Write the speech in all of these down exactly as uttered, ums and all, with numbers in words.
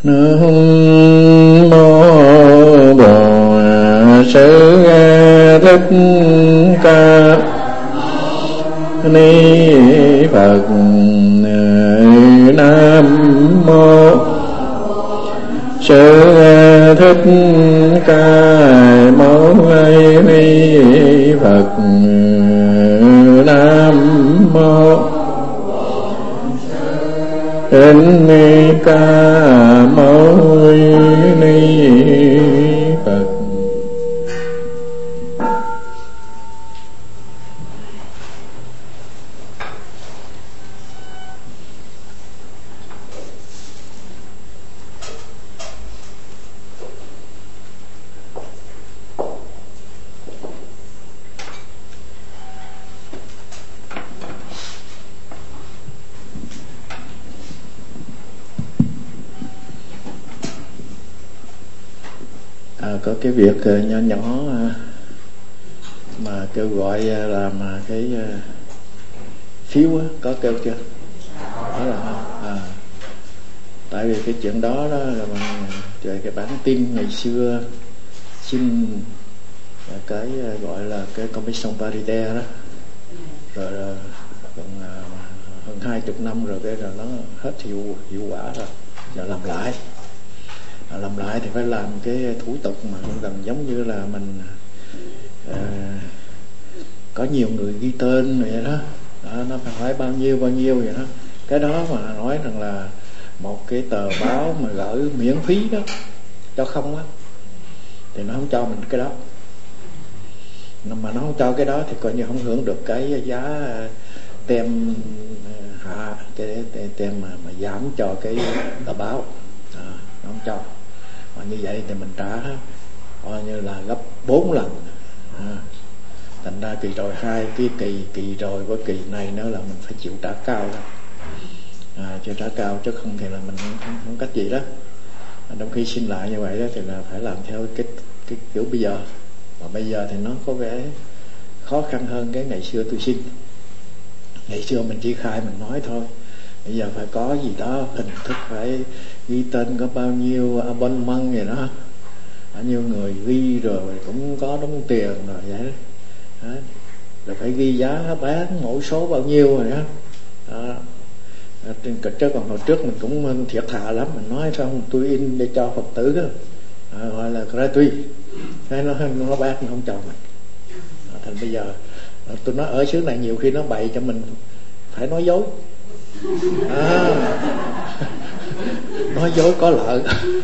Nam mô Bổn Sư Thích Ca Ni Phật. Nam mô Sư Thích Ca Mâu Ni Phật. Nam mô Thích Ca Mâu Ni Phật. Có cái việc nhỏ nhỏ mà kêu gọi làm cái phiếu á, có kêu chưa? Đó là à, tại vì cái chuyện đó đó là mình về cái bản tin ngày xưa xin cái gọi là cái Commission Paritaire đó, rồi gần hơn hai chục năm rồi cái rồi nó hết hiệu hiệu quả rồi, giờ làm lại. Làm lại thì phải làm cái thủ tục mà gần giống như là mình à, có nhiều người ghi tên vậy đó, đó nó phải hỏi bao nhiêu bao nhiêu vậy đó. Cái đó mà nói rằng là một cái tờ báo mà gửi miễn phí đó cho không á thì nó không cho mình cái đó, mà nó không cho cái đó thì coi như không hưởng được cái giá tem hạ cái tem mà, mà giảm cho cái tờ báo à, nó không cho. Mà như vậy thì mình trả coi như là gấp bốn lần à. Thành ra kỳ rồi hai cái kỳ kỳ rồi với kỳ này nữa là mình phải chịu trả cao đó à, chịu trả cao chứ không thì là mình không, không, không cách gì đó. Trong khi xin lại như vậy đó thì là phải làm theo cái, cái kiểu bây giờ, mà bây giờ thì nó có vẻ khó khăn hơn cái ngày xưa tôi xin. Ngày xưa mình chỉ khai mình nói thôi, bây giờ phải có gì đó hình thức, phải ghi tên có bao nhiêu abonnement vậy đó, bao nhiêu người ghi rồi cũng có đóng tiền rồi vậy đó, rồi phải ghi giá bán mỗi số bao nhiêu rồi đó, đó. Chứ còn hồi trước mình cũng thiệt thà lắm, mình nói xong tôi in để cho Phật tử đó à, gọi là gratuit, cái nó nó bác nó không cho mình à, thành bây giờ tôi nói ở xứ này nhiều khi nó bày cho mình phải nói dối à, nói dối có lợi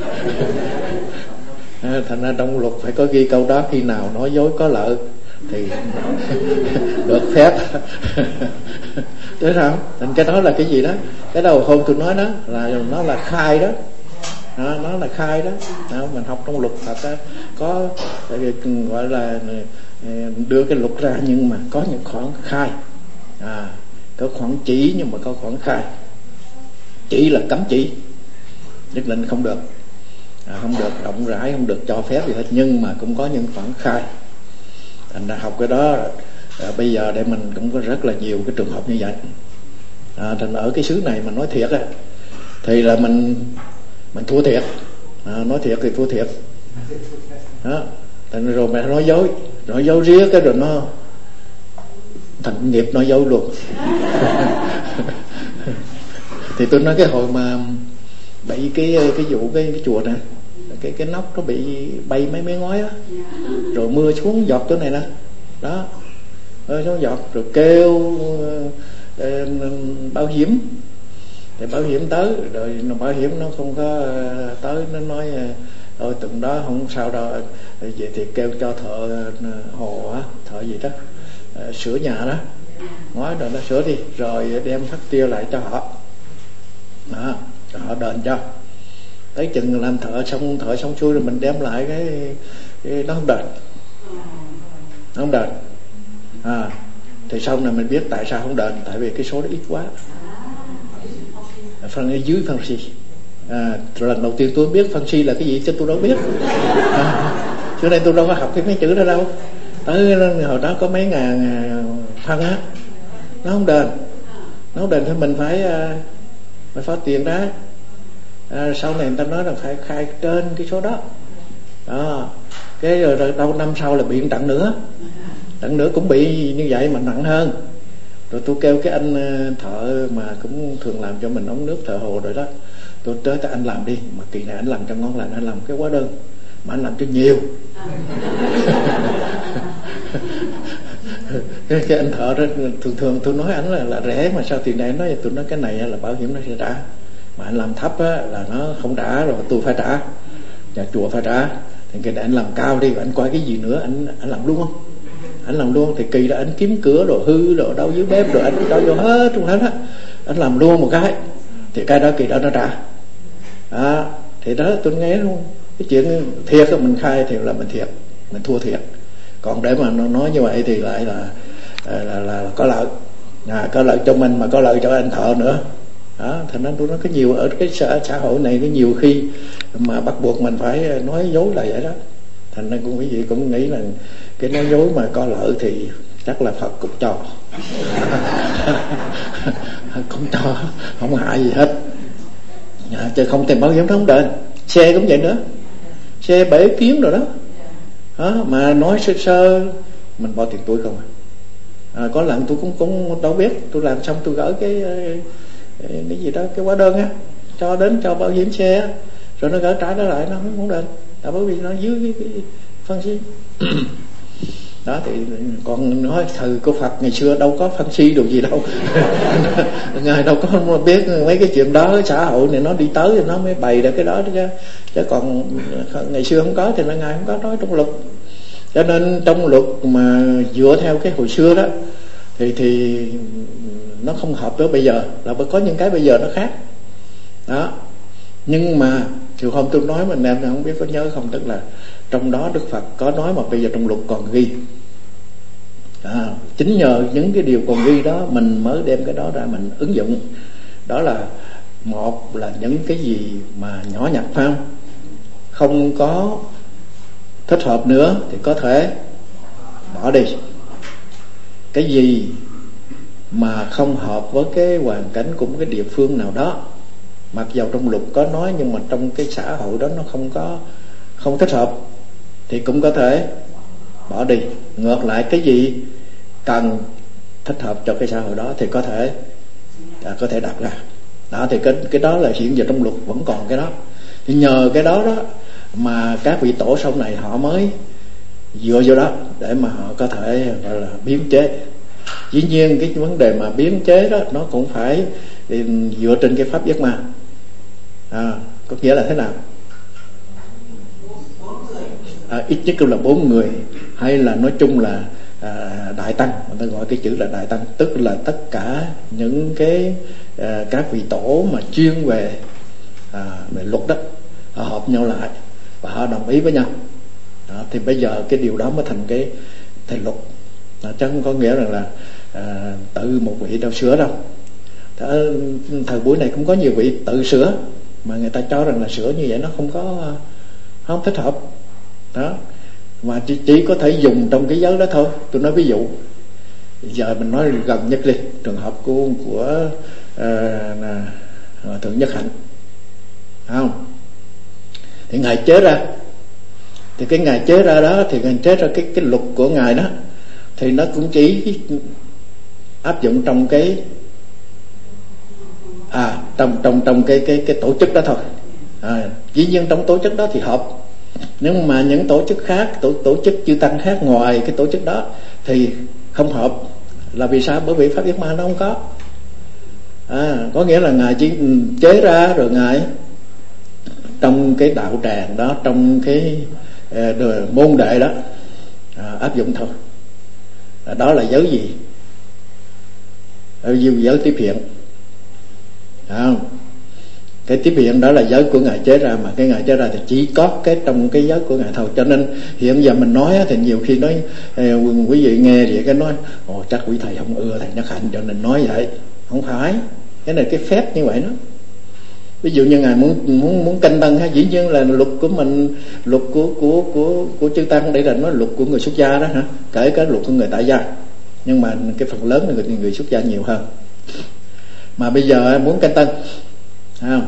à, thành ra trong luật phải có ghi câu đó, khi nào nói dối có lợi thì được phép. Đúng không? Thành cái đó là cái gì đó, cái đầu hôm tôi nói đó là nó là khai đó, đó nó là khai đó, đó mình học trong luật Phật đó, có gọi là đưa cái luật ra nhưng mà có những khoản khai à, có khoản chỉ nhưng mà có khoản khai. Chỉ là cấm chỉ, nhất định không được à, không được rộng rãi, không được cho phép gì hết, nhưng mà cũng có những khoản khai. Thành ra học cái đó à, bây giờ đây mình cũng có rất là nhiều cái trường hợp như vậy à, thành ở cái xứ này mà nói thiệt á thì là mình mình thua thiệt à, nói thiệt thì thua thiệt đó. Thành rồi mẹ nói dối, nói dối riết cái rồi nó thành nghiệp nói dối luôn. Thì tôi nói cái hồi mà bị cái cái vụ cái, cái chùa này, cái cái nóc nó bị bay mấy mấy ngói á, rồi mưa xuống giọt chỗ này nè, đó, mưa xuống giọt rồi kêu uh, bảo hiểm, thì bảo hiểm tới rồi bảo hiểm nó không có uh, tới, nó nói thôi uh, tuần đó không sao đâu, vậy thì kêu cho thợ uh, hồ á, thợ gì đó uh, sửa nhà đó, ngói rồi nó sửa đi, rồi đem phát tiêu lại cho họ, đó, họ đền cho. Tới chừng làm thợ xong, thợ xong xuôi rồi mình đem lại cái, cái nó không đền, nó không đền à, thì sau này mình biết tại sao không đền, tại vì cái số đó ít quá, phân dưới phân si à, lần đầu tiên tôi biết phân si là cái gì chứ tôi đâu biết à, trước đây tôi đâu có học cái mấy chữ đó đâu. Tới hồi đó có mấy ngàn phân á, nó không đền, nó không đền thì mình phải phải phát tiền ra. à, sau này người ta nói là phải khai trên cái số đó đó. Cái rồi đâu năm sau là bị tặng nữa, tặng nữa cũng bị như vậy mà nặng hơn. Rồi tôi kêu cái anh thợ mà cũng thường làm cho mình ống nước, thợ hồ rồi đó, tôi tới tới anh làm đi, mà kỳ này anh làm cho ngon lành, anh làm cái hóa đơn mà anh làm cho nhiều. cái, cái anh thợ đó thường thường tôi nói anh là, là rẻ mà sao tiền này, nói tôi nói cái này là bảo hiểm nó sẽ trả, mà anh làm thấp á, là nó không trả, rồi tôi phải trả, nhà chùa phải trả. Thì cái này anh làm cao đi, anh coi cái gì nữa anh anh làm luôn không? Anh làm luôn thì kỳ đó anh kiếm cửa đồ hư đồ đâu dưới bếp rồi anh đâu vô hết trong hết á, anh làm luôn một cái thì cái đó kỳ đó nó trả. À, thì đó tôi nghe luôn cái chuyện thiệt mình khai thì là mình thiệt, mình thua thiệt. Còn để mà nó nói như vậy thì lại là là, là, là, là có lợi, à, có lợi cho mình mà có lợi cho anh thợ nữa. Đó, thành ra tôi nói có nhiều ở cái xã, xã hội này có nhiều khi mà bắt buộc mình phải nói dối là vậy đó. Thành ra cũng quý vị cũng nghĩ là cái nói dối mà có lợi thì chắc là Phật cũng cho. Cũng cho, không hại gì hết, à, chứ không tìm bảo hiểm nó không đền. Xe cũng vậy nữa, xe bể kiếm rồi đó, đó mà nói sơ sơ mình bỏ tiền túi không à. À, có lần tôi cũng cũng đâu biết, tôi làm xong tôi gửi cái cái gì đó, cái hóa đơn á, cho đến cho bảo hiểm xe á, rồi nó gửi trả nó lại nó không, không đền, tại bởi vì nó dưới cái, cái phân xi. Đó thì còn nói thời của Phật ngày xưa đâu có phân xi được gì đâu. Ngài đâu có biết mấy cái chuyện đó, xã hội này nó đi tới thì nó mới bày ra cái đó chứ, chứ còn ngày xưa không có thì là Ngài không có nói trong luật. Cho nên trong luật mà dựa theo cái hồi xưa đó thì thì nó không hợp với bây giờ, là có những cái bây giờ nó khác đó. Nhưng mà chiều hôm tôi nói mình em không biết có nhớ không, tức là trong đó Đức Phật có nói mà bây giờ trong luật còn ghi. À, chính nhờ những cái điều còn ghi đó mình mới đem cái đó ra mình ứng dụng. Đó là một là những cái gì mà nhỏ nhặt phải không, không có thích hợp nữa thì có thể bỏ đi. Cái gì mà không hợp với cái hoàn cảnh của một cái địa phương nào đó, mặc dầu trong luật có nói nhưng mà trong cái xã hội đó nó không có không thích hợp thì cũng có thể bỏ đi. Ngược lại cái gì cần thích hợp cho cái xã hội đó thì có thể à, có thể đặt ra. Đó thì cái cái đó là hiện giờ trong luật vẫn còn cái đó. Thì nhờ cái đó đó mà các vị tổ sau này họ mới dựa vô đó để mà họ có thể gọi là biến chế. Dĩ nhiên cái vấn đề mà biến chế đó nó cũng phải dựa trên cái pháp giác ma. À, có nghĩa là thế nào? À, ít nhất là bốn người, hay là nói chung là à, đại tăng, người ta gọi cái chữ là đại tăng, tức là tất cả những cái à, các vị tổ mà chuyên về à, về luật đó, họ hợp nhau lại và họ đồng ý với nhau. Đó, thì bây giờ cái điều đó mới thành cái thành luật. À, chứ không có nghĩa rằng là à, tự một vị đâu sửa đâu. Thời, thời buổi này cũng có nhiều vị tự sửa mà người ta cho rằng là sửa như vậy nó không có không thích hợp đó, mà chỉ, chỉ có thể dùng trong cái giới đó thôi. Tôi nói ví dụ giờ mình nói gần nhất đi, trường hợp của của uh, Thượng Nhất Hạnh, không thì ngài chế ra, thì cái ngài chế ra đó thì ngài chế ra cái cái luật của ngài đó thì nó cũng chỉ áp dụng trong cái à trong trong trong cái cái cái tổ chức đó thôi. À, dĩ nhiên trong tổ chức đó thì hợp, nhưng mà những tổ chức khác, tổ tổ chức chư tăng khác ngoài cái tổ chức đó thì không hợp. Là vì sao? Bởi vì pháp giác ma nó không có. À, có nghĩa là ngài chỉ chế ra rồi ngài trong cái đạo tràng đó, trong cái uh, môn đệ đó à, áp dụng thôi. À, đó là giới gì? Giới tiếp hiện. À, cái tiếp hiện đó là giới của ngài chế ra, mà cái ngài chế ra thì chỉ có cái trong cái giới của ngài thôi. Cho nên hiện giờ mình nói thì nhiều khi nói quý vị nghe vậy cái nói ồ chắc quý thầy không ưa thầy Nhất Hạnh cho nên nói vậy. Không phải, cái này cái phép như vậy đó. Ví dụ như ngài muốn muốn muốn canh tăng ha, dĩ nhiên là luật của mình, luật của của của của chư tăng đây là nói luật của người xuất gia đó hả, kể cả luật của người tại gia, nhưng mà cái phần lớn là người, người xuất gia nhiều hơn. Mà bây giờ muốn canh tăng không,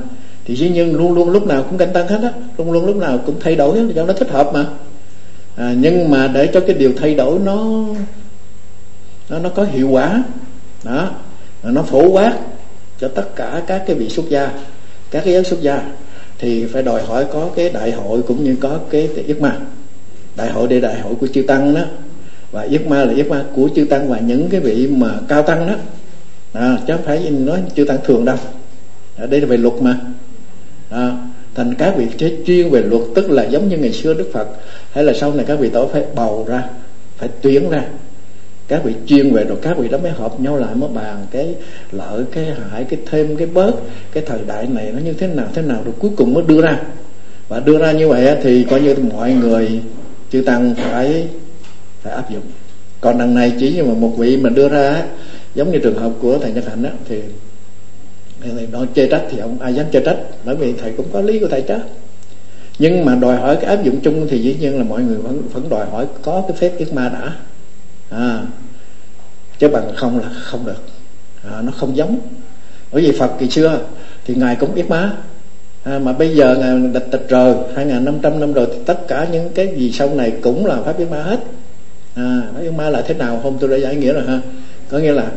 thì dĩ nhiên luôn luôn lúc nào cũng canh tăng hết á, luôn luôn lúc nào cũng thay đổi hết, cho nó thích hợp mà. À, nhưng mà để cho cái điều thay đổi nó nó nó có hiệu quả đó, nó phổ quát cho tất cả các cái vị xuất gia, các cái giới xuất gia, thì phải đòi hỏi có cái đại hội cũng như có cái yết ma. Đại hội đây đại hội của chư tăng đó, và yết ma là yết ma của chư tăng và những cái vị mà cao tăng đó, à, chứ không phải nói chư tăng thường đâu. À, đây là về luật mà. À, thành các vị chuyên về luật, tức là giống như ngày xưa Đức Phật hay là sau này các vị tổ phải bầu ra, phải tuyển ra các vị chuyên về, rồi các vị đó mới hợp nhau lại, mới bàn cái lợi, cái hại, cái thêm, cái bớt, cái thời đại này nó như thế nào thế nào, rồi cuối cùng mới đưa ra. Và đưa ra như vậy thì coi như mọi người chư tăng phải phải áp dụng. Còn đằng này chỉ như mà một vị mà đưa ra, giống như trường hợp của thầy Nhật Hạnh đó, thì thầy nói chê trách thì ông ai dám chê trách, bởi vì thầy cũng có lý của thầy chứ. Nhưng mà đòi hỏi cái áp dụng chung thì dĩ nhiên là mọi người vẫn vẫn đòi hỏi có cái phép yết ma đã, à, chứ bằng không là không được. À, nó không giống. Bởi vì Phật kỳ xưa thì ngài cũng yết ma, à, mà bây giờ ngài địch tịch rồi, hai nghìn năm trăm năm rồi, thì tất cả những cái gì sau này cũng là pháp yết ma hết. À, pháp yết ma là thế nào hôm tôi đã giải nghĩa rồi ha. Có nghĩa là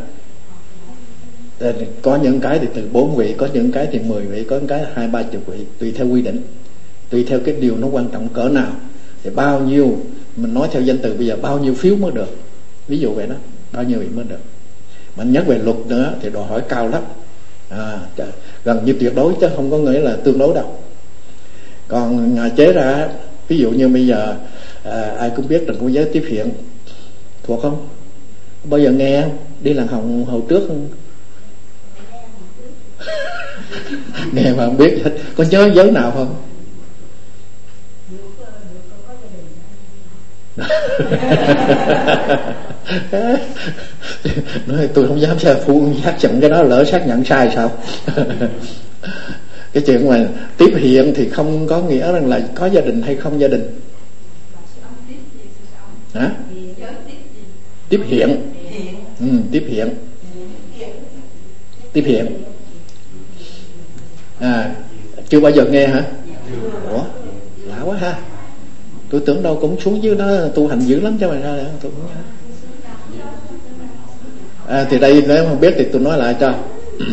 có những cái thì từ bốn vị, có những cái thì mười vị, có những cái hai ba chục vị, tùy theo quy định, tùy theo cái điều nó quan trọng cỡ nào, thì bao nhiêu, mình nói theo danh từ bây giờ bao nhiêu phiếu mới được, ví dụ vậy đó, bao nhiêu vị mới được. Mình nhắc về luật nữa thì đòi hỏi cao lắm, à, gần như tuyệt đối chứ không có nghĩa là tương đối đâu. Còn ngài chế ra, ví dụ như bây giờ à, ai cũng biết rằng cái giới tiếp hiện thuộc không? Bao giờ nghe không? Đi làng hồng hồi trước không? Nghe mà không biết hết. Có nhớ giới nào không? Nói tôi không dám sao phu xác nhận cái đó, lỡ xác nhận sai sao? Cái chuyện mà tiếp hiện thì không có nghĩa rằng là có gia đình hay không gia đình. Hả? Tiếp hiện. Ừ, tiếp hiện. Tiếp hiện. À, chưa bao giờ nghe hả? Ủa, lạ quá ha. Tôi tưởng đâu cũng xuống dưới đó tu hành dữ lắm chứ mà ra tôi cũng nhớ. À, thì đây nếu không biết thì tôi nói lại cho.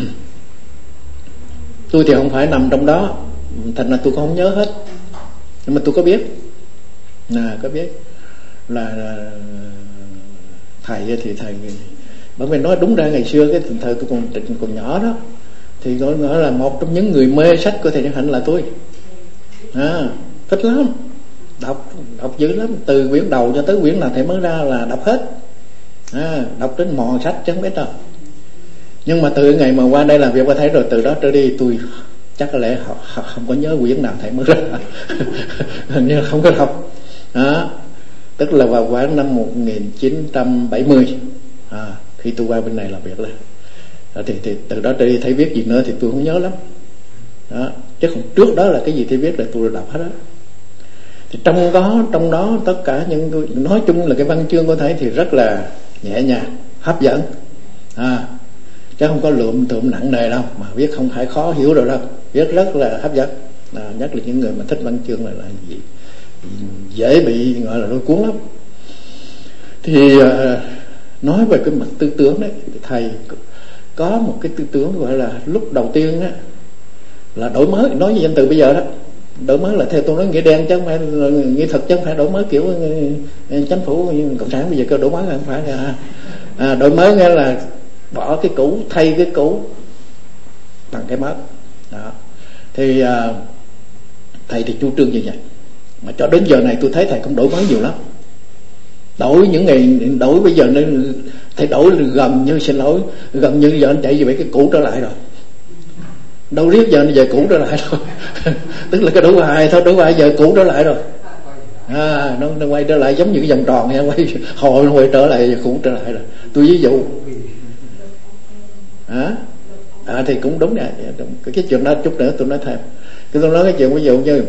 Tôi thì không phải nằm trong đó, thành ra tôi cũng không nhớ hết, nhưng mà tôi có biết, à, có biết là, là thầy thì thầy, bởi vì nói đúng ra ngày xưa cái thời tôi còn còn nhỏ đó, thì gọi là một trong những người mê sách của thầy Nhật Hạnh là tôi, à, thích lắm, đọc đọc dữ lắm, từ quyển đầu cho tới quyển nào thầy mới ra là đọc hết, à, đọc đến mòn sách chứ không biết đâu. Nhưng mà từ ngày mà qua đây làm việc qua thấy rồi, từ đó trở đi tôi chắc có lẽ không có nhớ quyển nào thầy mới ra. Hình như là không có đọc. Đó, tức là vào khoảng năm một nghìn chín trăm bảy mươi, à, khi tôi qua bên này làm việc lên, thì, thì từ đó trở đi thấy viết gì nữa thì tôi không nhớ lắm. Đó, chứ không trước đó là cái gì thầy viết là tôi đọc hết đó. Thì trong đó trong đó tất cả những, nói chung là cái văn chương của thầy thì rất là nhẹ nhàng, hấp dẫn, à, chứ không có lượm tụm nặng nề đâu, mà viết không phải khó hiểu rồi đâu, viết rất là hấp dẫn, à, nhất là những người mà thích văn chương là, là gì dễ bị gọi là lôi cuốn lắm. Thì uh, nói về cái mặt tư tưởng đấy, thầy có một cái tư tưởng gọi là lúc đầu tiên á là đổi mới, nói như danh từ bây giờ đó, đổi mới là theo tôi nói nghĩa đen chứ không phải nghĩa thực, chứ không phải đổi mới kiểu chính phủ cộng sản bây giờ kêu đổi mới không phải là, à, đổi mới nghĩa là bỏ cái cũ thay cái cũ bằng cái mới đó. Thì à, thầy thì chủ trương như vậy, mà cho đến giờ này tôi thấy thầy cũng đổi mới nhiều lắm. Đổi những ngày đổi bây giờ nên thầy đổi gần như, xin lỗi, gần như giờ anh chạy về cái cũ trở lại rồi, đâu riết giờ nó về cũ trở lại rồi. Tức là cái đổi hoài thôi, đổi hoài giờ cũ trở lại rồi, à, nó, nó quay trở lại giống như cái vòng tròn nha, quay hồi nó quay trở lại giờ cũ trở lại rồi. Tôi ví dụ, à, à thì cũng đúng nè, cái, cái chuyện đó chút nữa tôi nói thêm. Cái tôi nói cái chuyện ví dụ như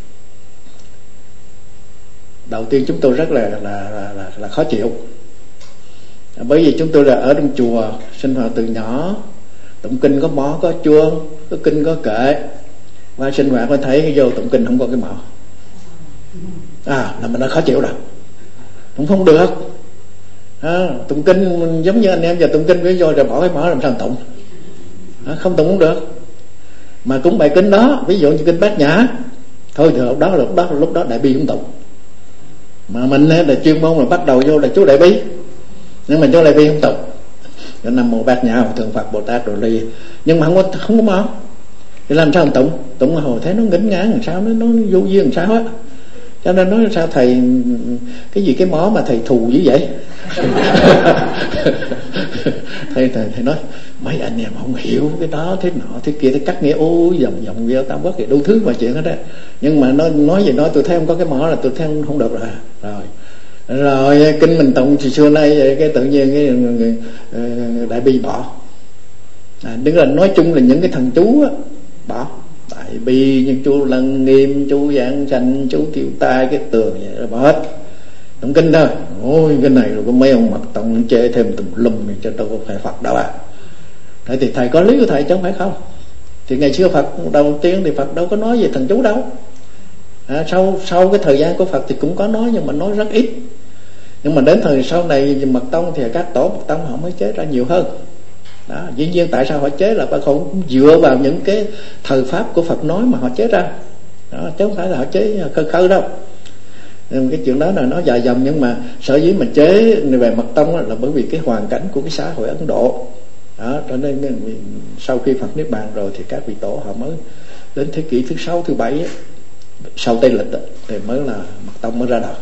đầu tiên chúng tôi rất là là là, là, là khó chịu, bởi vì chúng tôi là ở trong chùa sinh hoạt từ nhỏ, tụng kinh có mõ có chuông, có kinh có kệ, Qua sinh hoạt mới thấy vô tụng kinh không có cái mỏ, à là mình đã khó chịu rồi, cũng không được. À, tụng kinh giống như anh em giờ tụng kinh cái vô rồi bỏ cái mỏ làm sao tụng, à, không tụng cũng được. Mà cũng bài kinh đó, ví dụ như kinh Bát Nhã, thôi thì lúc đó lúc đó lúc đó Đại Bi cũng tụng. Mà mình là chuyên môn là bắt đầu vô là chú Đại Bi, nhưng mà chú Đại Bi không tụng. Cho Nam Mô Bát Nhã Thượng Phật Bồ Tát rồi đi, nhưng mà không có không có mỏ thì làm sao không tụng? Tụng hồi thấy nó nghỉnh ngán làm sao, nó nó vô duyên làm sao á. Cho nên nói sao thầy cái gì cái mỏ mà thầy thù dữ vậy? thầy, thầy thầy nói mấy anh em không hiểu cái đó thế nọ thế kia, thế cắt nghĩa ôi dòng dòng về tam quốc thì đủ thứ mà chuyện hết đó. Nhưng mà nói nói gì nói tôi thấy không có cái mỏ là tôi thấy không được rồi. Rồi rồi kinh mình tụng thì xưa nay vậy, cái tự nhiên cái uh, Đại Bi bỏ. À, đứng là nói chung là những cái thần chú á, bỏ Đại Bi, những chú Lăng Nghiêm, chú Giảng Sanh, chú Tiêu Tai, cái tường vậy là bỏ hết. Tụng kinh thôi. Ôi cái này rồi có mấy ông Mật Tông chê thêm tùm lum này, cho đâu có phải Phật đâu à. Thế thì thầy có lý của thầy chứ không phải không. Thì ngày xưa Phật đầu tiên thì Phật đâu có nói về thần chú đâu. À, sau sau cái thời gian của Phật thì cũng có nói nhưng mà nói rất ít. Nhưng mà đến thời sau này Mật Tông thì các tổ Mật Tông họ mới chế ra nhiều hơn. Đó, dĩ nhiên tại sao họ chế là họ cũng dựa vào những cái thời pháp của Phật nói mà họ chế ra. Đó, chứ không phải là họ chế khơi khơi đâu. Nên cái chuyện đó là nó dài dòng, nhưng mà sở dĩ mà chế về Mật Tông là bởi vì cái hoàn cảnh của cái xã hội Ấn Độ. Đó, cho nên sau khi Phật niết bàn rồi thì các vị tổ họ mới đến thế kỷ thứ sáu thứ bảy sau Tây Lịch thì mới là Mật Tông mới ra đời.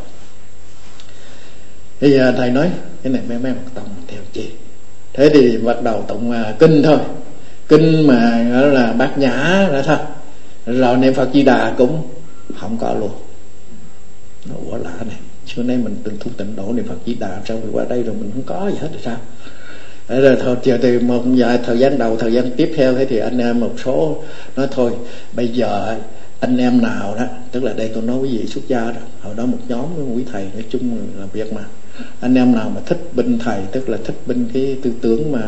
Thì thầy nói cái này mấy mấy Mật Tông theo chi. Thế thì bắt đầu tụng uh, kinh thôi, kinh mà gọi là Bát Nhã là thôi. Rồi niệm Phật Di Đà cũng không có luôn. Nó quá lạ này, xưa nay mình từng thu tịnh độ niệm Phật Di Đà, sao rồi qua đây rồi mình không có gì hết rồi sao? Thế rồi thôi chờ thì một vài thời gian đầu, thời gian tiếp theo thế thì anh em một số nói thôi bây giờ anh em nào đó, tức là đây tôi nói quý vị xuất gia rồi, hồi đó một nhóm với quý thầy nói chung làm việc mà, anh em nào mà thích binh thầy, tức là thích binh cái tư tưởng mà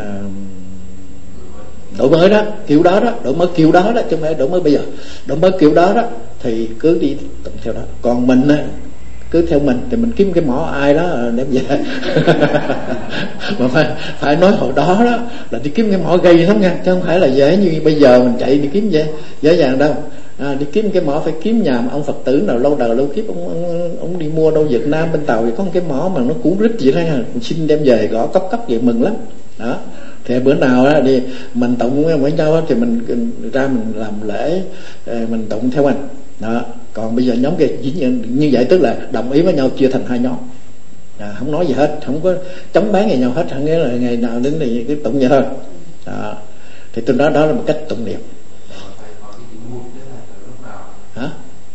đổi mới đó, kiểu đó đó, đổi mới kiểu đó đó, chứ không phải đổi mới bây giờ, đổi mới kiểu đó đó thì cứ đi tụng theo đó. Còn mình cứ theo mình thì mình kiếm cái mỏ ai đó đem về. Mà phải, phải nói hồi đó đó là đi kiếm cái mỏ gây lắm nha, chứ không phải là dễ như bây giờ mình chạy đi kiếm dễ dễ dàng đâu. À, đi kiếm cái mỏ phải kiếm nhà mà ông Phật tử nào lâu đời lâu kiếp ông, ông, ông đi mua đâu Việt Nam bên Tàu thì có một cái mỏ mà nó cũ rích vậy đó, xin đem về gõ cốc cốc vậy mừng lắm đó. Thì bữa nào đó đi mình tụng với nhau đó, thì mình ra mình làm lễ mình tụng theo anh đó. Còn bây giờ nhóm kia dĩ nhiên như vậy, tức là đồng ý với nhau chia thành hai nhóm, à, không nói gì hết, không có chống bán với nhau hết, không nghĩa là ngày nào đến thì cứ tụng vậy thôi đó. Thì tôi nói đó là một cách tụng niệm. Hả?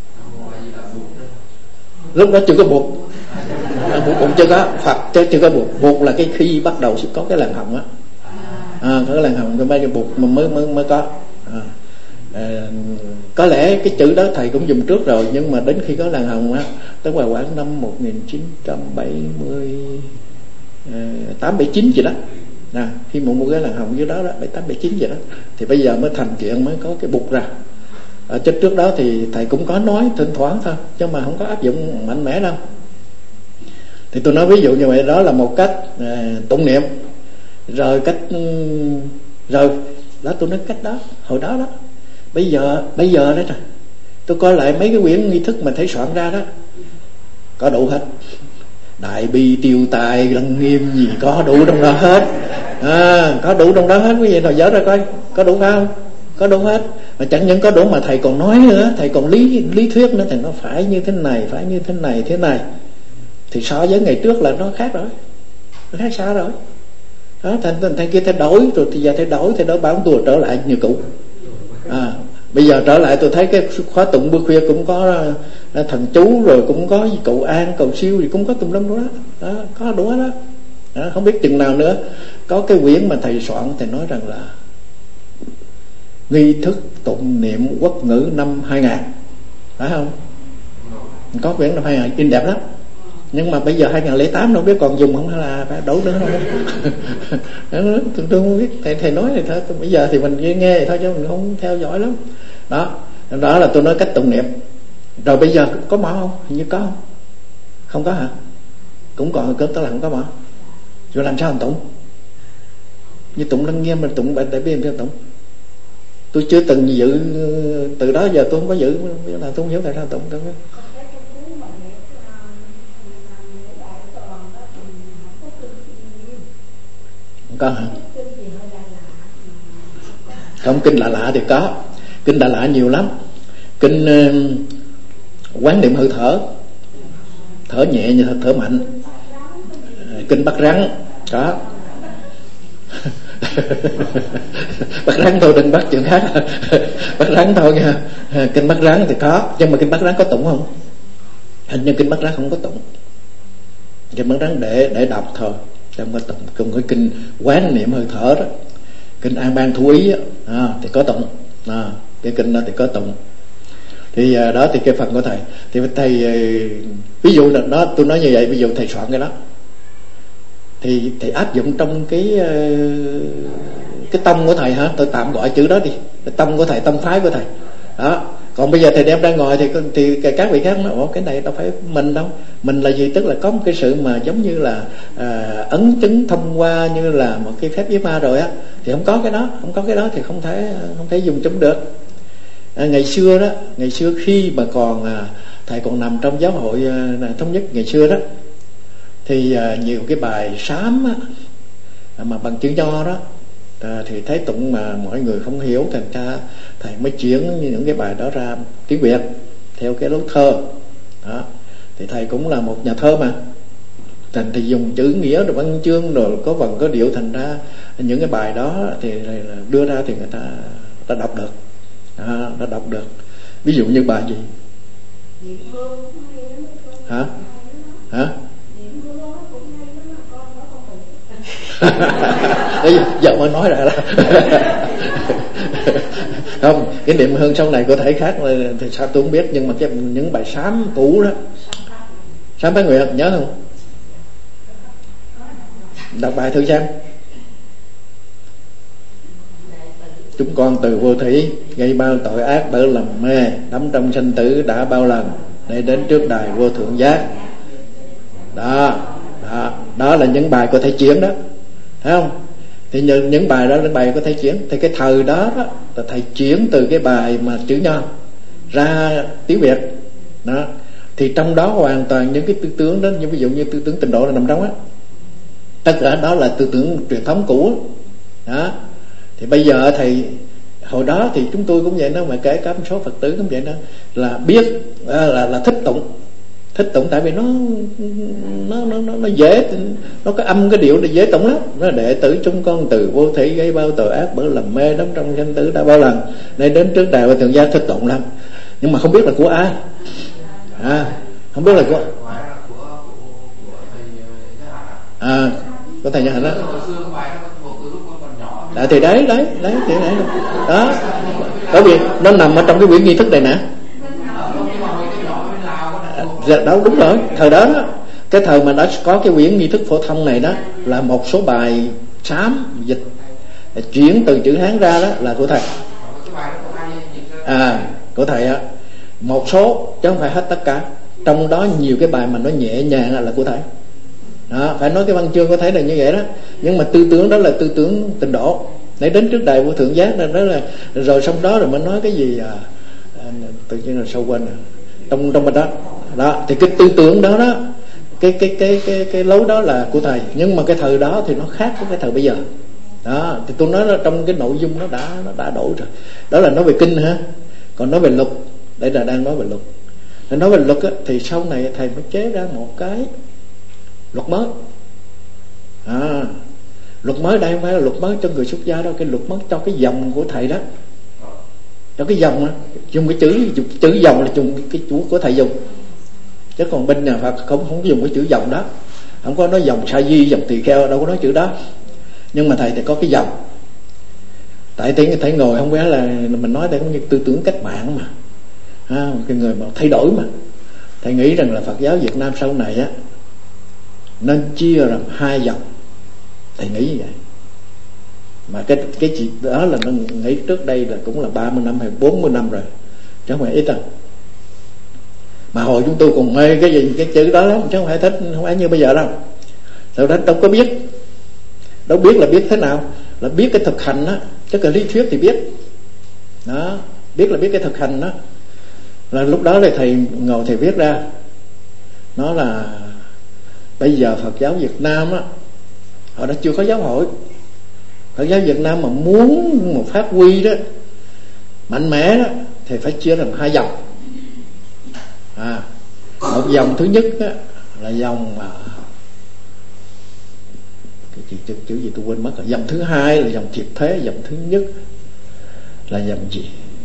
Lúc đó chưa có buộc, buộc cũng chưa có, Phật chưa, chưa có buộc. Buộc là cái khi bắt đầu sẽ có cái làn hồng á, à, có cái làn hồng cái mấy cái buộc mà mới mới mới có. À, à, có lẽ cái chữ đó thầy cũng dùng trước rồi, nhưng mà đến khi có làn hồng á, tức là khoảng năm một nghìn chín trăm bảy mươi tám bảy chín gì đó. Nè, khi một một cái làn hồng dưới đó đó, bảy tám bảy chín gì đó, thì bây giờ mới thành chuyện, mới có cái buộc ra. Ở trước trước đó thì thầy cũng có nói thỉnh thoảng thôi, chứ mà không có áp dụng mạnh mẽ đâu. Thì tôi nói ví dụ như vậy, đó là một cách à, tụng niệm. Rồi cách rồi đó tôi nói cách đó hồi đó đó. Bây giờ bây giờ đó, tôi coi lại mấy cái quyển nghi thức mà thầy soạn ra đó, có đủ hết. Đại Bi, Tiêu Tai, Lăng Nghiêm gì có đủ trong đó hết. À, có đủ trong đó hết. Quý vị nào dở ra coi có đủ không? Có đủ hết. Mà chẳng những có đủ mà thầy còn nói nữa, thầy còn lý lý thuyết nữa, thì nó phải như thế này, phải như thế này, thế này. Thì so với ngày trước là nó khác rồi, nó khác xa rồi. Đó, thành thành kia thầy đổi rồi, thì giờ thầy đổi, thầy đổi bảo tôi trở lại như cũ. À, bây giờ trở lại tôi thấy cái khóa tụng bữa khuya cũng có uh, thần chú, rồi cũng có cầu an, cầu siêu, thì cũng có tùm lum đó, đó, có đủ hết đó. Đó. Không biết chừng nào nữa có cái quyển mà thầy soạn, thầy nói rằng là nghi thức tụng niệm quốc ngữ năm hai nghìn, phải không? Có quyển năm hai nghìn in đẹp lắm. Nhưng mà bây giờ hai nghìn lẻ tám đâu biết còn dùng không, hay là phải đổi nữa không? Tôi không biết, thầy, thầy nói thì thôi. Bây giờ thì mình nghe, nghe thì thôi, chứ mình không theo dõi lắm. Đó, Đó là tôi nói cách tụng niệm. Rồi bây giờ có mở không? Hình như có không? Không có hả? Cũng còn cớm, tức là không có mở. Rồi làm sao mình tụng? Như tụng Lăng Nghiêm mình tụng Đại Bi làm sao tụng? Tôi chưa từng giữ, từ đó giờ tôi không có giữ, là tôi không hiểu tại sao tụng. Tôi không biết. Không có hả? Không, kinh lạ lạ thì có. Kinh lạ lạ nhiều lắm. Kinh uh, quán niệm hơi thở, thở nhẹ như thở mạnh. Kinh bắt rắn có. Bắt rắn thôi, đừng bắt chuyện khác. Bắt rắn thôi nha. Kinh bắt rắn thì có, nhưng mà kinh bắt rắn có tụng không? Hình như kinh bắt rắn không có tụng. Kinh bắt rắn để để đọc thôi, không có tụng. Cùng cái kinh quán niệm hơi thở đó, kinh An Ban Thủ Ý đó, à, thì có tụng. À, cái kinh đó thì có tụng. Thì à, đó thì cái phần của thầy. Thì thầy ví dụ là đó, tôi nói như vậy, ví dụ thầy soạn cái đó thì thầy áp dụng trong cái cái tâm của thầy hả? Tôi tạm gọi chữ đó đi, cái tâm của thầy, tâm phái của thầy. Đó. Còn bây giờ thầy đem ra ngoài thì thì các vị khác nói, ủa cái này đâu phải mình đâu. Mình là gì? Tức là có một cái sự mà giống như là à, ấn chứng thông qua như là một cái phép với ma rồi á, thì không có cái đó, không có cái đó thì không thể không thể dùng chúng được. À, ngày xưa đó, ngày xưa khi mà còn à, thầy còn nằm trong giáo hội à, thống nhất ngày xưa đó, thì à, nhiều cái bài sám á, mà bằng chữ nho đó, à, thì thấy tụng mà mọi người không hiểu, thành ra thầy mới chuyển những cái bài đó ra tiếng Việt theo cái lối thơ đó. Thì thầy cũng là một nhà thơ mà, thành thì dùng chữ nghĩa rồi văn chương rồi có vần có điệu, thành ra những cái bài đó thì đưa ra thì người ta ta đọc được, à, ta đọc được. Ví dụ như bài gì hả hả Đấy, giờ mới nói ra đó. Không, cái niệm hương sau này có thể khác thì sao tôi không biết, nhưng mà cái những bài sám cũ đó, sám Phát Nguyệt nhớ không? Đọc bài thử xem. Chúng con từ vô thủy gây bao tội ác bởi lầm mê, đắm trong sanh tử đã bao lần, để đến trước đài vô thượng giác. Đó, đó, đó là những bài của thầy Chuyển đó, thấy không? Thì những, những bài đó là bài của thầy Chuyển. Thì cái thời đó, đó là thầy chuyển từ cái bài mà chữ nho ra tiếng Việt đó. Thì trong đó hoàn toàn những cái tư tưởng đó, như ví dụ như tư tưởng Tịnh Độ là nằm trong á, tất cả đó là tư tưởng truyền thống cũ đó. Thì bây giờ thầy hồi đó thì chúng tôi cũng vậy đó, mà kể cả một số Phật tử cũng vậy đó, là biết là là, là thích tụng, thích tụng tại vì nó nó nó nó, nó dễ, nó có âm cái điệu để dễ tụng lắm. Nó đệ tử chúng con từ vô thủy gây bao tội ác bởi lầm mê đắm trong sanh tử đã bao lần, nên đến trước đài vô thượng giác, thích tụng lắm. Nhưng mà không biết là của ai, à, không biết là của à của thầy Nhà Hạnh đó. À, thì đấy đấy đấy thì đấy đó, bởi vì nó nằm ở trong cái quyển nghi thức này nè. À, đó đúng rồi, thời đó, đó cái thời mà đã có cái quyển nghi thức phổ thông này đó, là một số bài sám dịch chuyển từ chữ Hán ra đó là của thầy. À, của thầy á, một số chứ không phải hết tất cả. Trong đó nhiều cái bài mà nó nhẹ nhàng là của thầy. Đó, phải nói cái văn chương có thấy là như vậy đó. Nhưng mà tư tưởng đó là tư tưởng Tịnh Độ, để đến trước đài vô thượng giác. Đó là rồi xong đó rồi mới nói cái gì à, à, tự nhiên là sâu quên rồi. Trong trong bên đó đó thì cái tư tưởng đó đó, cái cái cái cái cái lối đó là của thầy. Nhưng mà cái thời đó thì nó khác với cái thời bây giờ. Đó thì tôi nói là trong cái nội dung nó đã nó đã đổi rồi. Đó là nói về kinh ha. Còn nói về luật, đây là đang nói về luật. Để nói về luật á, thì sau này thầy mới chế ra một cái luật mới. À, luật mới đây không phải là luật mới cho người xuất gia đâu, cái luật mới cho cái dòng của thầy đó, cho cái dòng đó. Dùng cái chữ chữ dòng là dùng cái chữ của thầy dùng, chứ còn bên nhà Phật không không dùng cái chữ dòng đó, không có nói dòng sa di, dòng tỳ kheo, đâu có nói chữ đó. Nhưng mà thầy thì có cái dòng. Tại tiếng thầy ngồi không biết là mình nói đây cũng như tư tưởng cách mạng mà, à, cái người mà thay đổi mà. Thầy nghĩ rằng là Phật giáo Việt Nam sau này á nên chia làm hai dòng. Thầy nghĩ như vậy. Mà cái cái chuyện đó là nó nghĩ trước đây là cũng là ba mươi năm hay bốn mươi năm rồi. chứ không phải ít đâu. Mà hồi chúng tôi còn mê cái gì cái chữ đó lắm, chứ không phải thích, không phải như bây giờ đâu. Sau đó đâu có biết, đâu biết là biết thế nào, là biết cái thực hành đó, chứ cái lý thuyết thì biết. Đó, biết là biết cái thực hành đó. Là lúc đó thì thầy ngồi thầy viết ra, nó là bây giờ Phật giáo Việt Nam á, họ đã chưa có giáo hội. Phật giáo Việt Nam mà muốn một phát huy đó mạnh mẽ đó, thì phải chia thành hai dòng. À, một dòng thứ nhất á, là dòng mà cái chữ, chữ, chữ gì tôi quên mất rồi. Dòng thứ hai là dòng thiệt thế. Dòng thứ nhất là dòng gì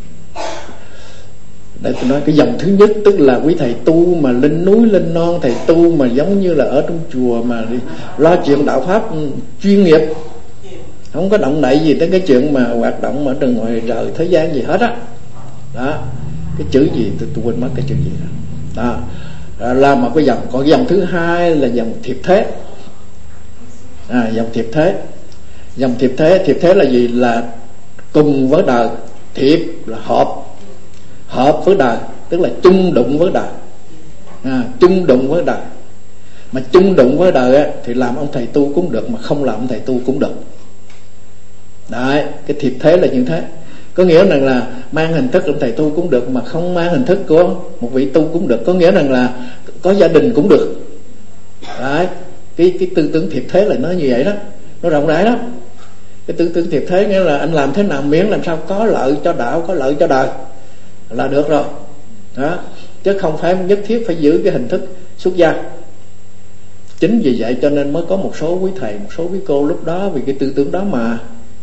để tôi nói. Cái dòng thứ nhất tức là quý thầy tu mà lên núi lên non, thầy tu mà giống như là ở trong chùa mà đi lo chuyện đạo pháp chuyên nghiệp, không có động đậy gì tới cái chuyện mà hoạt động ở trong ngoài trời thế gian gì hết á. Đó, cái chữ gì tôi, tôi quên mất cái chữ gì đó. Đó là một cái dòng. Còn cái dòng thứ hai là dòng thiệp thế. À, dòng thiệp thế. Dòng thiệp thế, thiệp thế là gì? Là cùng với đời. Thiệp là hợp, hợp với đời, tức là chung đụng với đời. À, chung đụng với đời. Mà chung đụng với đời á, thì làm ông thầy tu cũng được, mà không làm ông thầy tu cũng được. Đấy, cái thiệp thế là như thế. Có nghĩa rằng là mang hình thức ông thầy tu cũng được, mà không mang hình thức của một vị tu cũng được. Có nghĩa rằng là có gia đình cũng được. Đấy, cái, cái tư tưởng thiệp thế là nó như vậy đó, nó rộng rãi đó. Cái tư tưởng thiệp thế nghĩa là anh làm thế nào miễn làm sao có lợi cho đạo, có lợi cho đời là được rồi. Đó, chứ không phải nhất thiết phải giữ cái hình thức xuất gia. Chính vì vậy cho nên mới có một số quý thầy, một số quý cô lúc đó vì cái tư tưởng đó mà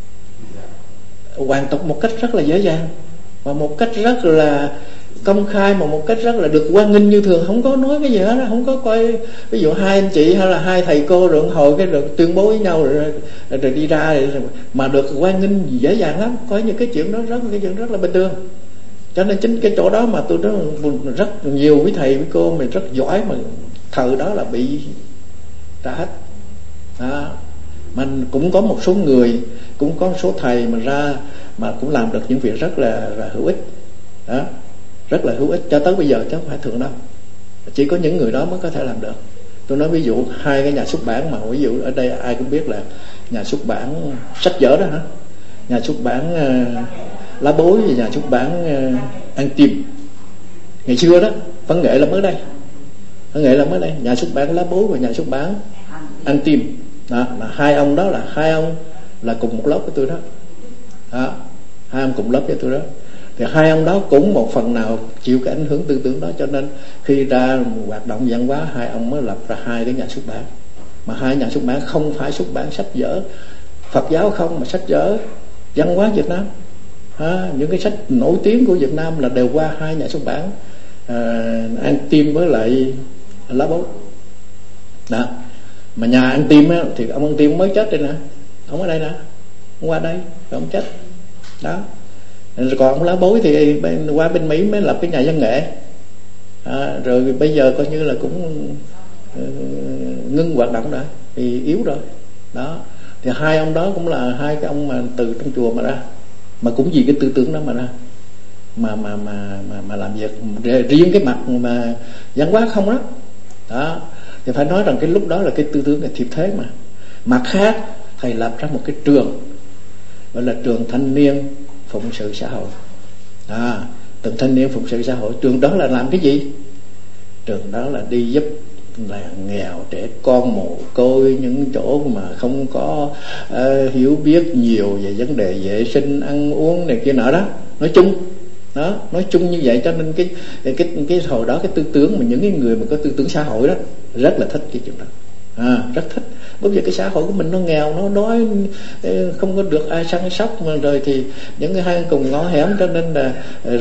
hoàn tục một cách rất là dễ dàng, và một cách rất là công khai, mà một cách rất là được hoan nghênh như thường, không có nói cái gì hết, không có coi ví dụ hai anh chị hay là hai thầy cô rồi hồi cái được tuyên bố với nhau rồi, rồi, rồi đi ra rồi, mà được hoan nghênh dễ dàng lắm. Có những cái chuyện đó rất cái chuyện rất là bình thường. Cho nên chính cái chỗ đó mà tôi rất, rất nhiều quý thầy quý cô mình rất giỏi, mà thời đó là bị ra hết. Đó. Mình cũng có một số người, cũng có một số thầy mà ra mà cũng làm được những việc rất là, là hữu ích. Đó, rất là hữu ích cho tới bây giờ, chứ không phải thường đâu. Chỉ có những người đó mới có thể làm được. Tôi nói ví dụ hai cái nhà xuất bản mà ví dụ ở đây ai cũng biết là nhà xuất bản sách vở đó hả, nhà xuất bản uh, Lá Bối và nhà xuất bản uh, Ăn Tìm. Ngày xưa đó, văn nghệ là mới đây, văn nghệ là mới đây. Nhà xuất bản Lá Bối và nhà xuất bản Ăn Tìm. Đó, là hai ông đó là hai ông là cùng một lớp với tôi đó. Đó, hai ông cùng lớp với tôi đó. Thì hai ông đó cũng một phần nào chịu cái ảnh hưởng tư tưởng đó, cho nên khi ra hoạt động văn hóa hai ông mới lập ra hai cái nhà xuất bản. Mà hai nhà xuất bản không phải xuất bản sách vở Phật giáo không, mà sách vở văn hóa Việt Nam. À, những cái sách nổi tiếng của Việt Nam là đều qua hai nhà xuất bản à, An Tim với lại Lá Bối. Đó. Mà nhà An Tim á, thì ông An Tim mới chết đây nè, ông ở đây nè, ông qua đây rồi ông chết. Đó. Rồi còn ông Lá Bối thì bên, qua bên Mỹ mới lập cái nhà văn nghệ. À, rồi bây giờ coi như là cũng uh, ngưng hoạt động rồi, thì yếu rồi. Đó. Thì hai ông đó cũng là hai cái ông mà từ trong chùa mà ra, mà cũng vì cái tư tưởng đó mà ra, mà mà mà mà, mà làm việc riêng cái mặt mà văn hóa không đó. Đó. Thì phải nói rằng cái lúc đó là cái tư tưởng là thiệp thế mà. Mặt khác thầy lập ra một cái trường gọi là trường thanh niên phụng sự xã hội. À, trường thanh niên phụng sự xã hội. Trường đó là làm cái gì? Trường đó là đi giúp là nghèo, trẻ con mồ côi, những chỗ mà không có uh, hiểu biết nhiều về vấn đề vệ sinh ăn uống này kia nọ đó. Nói chung đó, nói chung như vậy. Cho nên cái cái cái, cái hồi đó cái tư tưởng mà những cái người mà có tư tưởng xã hội đó rất là thích cái chuyện đó. À, rất thích. Bởi vì cái xã hội của mình nó nghèo, nó đói, không có được ai săn sóc, mà rồi thì những cái hang cùng ngõ hẻm, cho nên là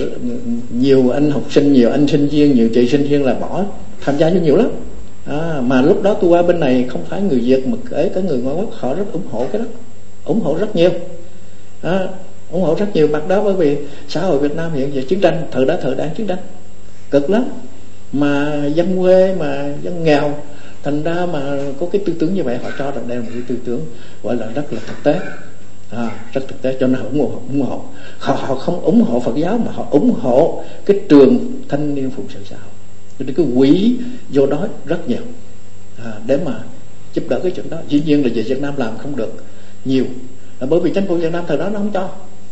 nhiều anh học sinh, nhiều anh sinh viên, nhiều chị sinh viên là bỏ tham gia nhiều lắm. À, mà lúc đó tôi qua bên này không phải người Việt mà kể cả người ngoại quốc, họ rất ủng hộ cái đó, ủng hộ rất nhiều. À, ủng hộ rất nhiều mặt đó, bởi vì xã hội Việt Nam hiện giờ chiến tranh, thời đó thời đang chiến tranh cực lắm, mà dân quê mà dân nghèo, thành ra mà có cái tư tưởng như vậy, họ cho rằng đây là một cái tư tưởng gọi là rất là thực tế. à, rất thực tế, cho nên họ ủng hộ, ủng hộ. Họ, họ không ủng hộ Phật giáo mà họ ủng hộ cái trường thanh niên phụng sự xã hội, cho nên cái quỹ vô đó rất nhiều à, để mà giúp đỡ cái chuyện đó. Dĩ nhiên là về Việt Nam làm không được nhiều, là bởi vì chính phủ Việt Nam thời đó nó không cho.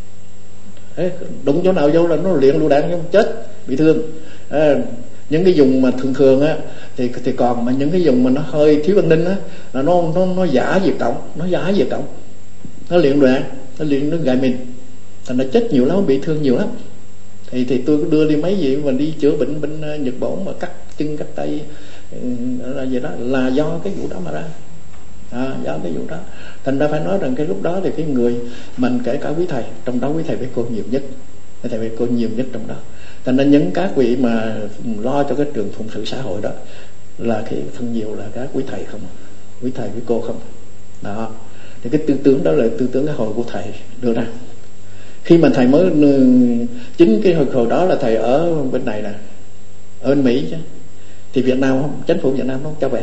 Đấy, đụng chỗ nào vô là nó liền lựu đạn không chết bị thương. À, những cái vùng mà thường thường á thì thì còn, mà những cái vùng mà nó hơi thiếu an ninh á là nó nó nó giả Việt Cộng, nó giả Việt Cộng, nó liền đoạn, nó liền nó gài mình, thành nó chết nhiều lắm, bị thương nhiều lắm. Thì thì tôi đưa đi mấy vị mà đi chữa bệnh bên Nhật Bản mà cắt chân cắt tay là gì đó, là do cái vụ đó mà ra. À, do cái vụ đó, thành ra phải nói rằng cái lúc đó thì cái người mình, kể cả quý thầy, trong đó quý thầy với cô nhiều nhất, thầy với cô nhiều nhất trong đó. Thành ra những các vị mà lo cho cái trường phụng sự xã hội đó là cái phần nhiều là các quý thầy không, quý thầy với cô không. Đó, thì cái tư tưởng đó là tư tưởng cái hồi của thầy đưa ra. Khi mà thầy mới, chính cái hồi, hồi đó là thầy ở bên này nè, ở bên Mỹ chứ, thì Việt Nam không, chính phủ Việt Nam nó không cho về.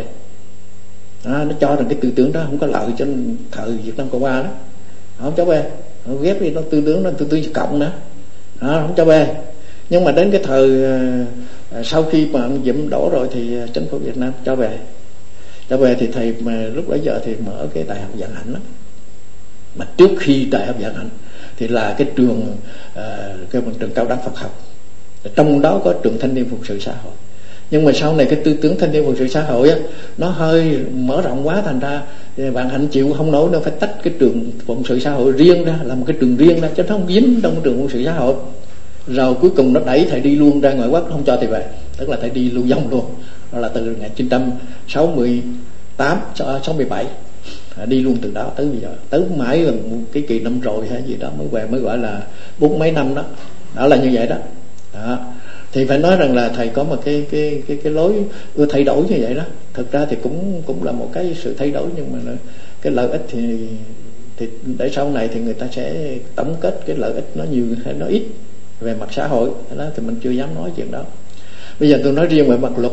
À, nó cho rằng cái tư tưởng đó không có lợi cho thời Việt Nam Cộng Hòa đó, không cho về, nó ghép đi, nó tư tưởng nó tư tưởng cộng nữa, à, không cho về. Nhưng mà đến cái thời à, sau khi mà ông Diệm đổ rồi thì chính phủ Việt Nam cho về, cho về thì thầy mà lúc bấy giờ thì mở cái đại học Vạn Hạnh đó. Mà trước khi đại học Vạn Hạnh thì là cái trường à, cái trường cao đẳng Phật học, trong đó có trường thanh niên phụng sự xã hội. Nhưng mà sau này cái tư tưởng thanh niên phụng sự xã hội á, nó hơi mở rộng quá, thành ra Vạn Hạnh chịu không nổi, nó phải tách cái trường phụng sự xã hội riêng ra, làm một cái trường riêng ra, chứ nó không dính trong cái trường phụng sự xã hội. Rồi cuối cùng nó đẩy thầy đi luôn ra ngoại quốc, không cho thầy về, tức là thầy đi lưu vong luôn. Đó là từ một nghìn chín trăm sáu mươi tám, sáu mươi bảy đi luôn, từ đó tới bây giờ, tới mãi gần cái kỳ năm rồi hay gì đó mới về, mới gọi là bốn mấy năm đó. Đó là như vậy đó. Đó. Thì phải nói rằng là thầy có một cái cái cái cái lối ưa thay đổi như vậy đó. Thực ra thì cũng cũng là một cái sự thay đổi, nhưng mà cái lợi ích thì thì để sau này thì người ta sẽ tổng kết cái lợi ích nó nhiều hay nó ít về mặt xã hội đó, thì mình chưa dám nói chuyện đó. Bây giờ tôi nói riêng về mặt luật,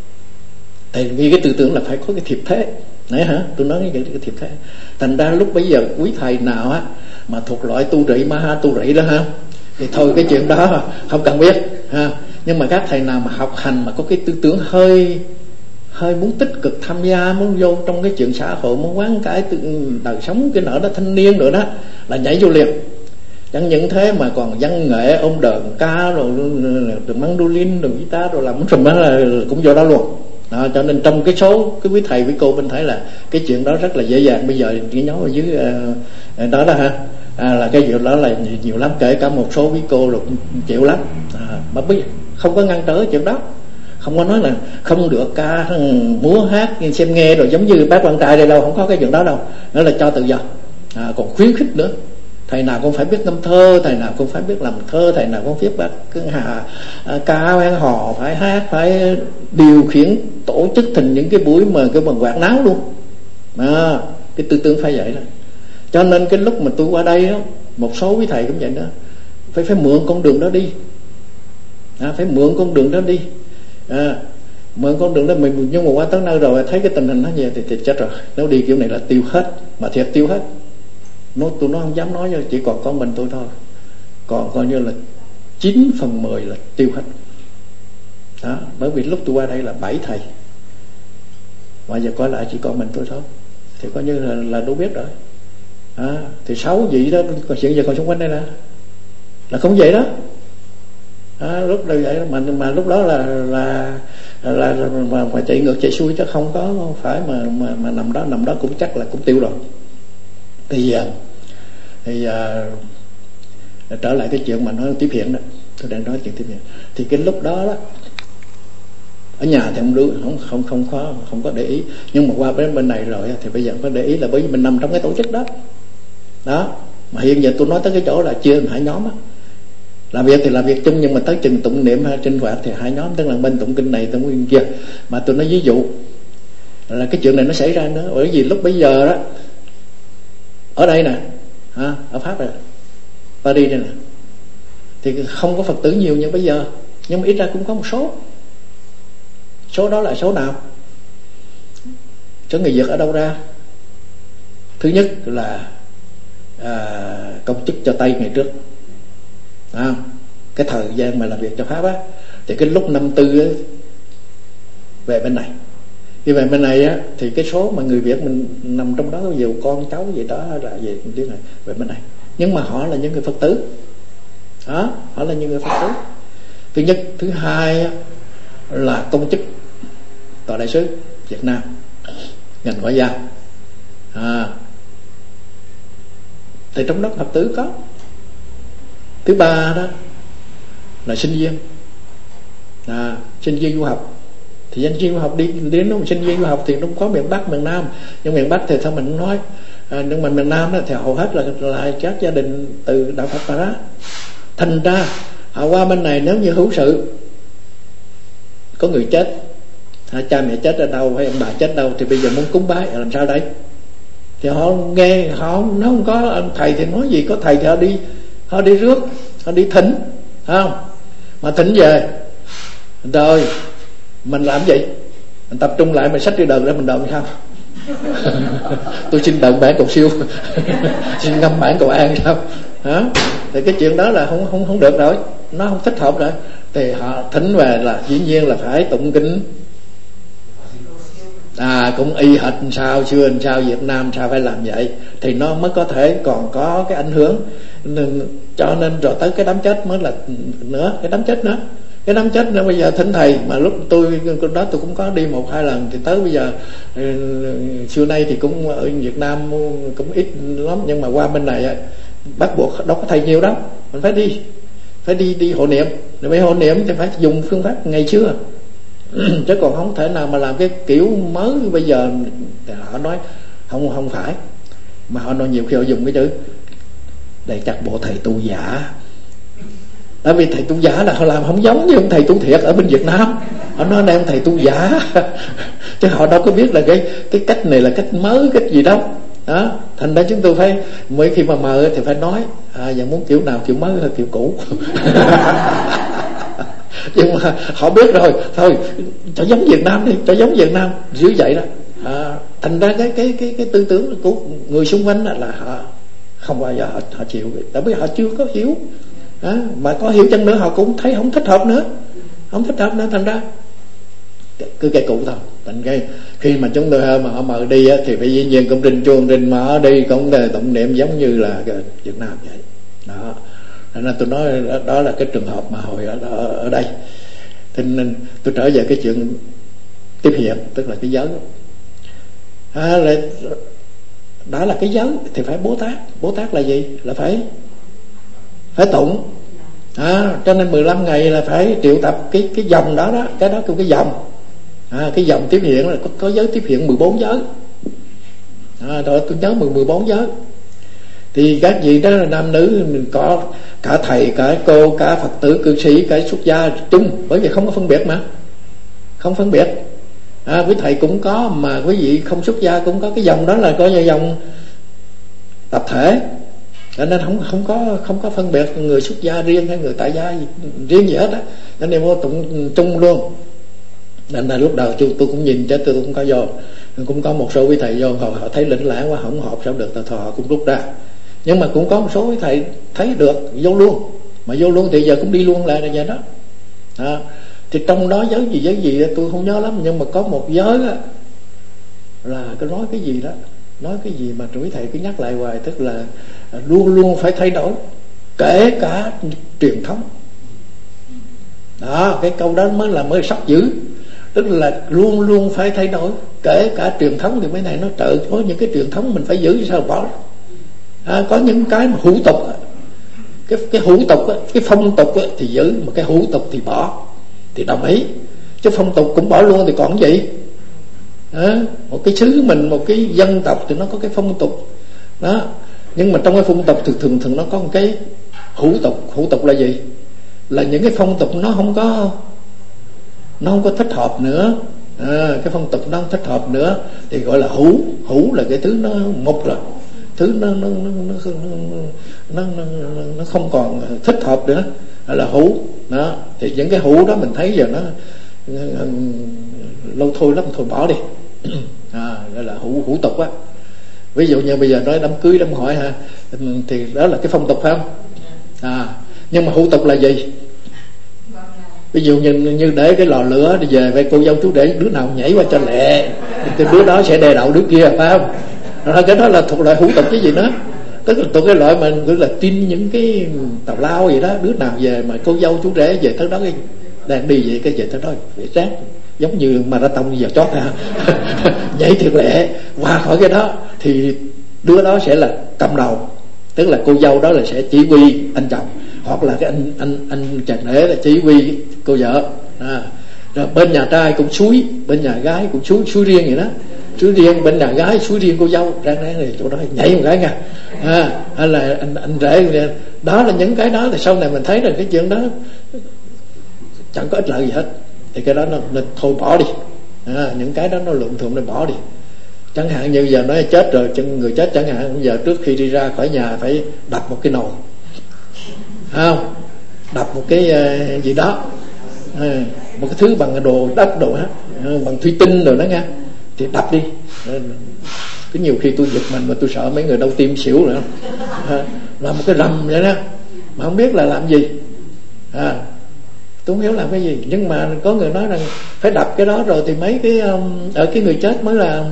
thì vì cái tư tưởng là phải có cái thiệp thế đấy hả, tôi nói cái, cái thiệp thế. Thành ra lúc bây giờ quý thầy nào á mà thuộc loại tu rị, ma ha tu rị đó ha, thì thôi cái chuyện đó không cần biết ha. Nhưng mà các thầy nào mà học hành mà có cái tư tưởng hơi hơi muốn tích cực tham gia, muốn vô trong cái chuyện xã hội, muốn quán cái đời sống cái nợ đó, thanh niên nữa đó, là nhảy vô liền. Chẳng những thế mà còn văn nghệ, ôm đờn ca rồi, rồi mandolin rồi guitar rồi làm sùm đó là cũng vô đó luôn. Đó, cho nên trong cái số cái quý thầy quý cô mình thấy là cái chuyện đó rất là dễ dàng. Bây giờ chỉ nói ở dưới uh, đó đó ha, à, là cái chuyện đó là nhiều, nhiều lắm, kể cả một số quý cô rồi chịu lắm. À, mà bây không có ngăn trở chuyện đó, không có nói là không được ca múa hát xem nghe rồi giống như bác quan trai đây đâu, không có cái chuyện đó đâu. Đó là cho tự do. À, còn khuyến khích nữa, thầy nào cũng phải biết ngâm thơ, thầy nào cũng phải biết làm thơ, thầy nào cũng biết bác hà ca quan hò, phải hát, phải điều khiển tổ chức thành những cái buổi mà cái bằng quạt náo luôn. À, cái tư tưởng phải vậy đó. Cho nên cái lúc mà tôi qua đây đó, một số quý thầy cũng vậy đó, phải phải mượn con đường đó đi. À, phải mượn con đường đó đi. À, mượn con đường đó mình, nhưng mà qua tới nơi rồi thấy cái tình hình nó như thì, thì chết rồi. Nếu đi kiểu này là tiêu hết, mà thiệt tiêu hết. Nó, tôi nó không dám nói, chỉ còn con mình tôi thôi, còn coi như là chín phần mười là tiêu hết đó. Bởi vì lúc tôi qua đây là bảy thầy, mà giờ coi lại chỉ còn mình tôi thôi, thì coi như là, là đâu biết rồi à, thì sáu vị đó còn chuyện giờ còn xung quanh đây nè là không vậy đó à, lúc đây vậy mà mà lúc đó là là là, là mà, mà chạy ngược chạy xuôi, chứ không có phải mà mà mà nằm đó nằm đó cũng chắc là cũng tiêu rồi. Thì thì uh, trở lại cái chuyện mà nói tiếp hiện đó, tôi đang nói chuyện tiếp hiện. Thì cái lúc đó đó ở nhà thì không đưa, không không không có không có để ý, nhưng mà qua bên bên này rồi thì bây giờ có để ý, là bởi vì mình nằm trong cái tổ chức đó đó. Mà hiện giờ tôi nói tới cái chỗ là chia thành hai nhóm á, làm việc thì làm việc chung, nhưng mà tới chừng tụng niệm hay sinh hoạt thì hai nhóm, tức là bên tụng kinh này tụng kinh kia. Mà tôi nói ví dụ là cái chuyện này nó xảy ra nữa, bởi vì lúc bây giờ đó ở đây nè, à, ở Pháp này, Paris đây nè, thì không có Phật tử nhiều như bây giờ, nhưng mà ít ra cũng có một số. Số đó là số nào? Số người Việt ở đâu ra? Thứ nhất là à, công chức cho Tây ngày trước à, cái thời gian mà làm việc cho Pháp á, thì cái lúc năm tư á, về bên này. Khi về bên này á, thì cái số mà người Việt mình nằm trong đó nhiều con cháu gì đó là về tiếng này về bên này, nhưng mà họ là những người Phật tử đó, họ là những người Phật tử. Thứ nhất. Thứ hai á, là công chức tòa đại sứ Việt Nam, ngành ngoại giao à, thì trong đó Phật tử có. Thứ ba đó là sinh viên à, sinh viên du học. Thì sinh viên du học đi đến nó sinh viên du học thì nó có miền Bắc miền Nam, nhưng miền Bắc thì sao mình nói à, nhưng mà miền Nam đó thì hầu hết là là các gia đình từ đạo Phật đó. Thành ra họ qua bên này, nếu như hữu sự có người chết à, cha mẹ chết ở đâu hay ông bà chết đâu, thì bây giờ muốn cúng bái làm sao đấy? Thì họ nghe họ nó không có thầy thì nói gì, có thầy thì họ đi họ đi rước, họ đi thỉnh, không? Mà thỉnh về rồi mình làm gì? Mình tập trung lại, mình xách cái đờn ra mình đờn sao? Tôi xin đờn bản cầu siêu, xin ngâm bản cầu an sao? Hả? Thì cái chuyện đó là không không không được rồi, nó không thích hợp rồi. Thì họ thỉnh về là dĩ nhiên là phải tụng kinh. À, cũng y hệt sao xưa sao Việt Nam sao phải làm vậy thì nó mới có thể còn có cái ảnh hưởng. Nên, cho nên rồi tới cái đám chết mới là nữa, cái đám chết nữa. Cái đám chết nữa bây giờ thỉnh thầy, mà lúc tôi đó tôi cũng có đi một hai lần, thì tới bây giờ xưa nay thì cũng ở Việt Nam cũng ít lắm, nhưng mà qua bên này bắt buộc đâu có thầy nhiều đâu, mình phải đi phải đi đi hộ niệm. Để mấy hộ niệm thì phải dùng phương pháp ngày xưa chứ còn không thể nào mà làm cái kiểu mới bây giờ. Thì họ nói không không phải, mà họ nói nhiều khi họ dùng cái chữ đây chắc bộ thầy tu giả. Tại vì thầy tu giả là họ làm không giống như ông thầy tu thiệt ở bên Việt Nam. Họ nói đây ông thầy tu giả chứ họ đâu có biết là cái cái cách này là cách mới, cách gì đâu đó. Thành ra chúng tôi phải mỗi khi mà mời thì phải nói à, giờ muốn kiểu nào, kiểu mới hay kiểu cũ. Nhưng mà họ biết rồi, thôi cho giống Việt Nam đi, cho giống Việt Nam dưới vậy đó à, thành ra cái cái cái cái tư tưởng của người xung quanh là, là họ không bao giờ họ, họ chịu, tại vì họ chưa có hiểu à, mà có hiểu chăng nữa họ cũng thấy không thích hợp nữa, không thích hợp nữa. Thành ra cứ cái cụ thôi. Thành cái khi mà chúng tôi mà họ mời đi á, thì phải dĩ nhiên cũng rinh chuông rinh mở đi, cũng để tụng niệm giống như là Việt Nam vậy đó. Nên tôi nói đó là cái trường hợp mà hồi ở, ở, ở đây. Thế nên tôi trở về cái chuyện tiếp hiện, tức là cái giới à, là, đó là cái giới thì phải Bố Tát. Bố Tát là gì? Là phải phải tụng à, cho nên mười lăm ngày là phải triệu tập cái cái dòng đó đó, cái đó kêu cái dòng à, cái dòng tiếp hiện là có, có giới tiếp hiện mười bốn giới à, rồi tôi nhớ mười mười bốn giới. Thì các vị đó là nam nữ, mình có cả thầy, cả cô, cả Phật tử, cư sĩ, cả xuất gia chung, bởi vì không có phân biệt mà, không phân biệt à, quý thầy cũng có, mà quý vị không xuất gia cũng có. Cái dòng đó là coi như dòng tập thể, cho nên không không có không có phân biệt người xuất gia riêng hay người tại gia riêng gì hết á, cho nên vô tụng chung luôn. Nên là lúc đầu tôi, tôi cũng nhìn chứ tôi cũng có vô, cũng có một số quý thầy vô họ, họ thấy lĩnh lãng quá không hợp sao được, thôi họ cũng rút ra. Nhưng mà cũng có một số quý thầy thấy được vô luôn, mà vô luôn thì giờ cũng đi luôn lại là vậy đó à, thì trong đó giới gì giới gì tôi không nhớ lắm, nhưng mà có một giới đó, là cái nói cái gì đó, nói cái gì mà quý thầy cứ nhắc lại hoài, tức là luôn luôn phải thay đổi, kể cả truyền thống đó. Cái câu đó mới là mới sốc dữ, tức là luôn luôn phải thay đổi, kể cả truyền thống. Thì mấy này nó trợ có những cái truyền thống mình phải giữ sao bỏ à, có những cái mà hữu tục, cái cái hữu tục cái phong tục thì giữ, mà cái hữu tục thì bỏ, thì đồng ý. Chứ phong tục cũng bỏ luôn thì còn gì à, một cái xứ mình, một cái dân tộc thì nó có cái phong tục đó. Nhưng mà trong cái phong tục thường thường thường nó có một cái hữu tục. Hữu tục là gì? Là những cái phong tục nó không có nó không có thích hợp nữa à, cái phong tục nó không thích hợp nữa thì gọi là hữu. Hữu là cái thứ nó mục rồi, thứ nó nó nó nó, nó, nó, nó không còn thích hợp nữa, là hữu đó. Thì những cái hữu đó mình thấy giờ nó lâu thôi lắm, thôi bỏ đi à, gọi là hữu hữu tục á. Ví dụ như bây giờ nói đám cưới đám hỏi ha, thì đó là cái phong tục phải không? À, nhưng mà hủ tục là gì? Ví dụ như, như để cái lò lửa đi về với cô dâu chú rể, đứa nào nhảy qua cho lẹ thì đứa đó sẽ đè đầu đứa kia, phải không? Rồi cái đó là thuộc loại hủ tục cái gì đó. Tức là thuộc cái loại mà cứ là tin những cái tào lao vậy đó. Đứa nào về mà cô dâu chú rể về tới đó cái đang đi vậy cái về tới đó phải rác, giống như marathon giờ chót ha. Nhảy thiệt lẹ qua khỏi cái đó thì đứa đó sẽ là cầm đầu, tức là cô dâu đó là sẽ chỉ huy anh chồng, hoặc là cái anh anh anh chàng rể là chỉ huy cô vợ. À, rồi bên nhà trai cũng suối, bên nhà gái cũng suối, suối riêng vậy đó, suối riêng bên nhà gái, suối riêng cô dâu, ráng ráng thì chỗ đó nhảy một cái nha. À, hay là anh anh rể, đó là những cái đó thì sau này mình thấy là cái chuyện đó chẳng có ích lợi gì hết, thì cái đó nó, nó thôi bỏ đi. À, những cái đó nó luận thượng nên bỏ đi. Chẳng hạn như giờ nói chết rồi, người chết chẳng hạn giờ trước khi đi ra khỏi nhà phải đập một cái nồi, không, đập một cái uh, gì đó, à, một cái thứ bằng đồ đất đồ á, uh, bằng thủy tinh rồi đó nha, thì đập đi. Uh, cứ nhiều khi tôi giật mình mà tôi sợ mấy người đau tim xỉu rồi, uh, làm một cái rầm vậy đó mà không biết là làm gì. À, tôi không hiểu làm cái gì, nhưng mà có người nói rằng phải đập cái đó rồi thì mấy cái um, ở cái người chết mới là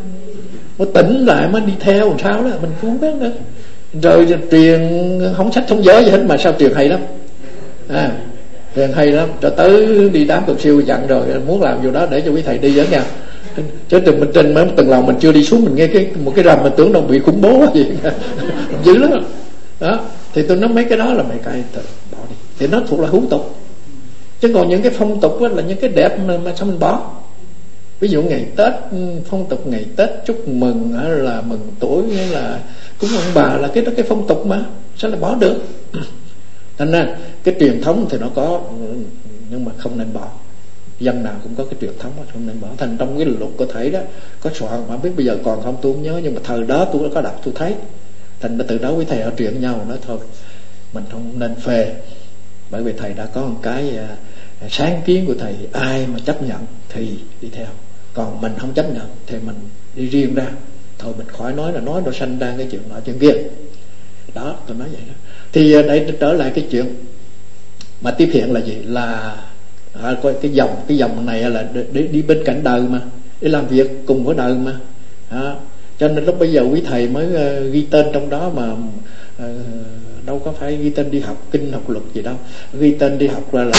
mới tỉnh lại, mới đi theo làm sao đó mình cũng không biết nữa. Rồi truyền không sách không giới gì hết mà sao truyền hay lắm. À, truyền hay lắm, cho tới đi đám cầu siêu dặn rồi muốn làm vô đó để cho quý thầy đi với nha. Chứ đừng mình trên mấy tầng lầu mình chưa đi xuống mình nghe cái một cái rầm mình tưởng đâu bị khủng bố gì dữ lắm đó. Thì tôi nói mấy cái đó là mấy cái bỏ đi, thì nó thuộc là hủ tục. Chứ còn những cái phong tục là những cái đẹp mà, mà sao mình bỏ. Ví dụ ngày Tết, phong tục ngày Tết chúc mừng hay là mừng tuổi hay là cúng ông bà là cái đó cái phong tục mà sao lại bỏ được. Thành ra cái truyền thống thì nó có, nhưng mà không nên bỏ. Dân nào cũng có cái truyền thống mà không nên bỏ. Thành trong cái luật có thể đó có soạn mà biết bây giờ còn không tôi không nhớ, nhưng mà thời đó tôi có đọc tôi thấy. Thành ra từ đó với thầy ở truyền nhau nói thôi mình không nên phê, bởi vì thầy đã có một cái uh, sáng kiến của thầy, ai mà chấp nhận thì đi theo, còn mình không chấp nhận thì mình đi riêng ra thôi. Mình khỏi nói là nói nó sanh ra cái chuyện nọ chuyện kia đó, tôi nói vậy đó. Thì uh, để trở lại cái chuyện mà tiếp hiện là gì, là à, coi cái dòng cái dòng này là để, để đi bên cạnh đời mà, để làm việc cùng với đời mà. À, cho nên lúc bây giờ quý thầy mới uh, ghi tên trong đó mà uh, đâu có phải ghi tên đi học kinh học luật gì đâu, ghi tên đi học là, là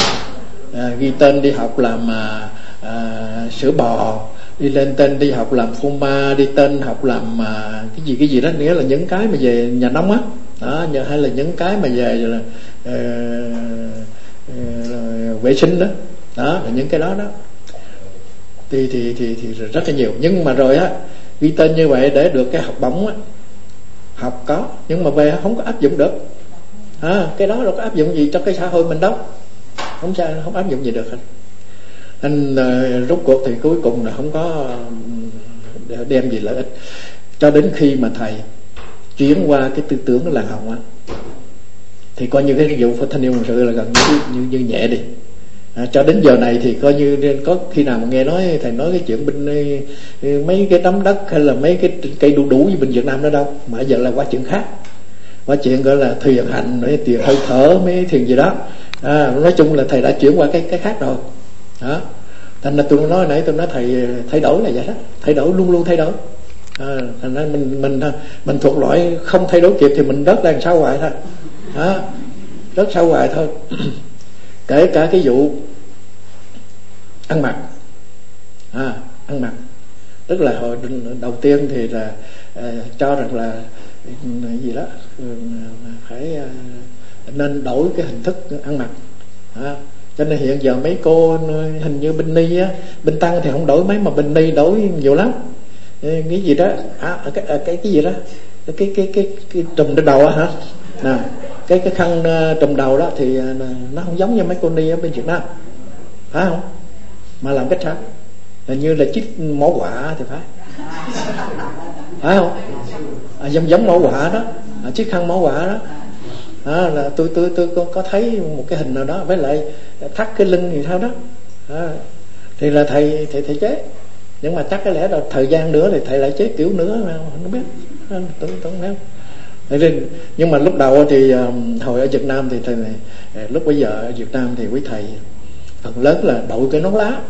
à, ghi tên đi học làm à, à, sữa bò, đi lên tên đi học làm phô ma, đi tên học làm à, cái gì cái gì đó, nghĩa là những cái mà về nhà nông á đó, đó, hay là những cái mà về là à, à, vệ sinh đó đó, là những cái đó đó thì thì thì thì rất là nhiều. Nhưng mà rồi á ghi tên như vậy để được cái học bổng á, học có nhưng mà về không có áp dụng được. À, cái đó đâu có áp dụng gì cho cái xã hội mình đâu, không sao, không áp dụng gì được hết. Anh uh, rốt cuộc thì cuối cùng là không có uh, đem gì lợi ích, cho đến khi mà thầy chuyển qua cái tư tưởng của làng Hồng á, thì coi như cái vụ thanh niên quân sự là gần như, như, như nhẹ đi. À, cho đến giờ này thì coi như có khi nào mà nghe nói thầy nói cái chuyện bên mấy cái tấm đất hay là mấy cái cây đu đủ như bên Việt Nam đó đâu, mà giờ là qua chuyện khác, qua chuyện gọi là thiền hành, mấy tiền hơi thở, mấy thiền gì đó. À, nói chung là thầy đã chuyển qua cái cái khác rồi đó. Thành ra tôi nói nãy tôi nói thầy thay đổi là vậy đó, thay đổi luôn luôn thay đổi. À, thành ra mình mình mình thuộc loại không thay đổi kịp thì mình rớt đang sau hoài thôi đó, rớt sau hoài thôi. Kể cả cái vụ ăn mặc, à, ăn mặc tức là hồi đầu tiên thì là uh, cho rằng là gì đó uh, phải uh, nên đổi cái hình thức ăn mặc. À, cho nên hiện giờ mấy cô hình như bên ni á, bên tăng thì không đổi mấy, mà bên ni đổi nhiều lắm. Cái gì đó à, cái, cái cái gì đó cái cái cái cái, cái trùm trên đầu á hả, nè cái cái khăn uh, trùm đầu đó thì uh, nó không giống như mấy cô ni ở bên Việt Nam, phải không? Mà làm cách sao? Là như là chiếc mỏ quả thì phải, phải không? À, giống giống mỏ quả đó, à, chiếc khăn mỏ quả đó. À, là tôi tôi tôi có, có thấy một cái hình nào đó, với lại thắt cái lưng thì sao đó. À, thì là thầy thầy thầy chế Nhưng mà chắc có lẽ là thời gian nữa thì thầy lại chế kiểu nữa, không biết, tôi tôi không biết. Nhưng mà lúc đầu thì hồi ở Việt Nam thì thầy này, lúc bây giờ ở Việt Nam thì quý thầy phần lớn là đội cái nón lá,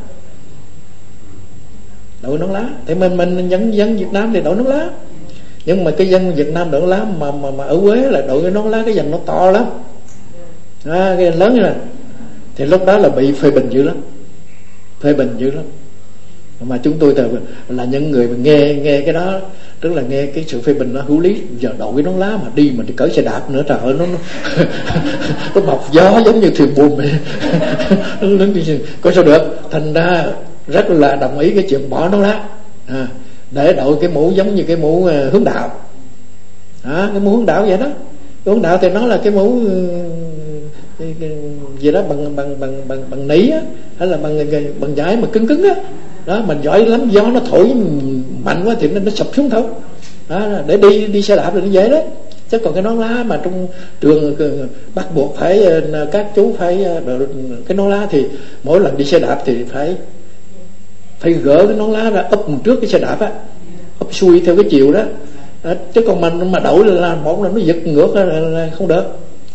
đội nón lá. Thì mình mình dân dân Việt Nam thì đội nón lá, nhưng mà cái dân Việt Nam đội nón lá mà mà mà ở Huế là đội cái nón lá cái dành nó to lắm, à, cái lớn như này. Thì lúc đó là bị phê bình dữ lắm, phê bình dữ lắm. Mà chúng tôi là những người mà nghe nghe cái đó, tức là nghe cái sự phê bình nó hữu lý. Giờ đội cái nón lá mà đi mà đi cởi xe đạp nữa, trời ơi, nó nó, nó bọc gió giống như thuyền buồm vậy. Có sao được. Thành ra rất là đồng ý cái chuyện bỏ nón lá, à, để đội cái mũ giống như cái mũ hướng đạo, à, cái mũ hướng đạo vậy đó. Cái hướng đạo thì nó là cái mũ cái, cái, gì đó bằng bằng bằng bằng bằng nỉ á, hay là bằng bằng vải mà cứng cứng á, đó mình giỏi lắm, gió nó thổi mạnh quá thì nó, nó sụp xuống thôi, đó, để đi đi xe đạp thì nó dễ đấy. Chứ còn cái nón lá mà trong trường bắt buộc phải các chú phải cái nón lá thì mỗi lần đi xe đạp thì phải phải gỡ cái nón lá ra úp một trước cái xe đạp á, úp xuôi theo cái chiều đó, đó. Chứ còn mình mà đổi là một là nó giật ngược là, là không được.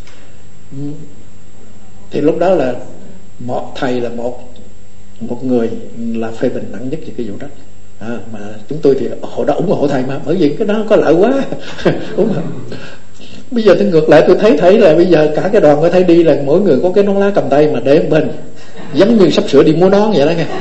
Thì lúc đó là một thầy là một một người là phê bình nặng nhất về cái vụ đó, à, mà chúng tôi thì hồi đó ủng hộ thầy mà, bởi vì cái đó có lợi quá. Đúng không? Bây giờ tôi ngược lại tôi thấy thấy là bây giờ cả cái đoàn có thấy đi là mỗi người có cái nón lá cầm tay mà để bên giống như sắp sửa đi mua nón vậy đó nghe.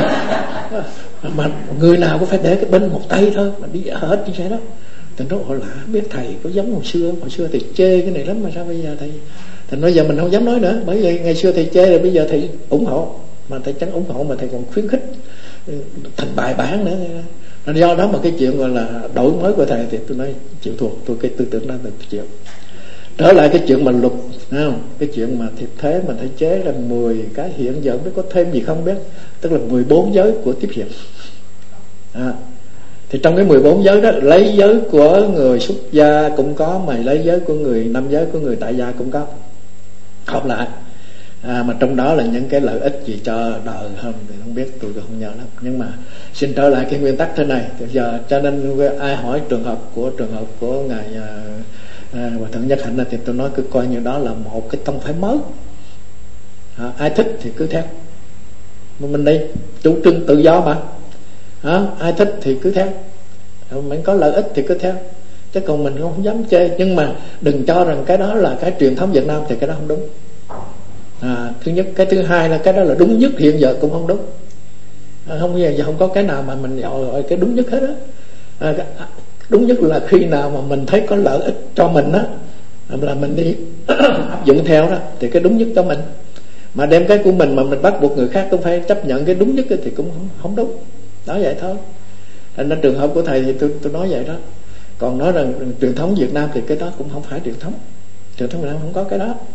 Mà người nào cũng phải để cái bên một tay thôi mà đi hết như thế đó. Thì nó họ lạ, biết thầy có giống hồi xưa, hồi xưa thầy chê cái này lắm mà sao bây giờ thầy Thành bây giờ mình không dám nói nữa, bởi vì ngày xưa thầy chê rồi bây giờ thầy ủng hộ, mà thầy chẳng ủng hộ mà thầy còn khuyến khích thành bài bản nữa. Do đó mà cái chuyện gọi là đổi mới của thầy thì tôi nói chịu thua, tôi cái tư tưởng đó tôi chịu. Trở lại cái chuyện mà luật, không? Cái chuyện mà thiệp thế mà thầy chế là mười cái, hiện giờ không biết có thêm gì không biết, tức là mười bốn giới của tiếp hiện. À, thì trong cái mười bốn giới đó, lấy giới của người xuất gia cũng có, mà lấy giới của người nam giới của người tại gia cũng có, hợp lại. À, mà trong đó là những cái lợi ích gì cho đời không thì không biết, tôi không nhớ lắm. Nhưng mà xin trở lại cái nguyên tắc thế này. Bây giờ cho nên ai hỏi trường hợp của trường hợp của ngài à, Hòa Thượng Nhất Hạnh thì tôi nói cứ coi như đó là một cái tông phái mới. À, ai thích thì cứ theo. Mình đi chủ trương tự do mà. À, ai thích thì cứ theo, mình có lợi ích thì cứ theo, chứ còn mình không dám chê. Nhưng mà đừng cho rằng cái đó là cái truyền thống Việt Nam thì cái đó không đúng. À, thứ nhất. Cái thứ hai là cái đó là đúng nhất, hiện giờ cũng không đúng. À, không giờ không có cái nào mà mình gọi cái đúng nhất hết á. À, đúng nhất là khi nào mà mình thấy có lợi ích cho mình á, là mình đi áp dụng theo đó thì cái đúng nhất cho mình. Mà đem cái của mình mà mình bắt buộc người khác cũng phải chấp nhận cái đúng nhất thì cũng không, không đúng. Đó vậy thôi. Thành ra trường hợp của thầy thì tôi tôi nói vậy đó. Còn nói rằng truyền thống Việt Nam thì cái đó cũng không phải truyền thống. Truyền thống Việt Nam không có cái đó.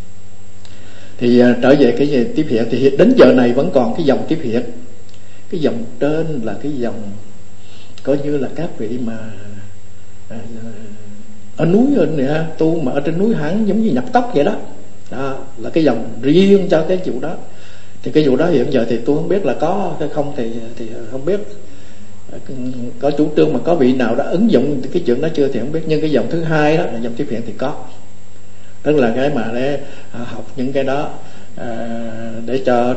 Thì uh, trở về cái gì tiếp hiện thì đến giờ này vẫn còn cái dòng tiếp hiện. Cái dòng trên là cái dòng coi như là các vị mà uh, ở núi này, tu mà ở trên núi hẳn giống như nhập tóc vậy đó. Đó là cái dòng riêng cho cái vụ đó. Thì cái vụ đó hiện giờ thì tôi không biết là có hay không, thì thì không biết có chủ trương mà có vị nào đã ứng dụng cái chuyện đó chưa thì không biết. Nhưng cái dòng thứ hai đó là dòng tiếp hiện thì có, tức là cái mà để học những cái đó để cho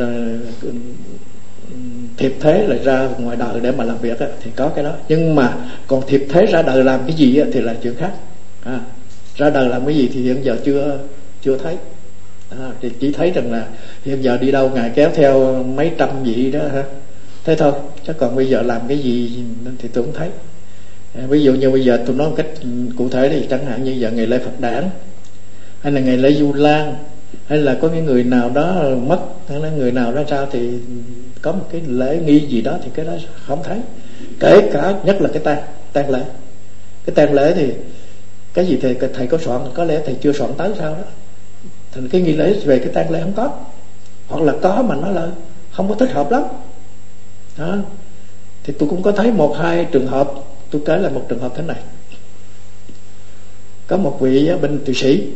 thiệp thế lại ra ngoài đời để mà làm việc đó, thì có cái đó. Nhưng mà còn thiệp thế ra đời làm cái gì thì là chuyện khác. À, ra đời làm cái gì thì hiện giờ chưa chưa thấy. À, thì chỉ thấy rằng là hiện giờ đi đâu ngài kéo theo mấy trăm vị đó hả, thế thôi. Chứ còn bây giờ làm cái gì thì tôi không thấy. À, ví dụ như bây giờ tôi nói một cách cụ thể thì chẳng hạn như giờ ngày lễ Phật đản, hay là ngày lễ Du Lan, hay là có những người nào đó mất, hay là người nào đó sao thì có một cái lễ nghi gì đó thì cái đó không thấy. Kể cả nhất là cái tang tang lễ, cái tang lễ thì cái gì thì thầy có soạn, có lẽ thầy chưa soạn tới sao đó. Thành cái nghi lễ về cái tang lễ không có, hoặc là có mà nó là không có thích hợp lắm đó. Thì tôi cũng có thấy một hai trường hợp. Tôi kể là một trường hợp thế này. Có một vị bên Thụy Sĩ,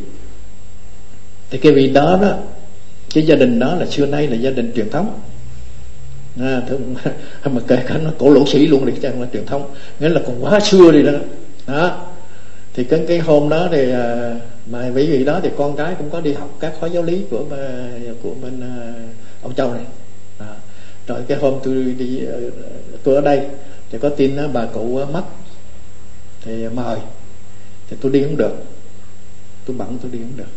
thì cái vị đó đó, cái gia đình đó là xưa nay là gia đình truyền thống, à, thường, mà kể cả nó cổ lỗ sĩ luôn đi chẳng là truyền thống, nghĩa là còn quá xưa đi đó. Đó thì cái cái hôm đó thì mà vì vì đó thì con cái cũng có đi học các khóa giáo lý của của bên ông Châu này. À, rồi cái hôm tôi đi tôi ở đây thì có tin đó, bà cụ mất thì mời, thì tôi đi không được, tôi bận tôi đi không được.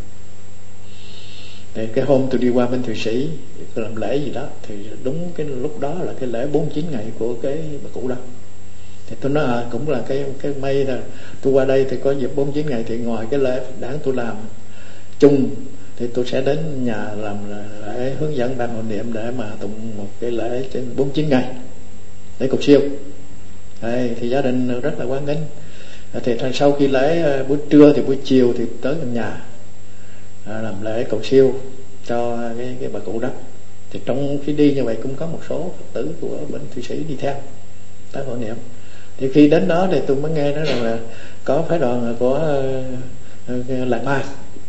Thì cái hôm tôi đi qua bên Thụy Sĩ tôi làm lễ gì đó, thì đúng cái lúc đó là cái lễ bốn mươi chín ngày của cái bà cụ đó. Thì tôi nói à, cũng là cái cái may là tôi qua đây thì có dịp bốn mươi chín ngày, thì ngoài cái lễ đáng tôi làm chung thì tôi sẽ đến nhà làm lễ hướng dẫn ban hội niệm để mà tụng một cái lễ trên bốn mươi chín ngày để cầu siêu. Đấy, thì gia đình rất là hoan nghênh. Thì sau khi lễ buổi trưa thì buổi chiều thì tới nhà à, làm lễ cầu siêu cho cái, cái bà cụ đó. Thì trong khi đi như vậy cũng có một số Phật tử của bên Thụy Sĩ đi theo tới hội niệm. Thì khi đến đó thì tôi mới nghe nói rằng là có phái đoàn của uh, Làng Ma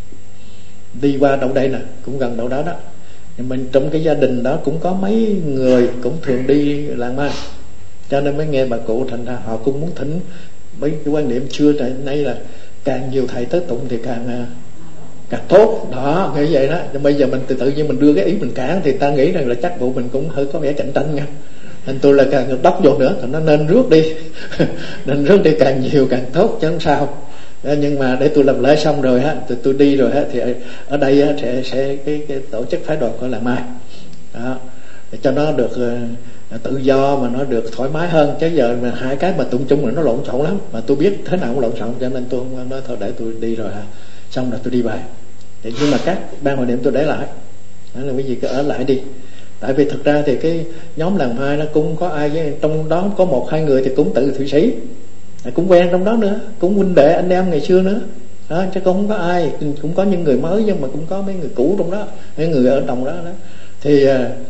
đi qua đâu đây nè, cũng gần đâu đó đó. Nhưng mình trong cái gia đình đó cũng có mấy người cũng thường đi Làng Ma, cho nên mới nghe bà cụ, thành ra họ cũng muốn thỉnh. Với cái quan niệm xưa tới nay là càng nhiều thầy tới tụng thì càng càng tốt đó, như vậy đó. Nhưng bây giờ mình tự tự nhiên mình đưa cái ý mình cản thì ta nghĩ rằng là chắc bộ mình cũng hơi có vẻ cạnh tranh nha. Nên tôi là càng đốc vô nữa thì nó nên rước đi nên rước đi càng nhiều càng tốt chứ không sao. Nhưng mà để tôi làm lễ xong rồi á, tôi, tôi đi rồi á, thì ở đây á, sẽ sẽ cái, cái tổ chức phái đoàn của Làng Mai đó, để cho nó được uh, tự do mà nó được thoải mái hơn. Chứ giờ mà hai cái mà tụng chung là nó lộn xộn lắm, mà tôi biết thế nào cũng lộn xộn, cho nên tôi nói thôi để tôi đi rồi hả, xong rồi tôi đi về. Thì, nhưng mà các ban hội niệm tôi để lại, đó là cái gì cứ ở lại đi. Tại vì thực ra thì cái nhóm Làng Mai nó cũng có ai với, trong đó có một hai người thì cũng tự Thụy Sĩ, cũng quen trong đó nữa, cũng huynh đệ anh em ngày xưa nữa đó, chứ cũng không có ai. Cũng có những người mới nhưng mà cũng có mấy người cũ trong đó, mấy người ở trong đó đó. Thì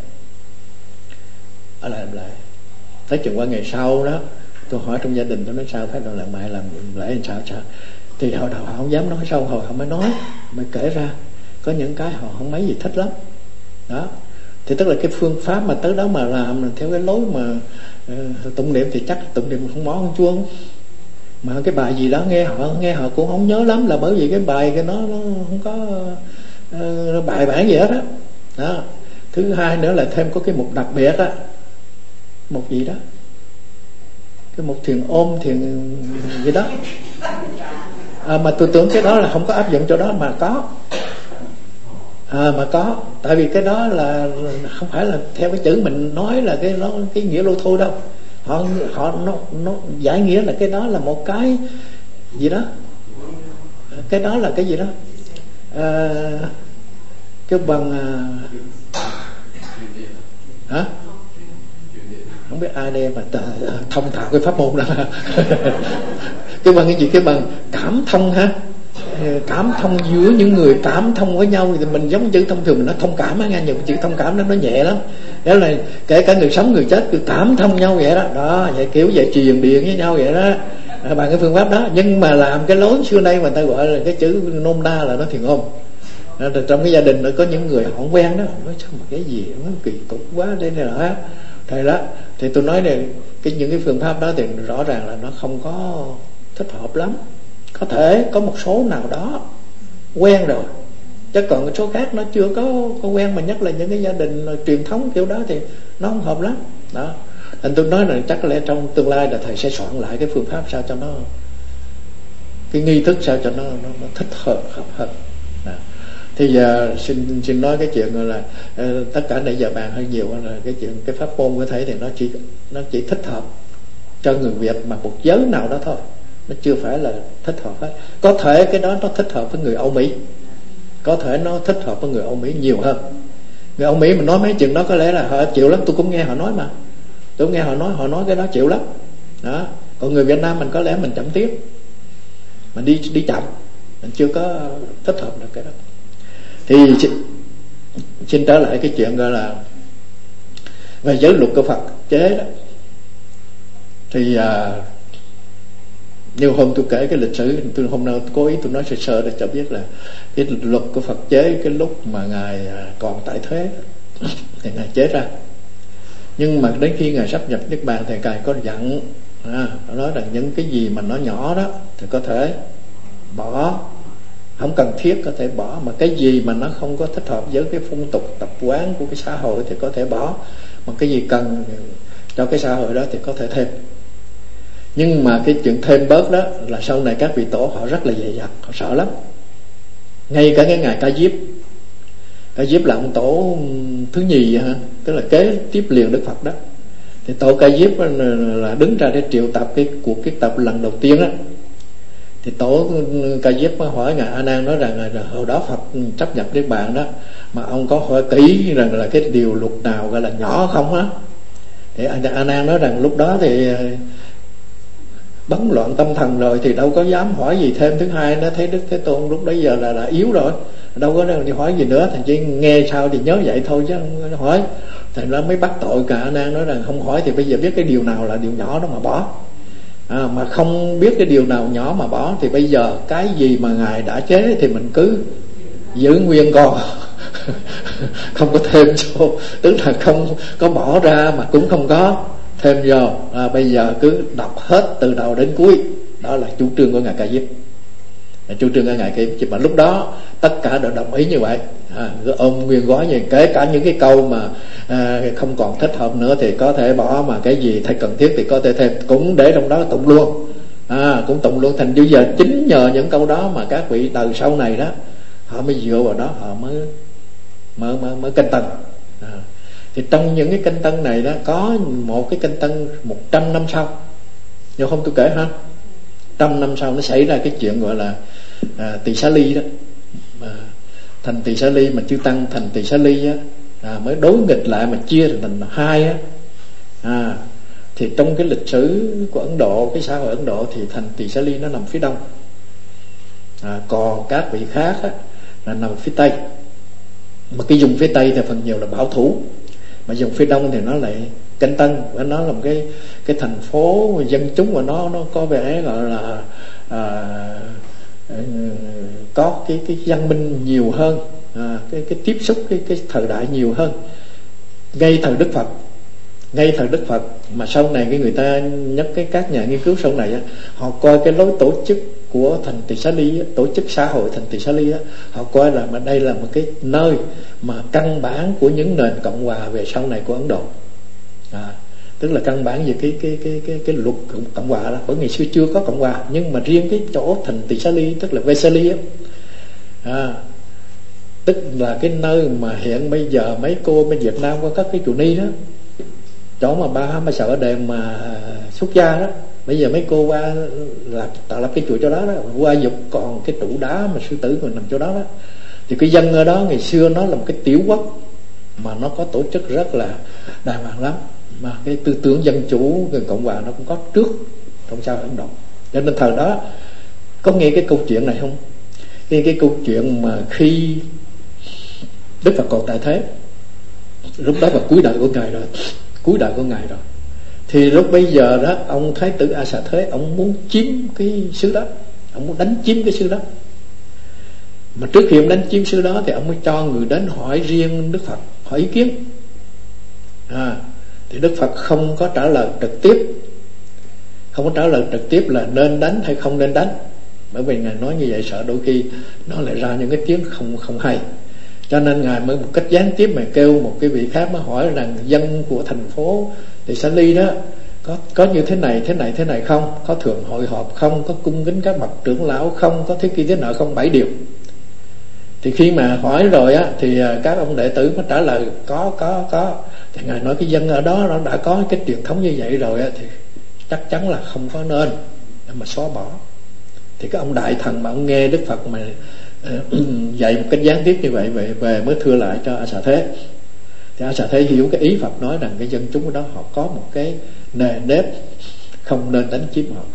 ở lại làm lại tới chừng qua ngày sau đó, tôi hỏi trong gia đình tôi nói sao phái đoàn Làng Mai làm lễ làm sao sao. Thì hồi đầu họ không dám nói, sau hồi họ mới nói, mới kể ra có những cái họ không mấy gì thích lắm đó. Thì tức là cái phương pháp mà tới đó mà làm theo cái lối mà uh, tụng niệm thì chắc tụng niệm không mó không chuông, mà cái bài gì đó nghe họ nghe họ cũng không nhớ lắm, là bởi vì cái bài cái nó nó không có uh, bài bản gì hết đó. Đó. Thứ hai nữa là thêm có cái mục đặc biệt á, một gì đó, cái một thiền ôm thiền gì đó à, mà tôi tưởng cái đó là không có áp dụng chỗ đó, mà có à, mà có. Tại vì cái đó là không phải là theo cái chữ mình nói là cái nó cái nghĩa lô thôi đâu. Họ họ nó nó giải nghĩa là cái đó là một cái gì đó, cái đó là cái gì đó à, cái bằng à, hả không biết ai đây mà thông thạo cái pháp môn là cái bằng cái gì, cái bằng cảm thông ha, cảm thông giữa những người cảm thông với nhau. Thì mình giống chữ thông thường mình nói thông cảm á, nghe nhiều chữ thông cảm nó nó nhẹ lắm, đó là kể cả người sống người chết cứ cảm thông nhau vậy đó. Đó vậy kiểu vậy, truyền điện với nhau vậy đó, à, bằng cái phương pháp đó. Nhưng mà làm cái lối xưa nay mà ta gọi là cái chữ nôm na là nó thiền ôm. Đó, trong cái gia đình nó có những người họ không quen đó, nói sao mà cái gì nó kỳ cục quá đây này là thầy đó. Thì tôi nói này, cái những cái phương pháp đó thì rõ ràng là nó không có thích hợp lắm. Có thể có một số nào đó quen rồi, chứ còn cái số khác nó chưa có, có quen, mà nhất là những cái gia đình truyền thống kiểu đó thì nó không hợp lắm đó. Nên tôi nói là chắc có lẽ trong tương lai là thầy sẽ soạn lại cái phương pháp sao cho nó, cái nghi thức sao cho nó, nó, nó thích hợp hợp hợp đó. Thì giờ xin xin nói cái chuyện là uh, tất cả nãy giờ bàn hơi nhiều là cái chuyện cái pháp môn của thầy thì nó chỉ nó chỉ thích hợp cho người Việt mà một giới nào đó thôi, nó chưa phải là thích hợp hết. Có thể cái đó nó thích hợp với người Âu Mỹ, có thể nó thích hợp với người Âu Mỹ nhiều hơn. Người Âu Mỹ mình nói mấy chuyện đó có lẽ là họ chịu lắm, tôi cũng nghe họ nói mà, tôi nghe họ nói họ nói cái đó chịu lắm đó. Còn người Việt Nam mình có lẽ mình chậm tiếp, mình đi đi chậm, mình chưa có thích hợp được cái đó. Thì xin, xin trở lại cái chuyện gọi là về giới luật của Phật chế đó. Thì à, như hôm tôi kể cái lịch sử, tôi hôm nào cố ý tôi nói sơ sơ để cho biết là cái luật của Phật chế cái lúc mà ngài còn tại thế thì ngài chế ra. Nhưng mà đến khi Ngài sắp nhập Niết Bàn thì Ngài có dặn, à, nói rằng những cái gì mà nó nhỏ đó thì có thể bỏ, không cần thiết có thể bỏ, mà cái gì mà nó không có thích hợp với cái phong tục tập quán của cái xã hội thì có thể bỏ, mà cái gì cần cho cái xã hội đó thì có thể thêm. Nhưng mà cái chuyện thêm bớt đó là sau này các vị tổ họ rất là dè dặt, họ sợ lắm. Ngay cả cái Ngài Ca Diếp, Ca Diếp là ông tổ thứ nhì hả, tức là kế tiếp liền Đức Phật đó. Thì tổ Ca Diếp là đứng ra để triệu tập cái cuộc kiết tập lần đầu tiên á. Thì tổ Ca Diếp mới hỏi Ngài A Nan, nói rằng là hồi đó Phật chấp nhập Niết Bàn đó, mà ông có hỏi kỹ rằng là cái điều luật nào gọi là nhỏ không á. Thì A Nan nói rằng lúc đó thì bấn loạn tâm thần rồi thì đâu có dám hỏi gì thêm. Thứ hai nó thấy Đức Thế Tôn lúc bấy giờ là đã yếu rồi, đâu có đi hỏi gì nữa, thành chỉ nghe sao thì nhớ vậy thôi chứ không hỏi. Thành ra mới bắt tội cả A Nan, nói rằng không hỏi thì bây giờ biết cái điều nào là điều nhỏ đó mà bỏ, à, mà không biết cái điều nào nhỏ mà bỏ thì bây giờ cái gì mà Ngài đã chế thì mình cứ giữ nguyên còn không có thêm vô, tức là không có bỏ ra mà cũng không có thêm vô, à, bây giờ cứ đọc hết từ đầu đến cuối. Đó là chủ trương của Ngài Ca Diếp, chủ trương của Ngài Ca Diếp. Mà lúc đó tất cả đều đồng ý như vậy, à, ôm nguyên gói như kể cả những cái câu mà à, không còn thích hợp nữa thì có thể bỏ, mà cái gì thấy cần thiết thì có thể thêm, cũng để trong đó tụng luôn, à, cũng tụng luôn. Thành bây giờ chính nhờ những câu đó mà các vị đời sau này đó họ mới dựa vào đó, họ mới mới mới, mới canh tân. À, thì trong những cái canh tân này đó có một cái canh tân một trăm năm sau, nếu không tôi kể ha, trăm năm sau nó xảy ra cái chuyện gọi là à, Tỳ Xá Ly đó, à, thành Tỳ Xá Ly mà chư tăng thành Tỳ Xá Ly á, à, mới đối nghịch lại mà chia thành hai á. À, thì trong cái lịch sử của Ấn Độ, cái xã hội Ấn Độ thì thành Tỳ Xá Ly nó nằm phía đông, à, còn các vị khác á, là nằm phía tây. Mà cái vùng phía tây thì phần nhiều là bảo thủ, mà vùng phía đông thì nó lại canh tân, và nó là một cái cái thành phố dân chúng của nó nó có vẻ gọi là à, có cái cái văn minh nhiều hơn, à, cái cái tiếp xúc cái cái thời đại nhiều hơn. Ngay thời Đức Phật, ngay thời Đức Phật mà sau này cái người ta nhắc cái các nhà nghiên cứu sau này á, họ coi cái lối tổ chức của thành Tỳ Xá Ly á, tổ chức xã hội thành Tỳ Xá Ly á, họ coi là mà đây là một cái nơi mà căn bản của những nền cộng hòa về sau này của Ấn Độ, à, tức là căn bản về cái cái cái cái cái luật cộng hòa đó. Bởi ngày xưa chưa có cộng hòa, nhưng mà riêng cái chỗ thành Tỳ Xá Ly tức là Vesali á, à, tức là cái nơi mà hiện bây giờ mấy cô bên Việt Nam có các cái chùa ni đó, chỗ mà ba ba sợ đèn mà xuất gia đó, bây giờ mấy cô qua là tạo lập cái chùa chỗ đó đó, qua dục còn cái trụ đá mà sư tử còn nằm chỗ đó đó. Thì cái dân ở đó ngày xưa nó là một cái tiểu quốc mà nó có tổ chức rất là đàng hoàng lắm, mà cái tư tưởng dân chủ cộng hòa nó cũng có trước trong xã hội Ấn Độ. Cho nên thời đó có nghe cái câu chuyện này không? Nghe cái câu chuyện mà khi Đức Phật còn tại thế, lúc đó là cuối đời của Ngài rồi, cuối đời của Ngài rồi, thì lúc bây giờ đó ông Thái tử A Xà Thế, ông muốn chiếm cái xứ đó, ông muốn đánh chiếm cái xứ đó. Mà trước khi ông đánh chiếm xứ đó thì ông mới cho người đến hỏi riêng Đức Phật, hỏi ý kiến, à, thì Đức Phật không có trả lời trực tiếp, không có trả lời trực tiếp là nên đánh hay không nên đánh, bởi vì Ngài nói như vậy sợ đôi khi nó lại ra những cái tiếng không không hay. Cho nên Ngài mới một cách gián tiếp mà kêu một cái vị khác mới hỏi rằng dân của thành phố Tỳ Xá Ly đó có có như thế này thế này thế này không, có thường hội họp không, có cung kính các bậc trưởng lão không, có thế kia thế nọ không, bảy điều. Thì khi mà hỏi rồi á thì các ông đệ tử mới trả lời có có có. Thì Ngài nói cái dân ở đó nó đã có cái truyền thống như vậy rồi á, thì chắc chắn là không có nên để mà xóa bỏ. Thì cái ông đại thần mà ông nghe Đức Phật mà uh, dạy một cách gián tiếp như vậy về về mới thưa lại cho A Xà Thế. Thì A Xà Thế hiểu cái ý Phật nói rằng cái dân chúng ở đó họ có một cái nề nếp không nên đánh chiếm họ,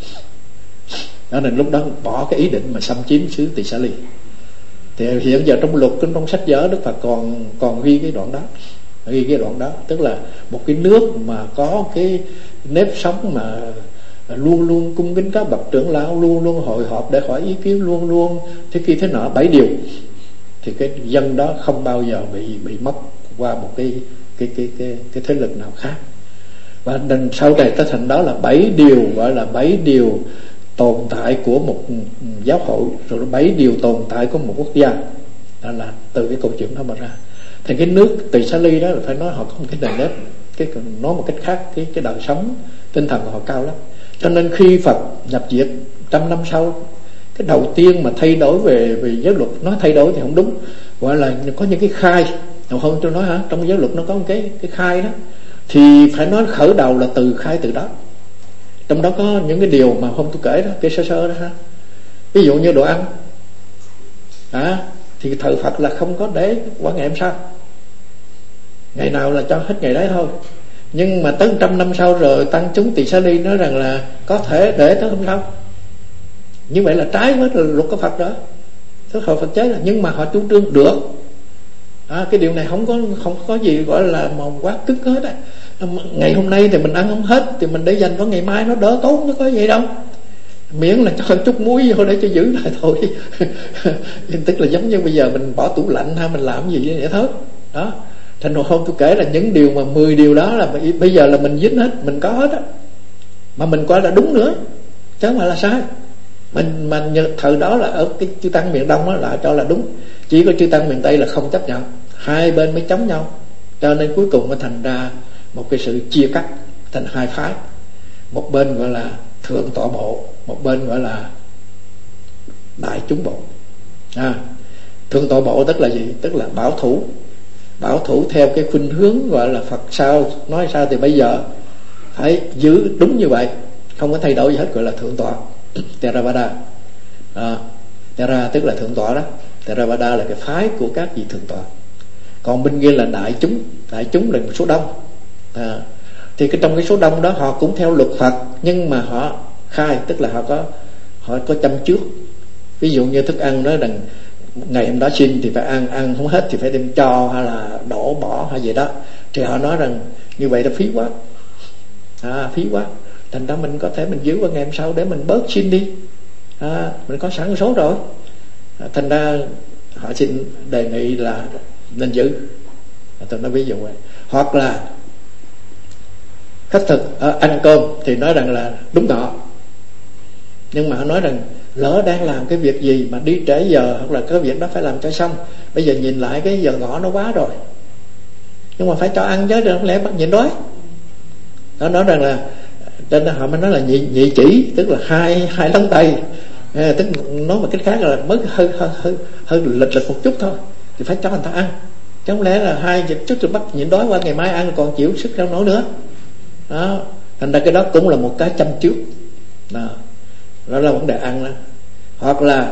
đó nên lúc đó bỏ cái ý định mà xâm chiếm xứ Tỳ Xá Ly. Thì hiện giờ trong luật, trong sách vở Đức Phật còn còn ghi cái đoạn đó, ghi cái đoạn đó, tức là một cái nước mà có cái nếp sống mà luôn luôn cung kính các bậc trưởng lão, luôn luôn hội họp để hỏi ý kiến, luôn luôn thế kia thế nọ, bảy điều, thì cái dân đó không bao giờ bị bị mất qua một cái cái cái cái cái thế lực nào khác. Và nên sau này ta thành đó là bảy điều, gọi là bảy điều tồn tại của một giáo hội, rồi bảy điều tồn tại của một quốc gia. Đó là từ cái câu chuyện đó mà ra. Thì cái nước Tỳ Xá Ly đó là phải nói họ có một cái nền nếp, cái nói một cách khác, cái cái đời sống tinh thần của họ cao lắm. Cho nên khi Phật nhập diệt trăm năm sau, cái đầu tiên mà thay đổi về về giáo luật, nói thay đổi thì không đúng, gọi là có những cái khai. Đầu hôm tôi nói hả, trong giáo luật nó có một cái cái khai đó, thì phải nói khởi đầu là từ khai từ đó. Trong đó có những cái điều mà hôm tôi kể đó, cái sơ sơ đó ha. Ví dụ như đồ ăn à, thì thờ Phật là không có để qua ngày hôm sau, ngày nào là cho hết ngày đấy thôi. Nhưng mà tới trăm năm sau rồi tăng chúng Tỳ Xá Ly nói rằng là có thể để tới hôm sau. Như vậy là trái với luật của Phật đó, tức hồi Phật chế là, nhưng mà họ chủ trương được. À, cái điều này không có không có gì gọi là mà quá cứng hết á. Ngày hôm nay thì mình ăn không hết thì mình để dành vào ngày mai, nó đỡ tốn, nó có gì đâu, miễn là cho chút muối vô để cho giữ lại thôi. Tức là giống như bây giờ mình bỏ tủ lạnh hay mình làm gì vậy thôi đó. Thành hồi hôm tôi kể là những điều mà mười điều đó là bây giờ là mình dính hết, mình có hết á, mà mình coi là đúng nữa chứ không phải là sai. Mình mà thời đó là ở cái chư tăng miền Đông đó là cho là đúng, chỉ có chư tăng miền Tây là không chấp nhận, hai bên mới chống nhau, cho nên cuối cùng mới thành ra một cái sự chia cắt thành hai phái. Một bên gọi là thượng tọa bộ, một bên gọi là đại chúng bộ. À, thượng tọa bộ tức là gì? Tức là bảo thủ, bảo thủ theo cái khuynh hướng gọi là Phật sao nói sao thì bây giờ phải giữ đúng như vậy, không có thay đổi gì hết, gọi là thượng tọa. Theravada. À, Thera tức là thượng tọa đó, Theravada là cái phái của các vị thượng tọa. Còn bên kia là đại chúng, đại chúng là một số đông. À, thì cái trong cái số đông đó họ cũng theo luật Phật, nhưng mà họ khai, tức là họ có họ có chăm trước. Ví dụ như thức ăn đó rằng ngày hôm đó xin thì phải ăn, ăn không hết thì phải đem cho, hay là đổ bỏ hay gì đó, thì họ nói rằng như vậy là phí quá, à, phí quá. Thành ra mình có thể mình giữ qua ngày hôm sau để mình bớt xin đi, à, mình có sẵn số rồi. À, thành ra họ xin đề nghị là nên giữ. À, tôi nói ví dụ vậy. Hoặc là khách thực à, ăn cơm thì nói rằng là đúng ngọ, nhưng mà họ nói rằng lỡ đang làm cái việc gì mà đi trễ giờ, hoặc là cái việc đó phải làm cho xong, bây giờ nhìn lại cái giờ ngọ nó quá rồi, nhưng mà phải cho ăn chứ, không lẽ bắt nhịn đói. Nó nói rằng là trên đó họ mới nói là nhị, nhị chỉ, tức là hai hai lóng tay, à, tức nói một cách khác là mới hơi hơi hơi hơi lịch lịch một chút thôi thì phải cho người ta ăn, chứ không lẽ là hai chút rồi bắt nhịn đói qua ngày mai ăn còn chịu sức đâu nổi nữa đó. Thành ra cái đó cũng là một cái chăm trước đó. Đó là vấn đề ăn đó. Hoặc là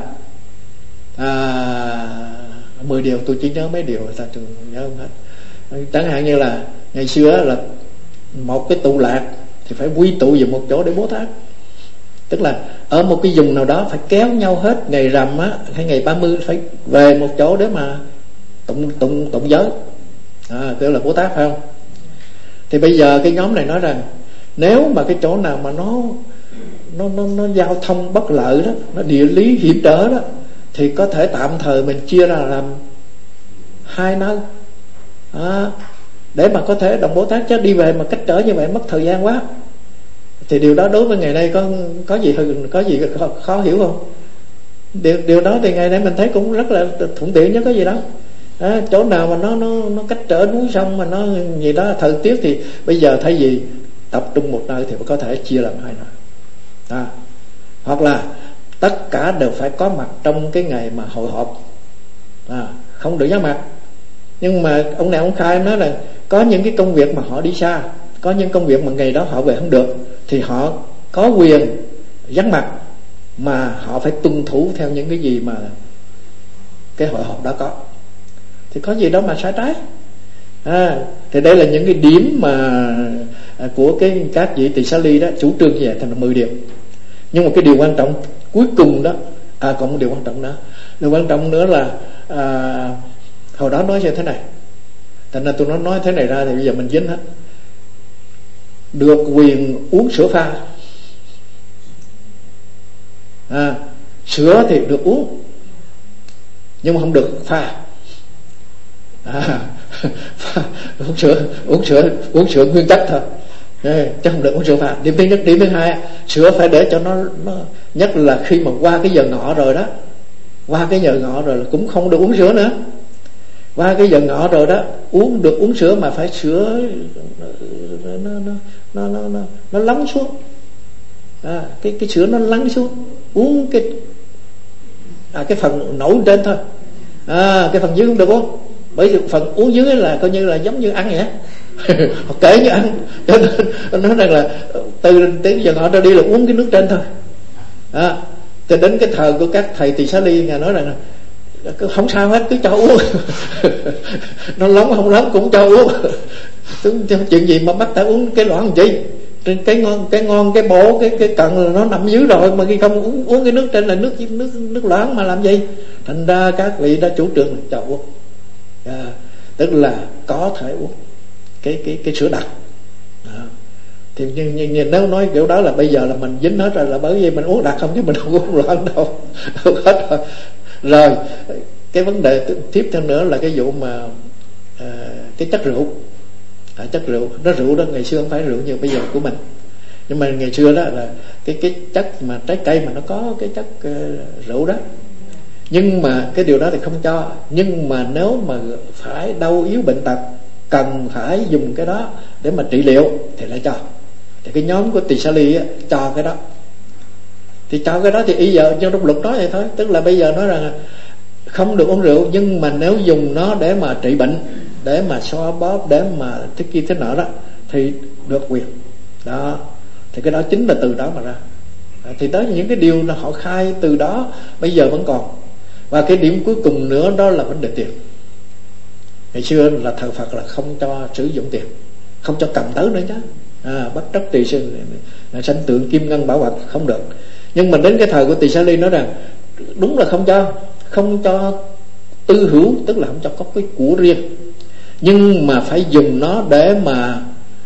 à, mười điều tôi chỉ nhớ mấy điều, ta tôi nhớ không hết. Chẳng hạn như là ngày xưa là một cái tụ lạc thì phải quy tụ về một chỗ để bố tháp, tức là ở một cái vùng nào đó phải kéo nhau hết, ngày rằm á hay ngày ba mươi phải về một chỗ để mà tụng tụng tụng giới, à, tức là bố tháp, phải không? Thì bây giờ cái nhóm này nói rằng nếu mà cái chỗ nào mà nó nó nó, nó giao thông bất lợi đó, nó địa lý hiểm trở đó, thì có thể tạm thời mình chia ra làm hai nơi, à, để mà có thể đồng Bồ Tát, chứ đi về mà cách trở như vậy mất thời gian quá. Thì điều đó đối với ngày nay có có gì có gì khó, khó hiểu không? Điều điều đó thì ngày nay mình thấy cũng rất là thuận tiện chứ có gì đâu. À, chỗ nào mà nó nó nó cách trở núi sông mà nó gì đó thời tiết thì bây giờ thay vì tập trung một nơi thì có thể chia làm hai nơi. À, hoặc là tất cả đều phải có mặt trong cái ngày mà hội họp, à, không được vắng mặt. Nhưng mà ông này ông khai nói là có những cái công việc mà họ đi xa, có những công việc mà ngày đó họ về không được, thì họ có quyền vắng mặt, mà họ phải tuân thủ theo những cái gì mà cái hội họp đó có. Thì có gì đó mà sai trái. À, thì đây là những cái điểm mà của cái các vị Tỳ Xá Ly đó chủ trương như vậy, thành là mười điều. Nhưng mà cái điều quan trọng cuối cùng đó, à còn một điều quan trọng đó, điều quan trọng nữa là à, hồi đó nói như thế này, thành ra tôi nói nói thế này ra thì bây giờ mình dính hết. Được quyền uống sữa pha, à, sữa thì được uống nhưng mà không được pha, à, uống sữa uống sữa uống sữa nguyên chất thôi, chứ không được uống sữa pha. Điểm thứ nhất. Điểm thứ hai, sữa phải để cho nó, nó nhất là khi mà qua cái giờ ngọ rồi đó, qua cái giờ ngọ rồi là cũng không được uống sữa nữa. Qua cái giờ ngọ rồi đó, uống được uống sữa mà phải sữa nó nó nó nó nó, nó, nó lắng xuống, à, cái cái sữa nó lắng xuống, uống cái à, cái phần nổi trên thôi, à, cái phần dưới không được uống, bởi vì phần uống dưới là coi như là giống như ăn vậy á. Hoặc kể như ăn, cho nên nói rằng là từ tới giờ ngọ trở đi là uống cái nước trên thôi. À, cho đến cái thời của các thầy Tỳ Xá Ly, ngài nói rằng không sao hết, cứ cho uống. Nó nóng không nóng cũng cho uống. Chuyện gì mà bắt ta uống cái loãng làm chi? Cái ngon cái ngon cái bổ cái cái cận là nó nằm dưới rồi, mà khi không uống uống cái nước trên là nước nước nước loãng mà làm gì? Thành ra các vị đã chủ trương cho uống, à, tức là có thể uống cái cái cái sữa đặc. À, thì nhưng, nhưng, nhưng nếu nói kiểu đó là bây giờ là mình dính hết rồi, là bởi vì mình uống đặc không chứ mình không uống loãng đâu. Hết rồi. Rồi cái vấn đề tiếp theo nữa là cái vụ mà à, cái chất rượu, à, chất rượu nó rượu đó ngày xưa không phải rượu như bây giờ của mình, nhưng mà ngày xưa đó là cái cái chất mà trái cây mà nó có cái chất uh, rượu đó, nhưng mà cái điều đó thì không cho. Nhưng mà nếu mà phải đau yếu bệnh tật cần phải dùng cái đó để mà trị liệu thì lại cho. Thì cái nhóm của Tỳ Xá Ly á, cho cái đó. Thì cho cái đó thì ý giờ trong luật nói vậy thôi. Tức là bây giờ nói rằng không được uống rượu, nhưng mà nếu dùng nó để mà trị bệnh, để mà xoa bóp, để mà thế kia thế nọ đó thì được quyền đó. Thì cái đó chính là từ đó mà ra. Thì đó là những cái điều là họ khai từ đó bây giờ vẫn còn. Và cái điểm cuối cùng nữa đó là vấn đề tiền. Ngày xưa là thờ Phật là không cho sử dụng tiền, không cho cầm tới nữa chứ, à, bất trắc tỳ sư sanh tượng kim ngân bảo vật không được. Nhưng mà đến cái thời của Tỳ Xá Ly nói rằng đúng là không cho, không cho tư hữu, tức là không cho có cái của riêng, nhưng mà phải dùng nó để mà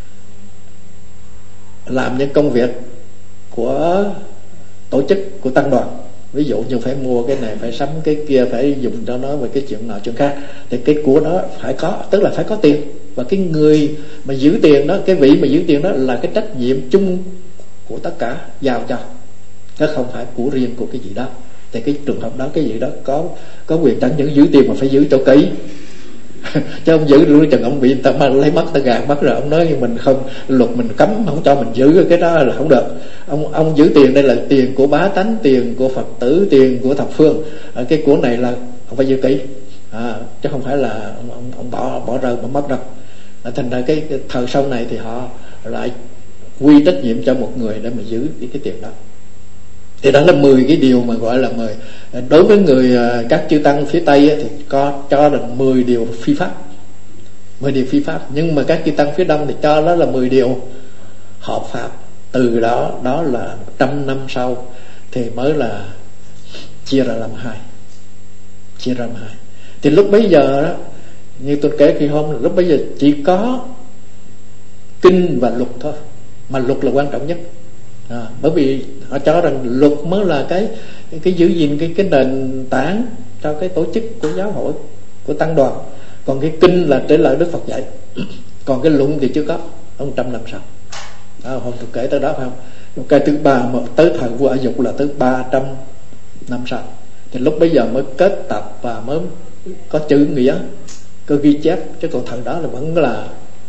làm những công việc của tổ chức, của tăng đoàn. Ví dụ như phải mua cái này, phải sắm cái kia, phải dùng cho nó về cái chuyện nọ chuyện khác, thì cái của đó phải có, tức là phải có tiền. Và cái người mà giữ tiền đó, cái vị mà giữ tiền đó là cái trách nhiệm chung của tất cả giao cho, chứ không phải của riêng của cái gì đó. Thì cái trường hợp đó cái gì đó có có quyền chẳng những giữ tiền mà phải giữ cho kỹ. Chứ ông giữ được chừng ông bị người ta lấy mất, ta gạt mất rồi ông nói như mình không, luật mình cấm không cho mình giữ cái đó là không được. Ông ông giữ tiền đây là tiền của bá tánh, tiền của Phật tử, tiền của thập phương. À, cái của này là ông phải giữ kỹ, à, chứ không phải là ông, ông, ông bỏ bỏ rơi mà mất đâu. À, thành ra cái, cái thời sau này thì họ lại quy trách nhiệm cho một người để mà giữ cái, cái tiền đó. Thì đó là mười cái điều mà gọi là mười. Đối với người các chư tăng phía Tây ấy, thì có cho là mười điều phi pháp, mười điều phi pháp. Nhưng mà các chư tăng phía Đông thì cho đó là mười điều hợp pháp. Từ đó đó là trăm năm sau thì mới là chia ra làm hai, chia ra làm hai. Thì lúc bấy giờ đó, như tôi kể khi hôm là lúc bấy giờ chỉ có kinh và luật thôi, mà luật là quan trọng nhất. À, bởi vì họ cho rằng luật mới là cái cái giữ gìn cái cái nền tảng cho cái tổ chức của giáo hội, của tăng đoàn. Còn cái kinh là để lại Đức Phật dạy. Còn cái luận thì chưa có, ông trăm năm sau. À, hôm tôi kể tới đó phải không? Cái thứ ba mà tới thời vua A Dục là tới ba trăm năm sau. Thì lúc bấy giờ mới kết tập và mới có chữ nghĩa, có ghi chép. Chứ còn thời đó là vẫn là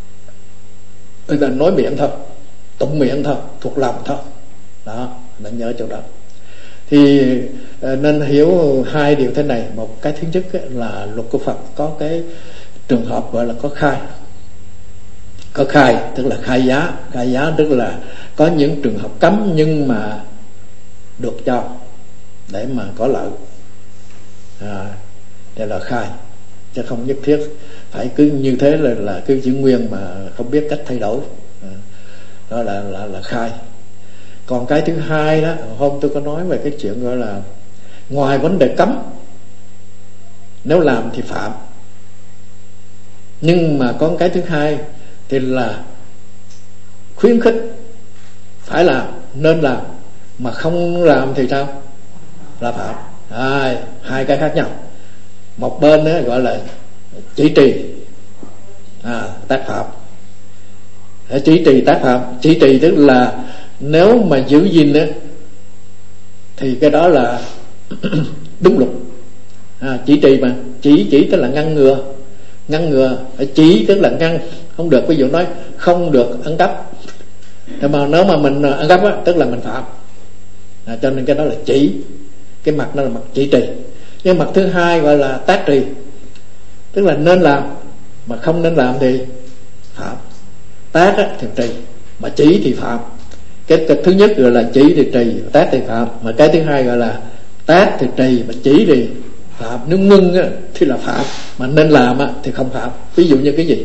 là nói miệng thôi, tụng miệng thôi, thuộc lòng thôi. Đó, nên nhớ chỗ đó. Thì nên hiểu hai điều thế này. Một cái thứ nhất là luật của Phật có cái trường hợp gọi là có khai. Có khai tức là khai giá. Khai giá tức là có những trường hợp cấm nhưng mà được cho để mà có lợi, à, đây là khai. Chứ không nhất thiết phải cứ như thế là, là cứ giữ nguyên mà không biết cách thay đổi. À, đó là, là, là khai. Còn cái thứ hai đó, hôm tôi có nói về cái chuyện gọi là ngoài vấn đề cấm, nếu làm thì phạm, nhưng mà có cái thứ hai thì là khuyến khích phải làm, nên làm, mà không làm thì sao? Là phạm. À, hai cái khác nhau. Một bên đó gọi là chỉ trì, à, tác phạm. Chỉ trì tác phạm, chỉ trì tức là nếu mà giữ gìn á thì cái đó là đúng luật. À, chỉ trì mà chỉ chỉ tức là ngăn ngừa, ngăn ngừa chỉ tức là ngăn không được. Ví dụ nói không được ăn cắp, mà nếu mà mình ăn cắp á tức là mình phạm. À, cho nên cái đó là chỉ, cái mặt đó là mặt chỉ trì. Nhưng mặt thứ hai gọi là tác trì, tức là nên làm mà không nên làm thì phạm. Tác á, thì trì, mà chỉ thì phạm. Cái, cái thứ nhất gọi là chỉ thì trì, tác thì phạm. Mà cái thứ hai gọi là tác thì trì, mà chỉ thì phạm. Nếu ngưng á, thì là phạm, mà nên làm á, thì không phạm. Ví dụ như cái gì?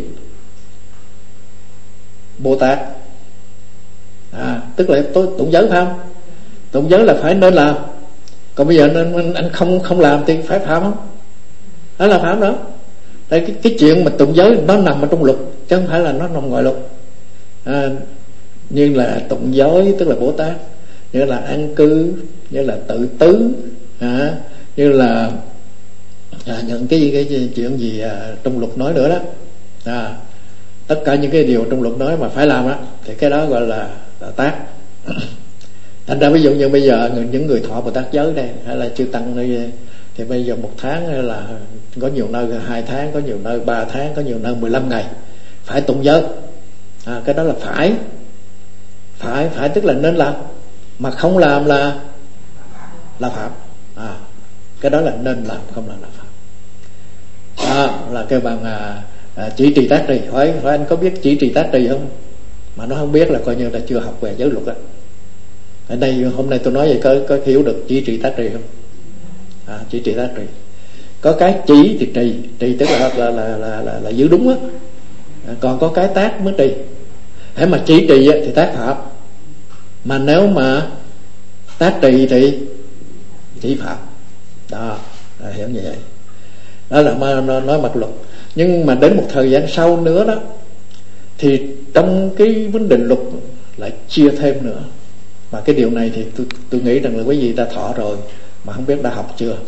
Bồ Tát, à, tức là tôi tụng giới phải không? Tụng giới là phải nên làm. Còn bây giờ nên anh không không làm thì phải phạm không? Đó là phạm đó. Đây, cái, cái chuyện mà tụng giới nó nằm ở trong luật, chứ không phải là nó nằm ngoài luật. À, như là tụng giới tức là Bồ Tát, như là an cư, như là tự tứ, à, như là à, những cái, cái, cái chuyện gì à, trong luật nói nữa đó. À, tất cả những cái điều trong luật nói mà phải làm á, thì cái đó gọi là, là tác. Thành ra ví dụ như bây giờ những người thọ Bồ Tát giới đây, hay là chư tăng đây, thì bây giờ một tháng là có nhiều nơi hai tháng, có nhiều nơi ba tháng, có nhiều nơi mười lăm ngày phải tụng giới. À, cái đó là phải, phải phải tức là nên làm, mà không làm là là phạm. À, cái đó là nên làm, không làm là phạm. À, là kêu bằng à, à, chỉ trì tác trì. Hỏi, hỏi anh có biết chỉ trì tác trì không? Mà nó không biết là coi như là chưa học về giới luật á. Ở đây hôm nay tôi nói vậy có, có hiểu được chỉ trì tác trì không? À, chỉ trì tác trì. Có cái chỉ thì trì, trì tức là là là là, là, là giữ đúng á. À, còn có cái tác mới trì. Thế mà chỉ trì á, thì tác phạm. Mà nếu mà tác trì thì chỉ phạm. Đó, là hiểu như vậy. Đó là mà nói mặt luật. Nhưng mà đến một thời gian sau nữa đó, thì trong cái vấn đề luật lại chia thêm nữa. Mà cái điều này thì tôi, tôi nghĩ rằng là quý vị đã thọ rồi, mà không biết đã học chưa.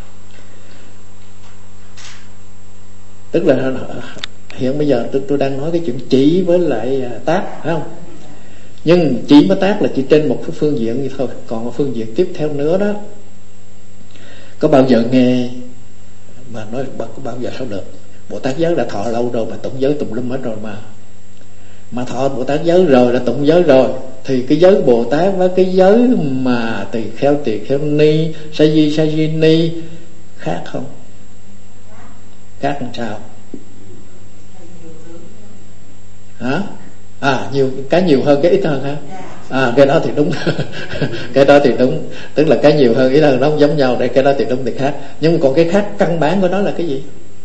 Tức là hiện bây giờ tôi, tôi đang nói cái chuyện chỉ với lại tác, phải không? Nhưng chỉ với tác là chỉ trên một cái phương diện như thôi. Còn một phương diện tiếp theo nữa đó, có bao giờ nghe mà nói có bao giờ sao được? Bồ Tát giới đã thọ lâu rồi, mà tụng giới tụng lum hết rồi mà. Mà thọ Bồ Tát giới rồi, là tụng giới rồi, thì cái giới Bồ Tát với cái giới mà tỳ kheo tỳ kheo ni, sa di sa di ni khác không? Khác làm sao? Hả? À, nhiều cái nhiều hơn cái ít hơn hả? À, cái đó thì đúng. Cái đó thì đúng, tức là cái nhiều hơn ít hơn nó không giống nhau. Đây, cái đó thì đúng thì khác. Nhưng mà còn cái khác căn bản của nó là cái gì?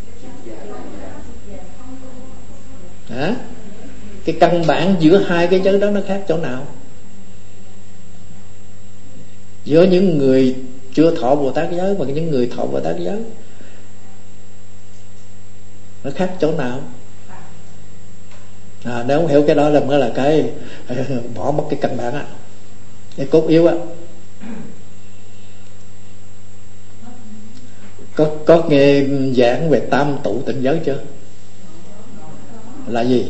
Hả? Cái căn bản giữa hai cái giới đó nó khác chỗ nào? Giữa những người chưa thọ Bồ Tát giới và những người thọ Bồ Tát giới, nó khác chỗ nào? À, nếu không hiểu cái đó là mới là cái bỏ mất cái căn bản á, cái cốt yếu á. Có có nghe giảng về tam tụ tịnh giới chưa? Là gì?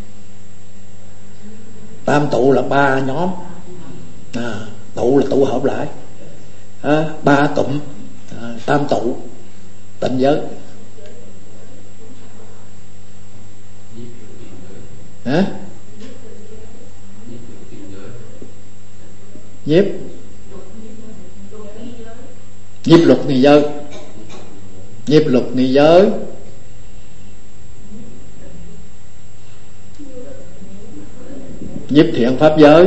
Tam tụ là ba nhóm, à, tụ là tụ hợp lại, à, ba tụm, à, tam tụ tịnh giới. Hả? Nhiếp nhiếp luật nghi giới, nhiếp luật nghi giới, nhiếp thiện pháp giới,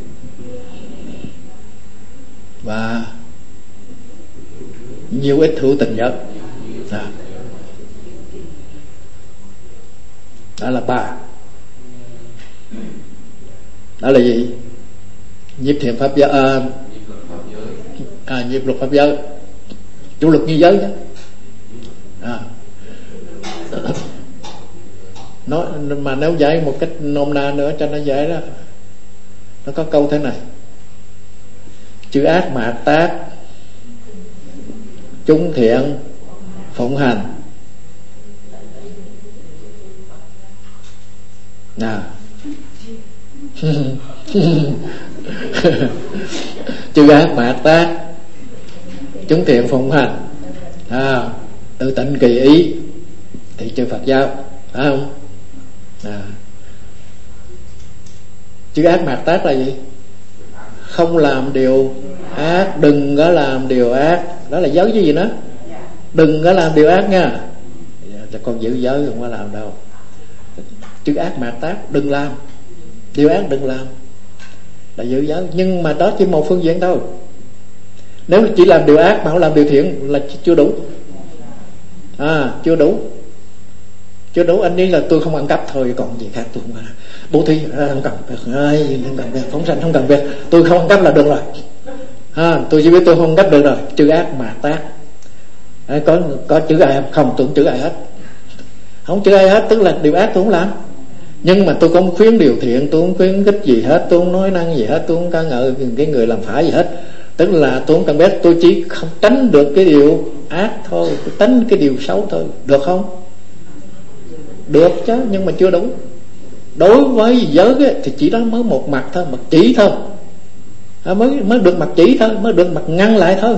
và nhiều ít hữu tình giới. À, đó là ba. Đó là gì? Nhiếp thiện pháp giới, à, à, nhiếp luật pháp giới, chủ luật nghi giới đó. À, nó mà nếu giải một cách nôm na nữa cho nó dễ đó, nó có câu thế này: chư ác mạt tác, chúng thiện phụng hành. à. Chư ác mạt tác, chúng thiện phụng hành, à, tự tịnh kỳ ý, thị trừ Phật giáo, phải không? À. Chư ác mạt tác là gì? Không làm điều ác, đừng có làm điều ác. Đó là giới chứ gì nữa? Đừng có làm điều ác nha. Còn giữ giới không có làm đâu. Chư ác mạt tác, đừng làm điều ác, đừng làm là giữ giới. Nhưng mà đó chỉ một phương diện thôi. Nếu chỉ làm điều ác mà không làm điều thiện là chưa đủ. À, chưa đủ. Chưa đủ. Anh nghĩ là tôi không ăn cắp thôi, còn gì khác tôi không ăn. Bố thí không cần việc, ai không cần việc, phóng sanh không cần việc, tôi không ăn cắp là được rồi. À, tôi chỉ biết tôi không ăn cắp được rồi. Chư ác mạt tác. À, có có chữ ai không? Tôi không chữ ai hết. Không chữ ai hết, tức là điều ác tôi không làm. Nhưng mà tôi không khuyến điều thiện, tôi không khuyến khích gì hết, tôi không nói năng gì hết, tôi không ca ngợi cái người làm phải gì hết. Tức là tôi không cần biết, tôi chỉ không tránh được cái điều ác thôi, tôi tránh cái điều xấu thôi. Được không? Được chứ, nhưng mà chưa đủ. Đối với giới ấy, thì chỉ đó mới một mặt thôi, mặt chỉ thôi, à, mới mới được mặt chỉ thôi, mới được mặt ngăn lại thôi,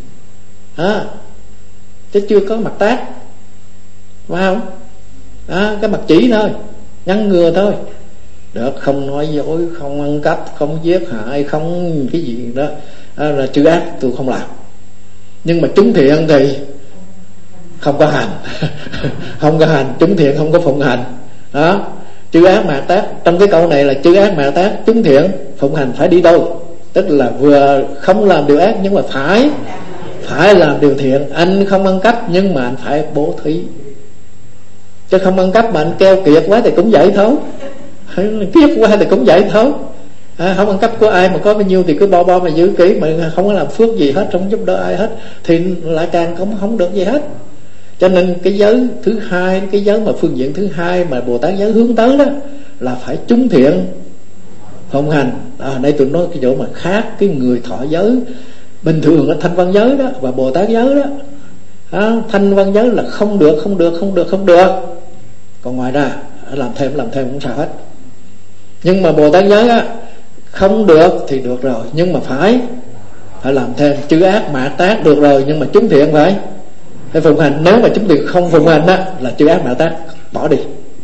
à, chứ chưa có mặt tác, phải không? À, cái mặt chỉ thôi, ngăn ngừa thôi. Được, không nói dối, không ăn cắp, không giết hại, không cái gì đó, à, là chữ ác tôi không làm. Nhưng mà chúng thiện thì không có hành. Không có hành, chúng thiện không có phụng hành. Đó, chư ác mạt tác. Trong cái câu này là chư ác mạt tác, chúng thiện phụng hành phải đi đâu? Tức là vừa không làm điều ác nhưng mà phải phải làm điều thiện. Anh không ăn cắp nhưng mà anh phải bố thí. Chứ không ăn cắp mà anh keo kiệt quá thì cũng vậy thôi. Kiết quá thì cũng vậy thôi. À, không ăn cắp của ai mà có bao nhiêu thì cứ bo bo mà giữ kỹ, mà không có làm phước gì hết, không giúp đỡ ai hết, thì lại càng không không được gì hết. Cho nên cái giới thứ hai, cái giới mà phương diện thứ hai mà Bồ Tát giới hướng tới đó là phải chúng thiện phụng hành. À, đây tôi nói cái chỗ mà khác cái người thọ giới bình thường là thanh văn giới đó và Bồ Tát giới đó. À, thanh văn giới là không được, không được, không được, không được. Còn ngoài ra làm thêm, làm thêm cũng sao hết. Nhưng mà Bồ Tát giới á, không được thì được rồi, nhưng mà phải phải làm thêm. Chư ác mạt tác được rồi, nhưng mà chúng thiện phải phải phụng hành. Nếu mà chúng thiện không phụng hành á là chư ác mạt tác, bỏ đi.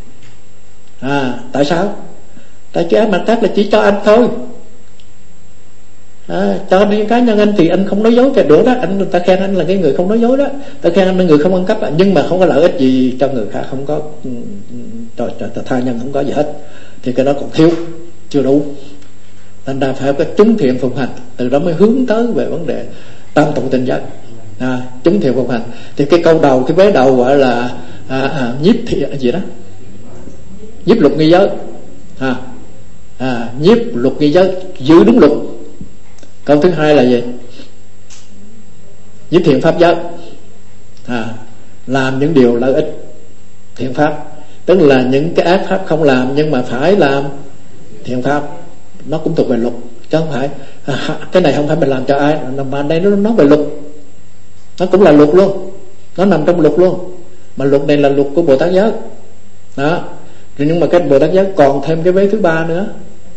À, tại sao? Tại chư ác mạt tác là chỉ cho anh thôi. À, cho riêng cá nhân anh thì anh không nói dối thì được đó, anh người ta khen anh là cái người không nói dối đó, ta khen anh là người không ăn cắp, nhưng mà không có lợi ích gì cho người khác, không có cho, cho, cho tha nhân, không có gì hết, thì cái đó còn thiếu, chưa đủ. Thành ra phải có chúng thiện phụng hành, từ đó mới hướng tới về vấn đề tam tụng tình giới. À, chúng thiện phụng hành thì cái câu đầu, cái vế đầu gọi là à, à, nhiếp thiện gì đó, nhiếp luật nghi giới, à, à, nhiếp luật nghi giới, giữ đúng luật. Câu thứ hai là gì? Nhiếp thiện pháp giới, à, làm những điều lợi ích thiện pháp, tức là những cái ác pháp không làm nhưng mà phải làm thiện pháp. Nó cũng thuộc về luật, chứ không phải à, cái này không phải mình làm cho ai, mà đây nó nói về luật, nó cũng là luật luôn, nó nằm trong luật luôn. Mà luật này là luật của Bồ Tát giới đó. Nhưng mà cái Bồ Tát giới còn thêm cái vế thứ ba nữa,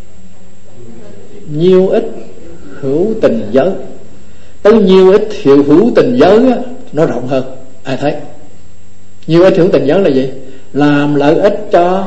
nhiêu ích hữu tình giới. Tới nhiêu ích hiệu hữu tình giới á, nó rộng hơn. Ai thấy nhiêu ích hữu tình giới là gì? Làm lợi ích cho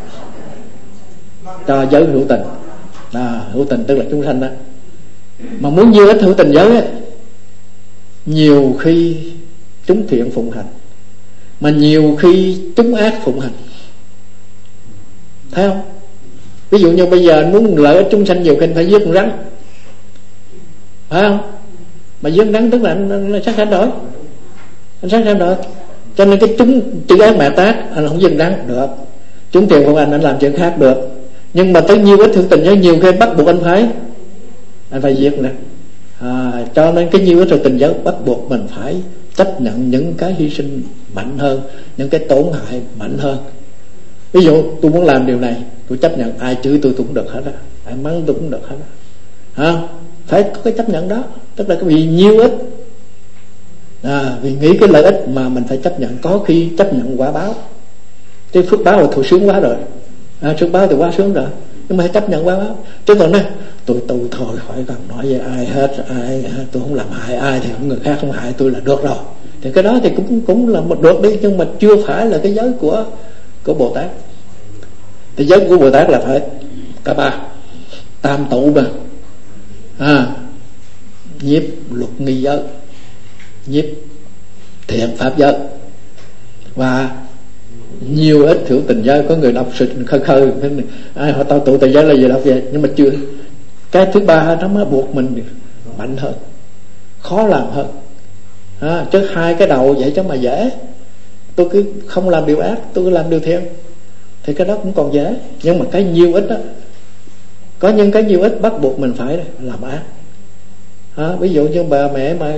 cho giới hữu tình. À, hữu tình tức là chúng sanh đó. Mà muốn nhiêu ích hữu tình giới á, nhiều khi chúng thiện phụng hành, mà nhiều khi chúng ác phụng hành. Thấy không? Ví dụ như bây giờ anh muốn lợi ích chúng sanh, nhiều khi anh phải giết con rắn, phải không? Mà giết con rắn tức là anh, anh sát sanh rồi, anh sát sanh rồi. Cho nên cái chúng chữ ác mạt tác, anh không giết con rắn được. Chúng thiện phụng hành, anh làm chuyện khác được. Nhưng mà tới nhiêu ít hữu tình giới, nhiều khi bắt buộc anh phải anh phải giết nè. À, cho nên cái nhiêu ít hữu tình giới bắt buộc mình phải chấp nhận những cái hy sinh mạnh hơn, những cái tổn hại mạnh hơn. Ví dụ tôi muốn làm điều này, tôi chấp nhận ai chửi tôi tôi cũng được hết á, ai mắng tôi cũng được hết á. À, phải có cái chấp nhận đó, tức là cái vì nhiêu ích, à, vì nghĩ cái lợi ích mà mình phải chấp nhận. Có khi chấp nhận quả báo, cái phước báo là thụ sướng quá rồi, à, phước báo thì quá sướng rồi, nhưng mà hãy chấp nhận quá báo. Chứ còn nói tôi tôi thôi khỏi cần nói với ai hết, ai tôi không làm hại ai thì người khác không hại tôi là được rồi, thì cái đó thì cũng cũng là một được đi, nhưng mà chưa phải là cái giới của của Bồ Tát. Thì giới của Bồ Tát là phải cả ba tam tụ mà, à, nhiếp luật nghi giới, nhiếp thiện pháp giới, và nhiều ít hữu tình giới. Có người đọc sự khơi khơi ai họ tao tụ tình giới là gì đọc vậy, nhưng mà chưa. Cái thứ ba nó mới buộc mình mạnh hơn, khó làm hơn, à, chứ hai cái đầu vậy chứ mà dễ. Tôi cứ không làm điều ác, tôi cứ làm điều thiện thì cái đó cũng còn dễ. Nhưng mà cái nhiều ít đó, có những cái nhiều ít bắt buộc mình phải làm ác, à, ví dụ như bà mẹ mà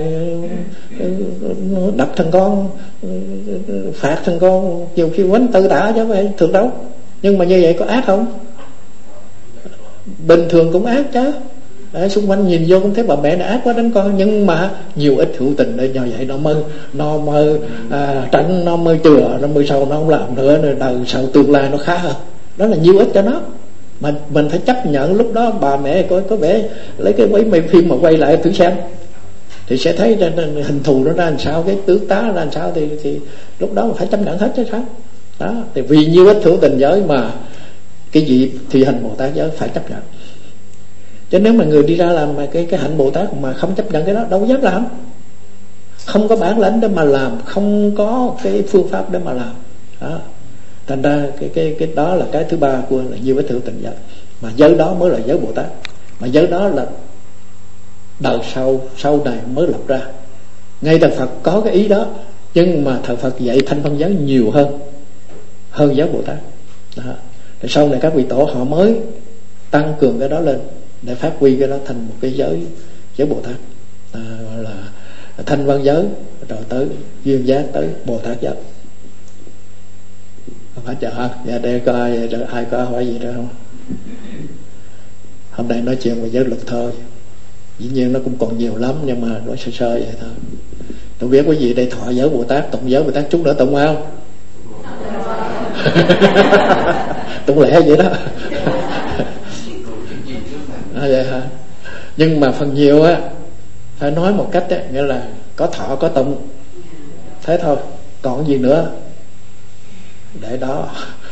đập thằng con, phạt thằng con, nhiều khi quánh tự tả chứ phải thường đâu. Nhưng mà như vậy có ác không? Bình thường cũng ác chứ. Đấy, xung quanh nhìn vô cũng thấy bà mẹ đã ác quá đánh con, nhưng mà nhiều ít hữu tình để nhờ vậy nó mới nó mới à, tránh, nó mới chừa, nó mới sau nó không làm nữa, đời sau tương lai nó khá hơn. Đó là nhiều ít cho nó. Mà mình phải chấp nhận lúc đó bà mẹ có có vẻ lấy cái mấy mấy phim mà quay lại thử xem thì sẽ thấy ra, hình thù nó ra làm sao, cái tướng tá ra làm sao, thì thì lúc đó phải chấp nhận hết chứ sao. Đó, thì vì nhiều ít hữu tình giới mà cái gì thì hành Bồ Tát giới phải chấp nhận. Chứ nếu mà người đi ra làm mà cái cái hạnh Bồ Tát mà không chấp nhận cái đó, đâu có dám làm, không có bản lĩnh để mà làm, không có cái phương pháp để mà làm. Đó, thành ra cái cái cái đó là cái thứ ba của là nhiều cái hữu tình giới. Mà giới đó mới là giới Bồ Tát, mà giới đó là đời sau sau này mới lập ra. Ngay thời Phật có cái ý đó, nhưng mà thời Phật dạy thanh văn giới nhiều hơn hơn giới Bồ Tát. Đó, thì sau này các vị tổ họ mới tăng cường cái đó lên để phát huy cái đó thành một cái giới giới Bồ Tát, à, gọi là thanh văn giới, rồi tới duyên giác, tới Bồ Tát giới. Không phải chờ hả? Dạ đây có ai, ai có hỏi gì nữa không? Hôm nay nói chuyện về giới luật thôi, dĩ nhiên nó cũng còn nhiều lắm, nhưng mà nói sơ sơ vậy thôi. Tôi biết quý vị đây thọ giới Bồ Tát, tụng giới Bồ Tát chút nữa tụng không? Tụng lẹ vậy đó. À, vậy hả? Nhưng mà phần nhiều á phải nói một cách ấy, nghĩa là có thọ có tụng thế thôi, còn gì nữa để đó.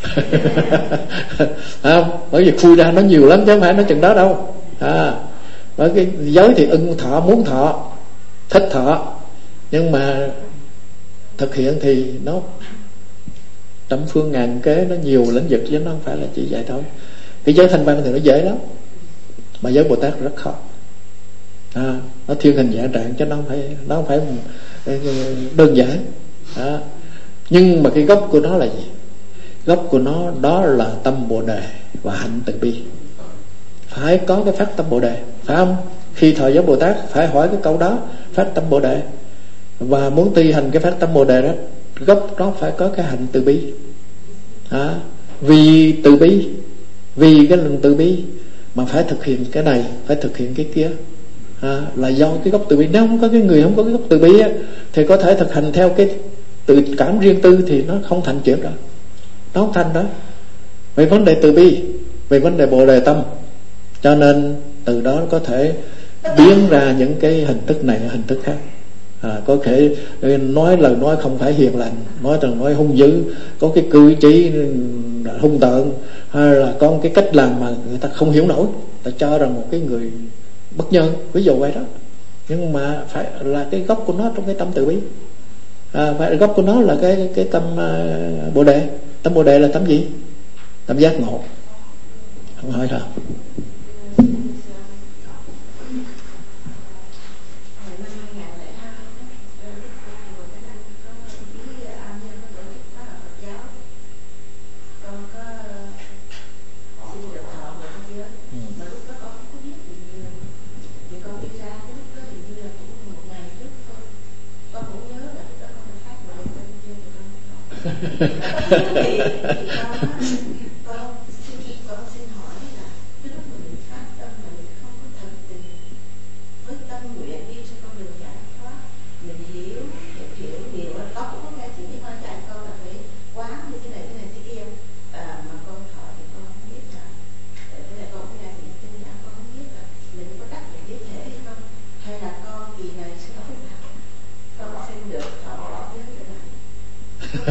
Không, bởi vì khui ra nó nhiều lắm chứ không phải nói chừng đó đâu. À, bởi cái giới thì ưng thọ, muốn thọ, thích thọ, nhưng mà thực hiện thì nó trăm phương ngàn kế, nó nhiều lĩnh vực chứ nó không phải là chỉ vậy thôi. Cái giới thanh văn thì nó dễ lắm, mà giới Bồ Tát rất khó. À, nó thiên hình dạng trạng chứ nó không phải nó không phải đơn giản. À, nhưng mà cái gốc của nó là gì? Gốc của nó đó là tâm Bồ Đề và hạnh từ bi. Phải có cái phát tâm Bồ Đề, phải không? Khi thọ giới Bồ Tát phải hỏi cái câu đó, phát tâm Bồ Đề. Và muốn thi hành cái phát tâm Bồ Đề đó, gốc nó phải có cái hạnh từ bi. À, vì từ bi, vì cái lòng từ bi mà phải thực hiện cái này, phải thực hiện cái kia, à, là do cái gốc từ bi. Nếu không có cái người không có cái gốc từ bi á, thì có thể thực hành theo cái tự cảm riêng tư thì nó không thành chuyện đó, nó không thành đó. Về vấn đề từ bi, về vấn đề Bồ Đề tâm, cho nên từ đó có thể biến ra những cái hình thức này, hình thức khác. À, có thể nói lời nói không phải hiền lành, nói lời nói hung dữ, có cái cử chỉ hung tợn, hay là có cái cách làm mà người ta không hiểu nổi, ta cho rằng một cái người bất nhân, ví dụ vậy đó. Nhưng mà phải là cái gốc của nó trong cái tâm từ bi. À, phải gốc của nó là cái cái tâm uh, Bồ Đề. Tâm Bồ Đề là tâm gì? Tâm giác ngộ. Không hỏi sao? thì, thì con, con xin con xin hỏi là cái lúc mình phát tâm mà mình không có thật tình với tâm nguyện đi trên con đường giải thoát, mình hiểu hiểu hiểu nhiều, con cũng có nghe chỉ biết nói cho anh con là phải quán như thế này thế này thế kia, à, mà con thọ thì con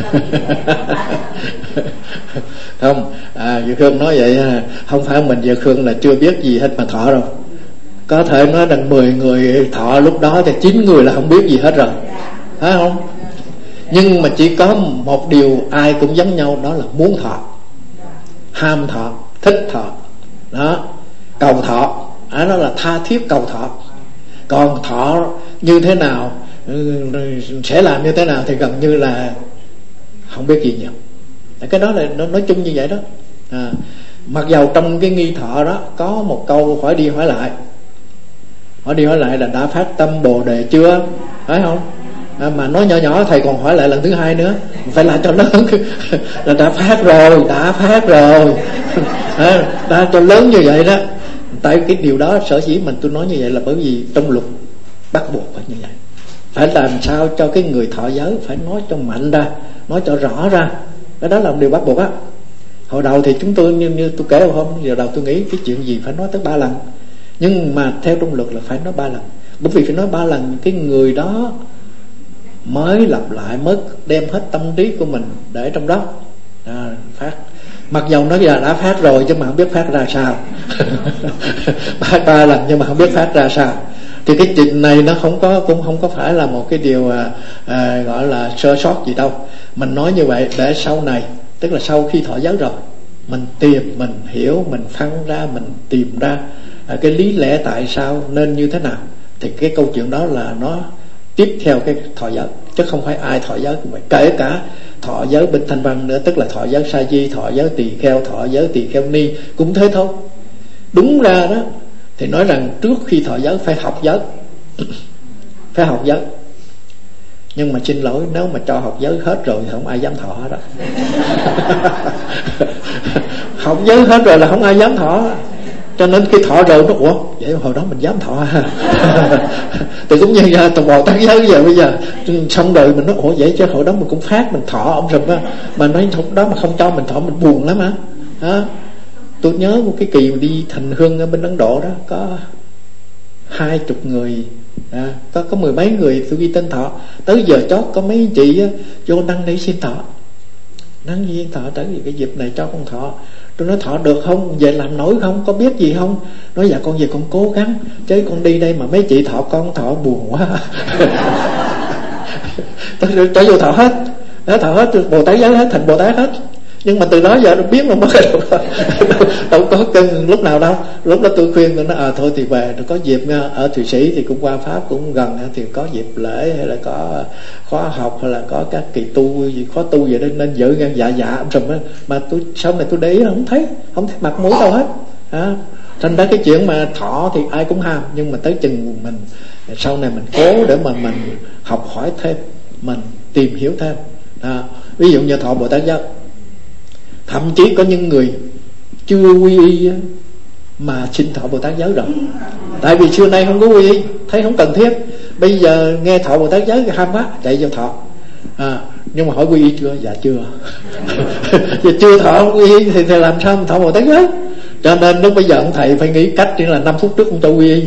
Không, à, Dược Khương nói vậy, không phải mình Dược Khương là chưa biết gì hết mà thọ đâu. Có thể nói rằng mười người thọ lúc đó thì chín người là không biết gì hết rồi, phải không? Nhưng mà chỉ có một điều ai cũng giống nhau, đó là muốn thọ, ham thọ, thích thọ, đó, cầu thọ, à, đó là tha thiết cầu thọ. Còn thọ như thế nào, sẽ làm như thế nào thì gần như là không biết gì nhiều. Cái đó là nó nói chung như vậy đó. À, mặc dầu trong cái nghi thọ đó có một câu hỏi đi hỏi lại, hỏi đi hỏi lại là đã phát tâm Bồ Đề chưa, phải không? À, mà nói nhỏ nhỏ thầy còn hỏi lại lần thứ hai nữa, phải làm cho lớn là đã phát rồi, đã phát rồi. À, đã cho lớn như vậy đó. Tại cái điều đó sở dĩ mình tôi nói như vậy là bởi vì trong luật bắt buộc phải như vậy, phải làm sao cho cái người thọ giới phải nói cho mạnh ra, nói cho rõ ra. Cái đó là một điều bắt buộc á. Hồi đầu thì chúng tôi như, như tôi kể hôm giờ đầu tôi nghĩ cái chuyện gì phải nói tới ba lần, nhưng mà theo trong luật là phải nói ba lần. Bởi vì phải nói ba lần cái người đó mới lặp lại, mới đem hết tâm trí của mình để trong đó, à, phát. Mặc dầu nói là đã phát rồi chứ mà không biết phát ra sao. Ba ba lần nhưng mà không biết phát ra sao. Thì cái chuyện này nó không có, cũng không có phải là một cái điều à, à, gọi là sơ sót gì đâu. Mình nói như vậy để sau này, tức là sau khi thọ giới rồi, mình tìm, mình hiểu, mình phân ra, mình tìm ra à, cái lý lẽ tại sao nên như thế nào. Thì cái câu chuyện đó là nó tiếp theo cái thọ giới, chứ không phải ai thọ giới cũng vậy. Kể cả thọ giới bên Thanh Văn nữa, tức là thọ giới sa di, thọ giới tỳ kheo, thọ giới tỳ kheo ni cũng thế thôi. Đúng ra đó thì nói rằng trước khi thọ giới phải học giới, phải học giới. Nhưng mà xin lỗi, nếu mà cho học giới hết rồi thì không ai dám thọ hết đó. Học giới hết rồi là không ai dám thọ. Cho nên khi thọ rồi nó, ủa vậy hồi đó mình dám thọ ha. Thì cũng như là tụi Bồ Tát giới giờ bây giờ xong rồi mình nói, ủa vậy chứ hồi đó mình cũng phát, mình thọ ông rùm á, mà nói hồi đó mà không cho mình thọ mình buồn lắm hả? Đó. Tôi nhớ một cái kỳ đi thành hương ở bên Ấn Độ đó, có hai chục người, à, có có mười mấy người tôi ghi tên thọ. Tới giờ chót có mấy chị á, vô năn để xin thọ, năn xin thọ, tới vì cái dịp này cho con thọ. Tôi nói thọ được không, về làm nổi không, có biết gì không? Nói dạ con về con cố gắng, chứ con đi đây mà mấy chị thọ con thọ buồn quá. Tôi cho vô thọ hết, đó, thọ hết Bồ Tát giới hết, thành Bồ Tát hết. Nhưng mà từ đó giờ nó biến mà mất rồi. Đâu có cưng lúc nào đâu. Lúc đó tôi khuyên tôi nói à, thôi thì về, rồi có dịp ở Thụy Sĩ thì cũng qua Pháp cũng gần, thì có dịp lễ hay là có khóa học hay là có các kỳ tu gì khóa tu gì đó nên giữ ngang dạ dạ rùm á. Mà tôi sau này tôi để ý không thấy, không thấy mặt mũi đâu hết. À, thành ra cái chuyện mà thọ thì ai cũng ham, nhưng mà tới chừng mình sau này mình cố để mà mình học hỏi thêm, mình tìm hiểu thêm. À, ví dụ như thọ Bồ Tát giới, thậm chí có những người chưa quy y mà xin thọ Bồ Tát giới rồi. Tại vì xưa nay không có quy y, thấy không cần thiết. Bây giờ nghe thọ Bồ Tát giới ham quá, chạy vô thọ. À, nhưng mà hỏi quy y chưa? Dạ chưa. Giờ chưa thọ không quy y thì, thì làm sao mà thọ Bồ Tát giới? Cho nên lúc bây giờ ông thầy phải nghĩ cách, chỉ là năm phút trước ông cho quy y,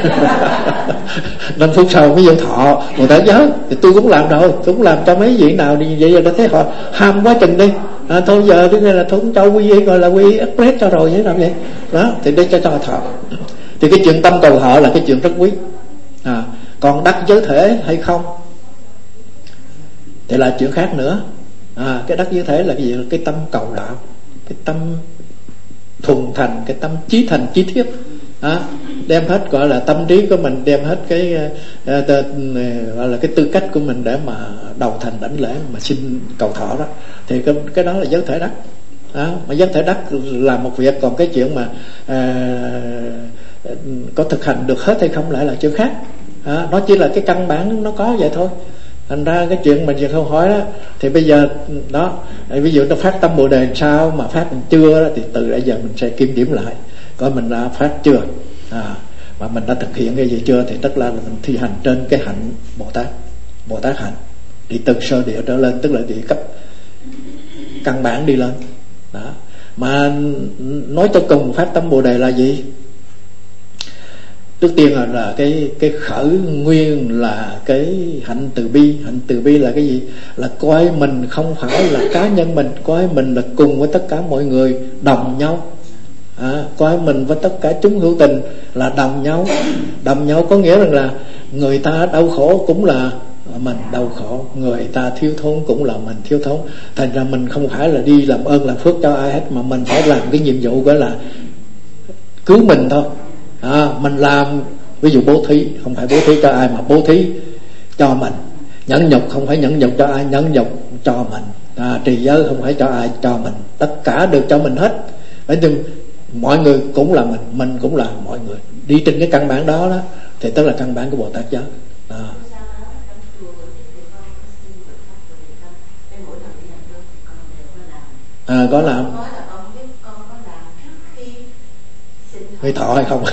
năm phút sau mới vô thọ Bồ Tát giới. Thì tôi cũng làm rồi, tôi cũng làm cho mấy vị nào đi vậy giờ nó thấy họ ham quá chừng đi. À, thôi giờ tức là tôi cũng cho quy y, gọi là quy y express cho rồi vậy làm vậy đó, thì để cho cho thọ. Thì cái chuyện tâm cầu thọ là cái chuyện rất quý. À, còn đắc giới thể hay không thì là chuyện khác nữa. À, cái đắc giới thể là cái gì? Là cái tâm cầu đạo, cái tâm thuần thành, cái tâm chí thành chí thiết. À, đem hết gọi là tâm trí của mình, đem hết cái uh, uh, gọi là cái tư cách của mình để mà đầu thành đảnh lễ mà xin cầu thọ đó, thì cái, cái đó là giới thể đắc. À, mà giới thể đắc là một việc, còn cái chuyện mà uh, có thực hành được hết hay không lại là chuyện khác. À, nó chỉ là cái căn bản nó có vậy thôi. Thành ra cái chuyện mình giờ không hỏi đó, thì bây giờ đó, ví dụ nó phát tâm Bồ Đề sao mà phát mình chưa đó, thì từ bây giờ mình sẽ kiểm điểm lại coi mình đã phát chưa, à, mà mình đã thực hiện cái gì chưa, thì tức là mình thi hành trên cái hạnh Bồ Tát, Bồ Tát hạnh, đi từ sơ địa trở lên, tức là địa cấp căn bản đi lên đó. Mà nói cho cùng phát tâm Bồ Đề là gì? Trước tiên là, là cái cái khởi nguyên là cái hạnh từ bi. Hạnh từ bi là cái gì? Là coi mình không phải là cá nhân mình, coi mình là cùng với tất cả mọi người đồng nhau. À, coi mình với tất cả chúng hữu tình là đồng nhau. Đồng nhau có nghĩa rằng là người ta đau khổ cũng là mình đau khổ, người ta thiếu thốn cũng là mình thiếu thốn. Thành ra mình không phải là đi làm ơn làm phước cho ai hết, mà mình phải làm cái nhiệm vụ gọi là cứu mình thôi. À, mình làm ví dụ bố thí, không phải bố thí cho ai mà bố thí cho mình. Nhẫn nhục không phải nhẫn nhục cho ai, nhẫn nhục cho mình. À, trì giới không phải cho ai, cho mình. Tất cả đều cho mình hết. Nói chung mọi người cũng là mình, mình cũng là mọi người. Đi trên cái căn bản đó, đó thì tức là căn bản của Bồ Tát giới. À. À, có làm hơi thọ hay không?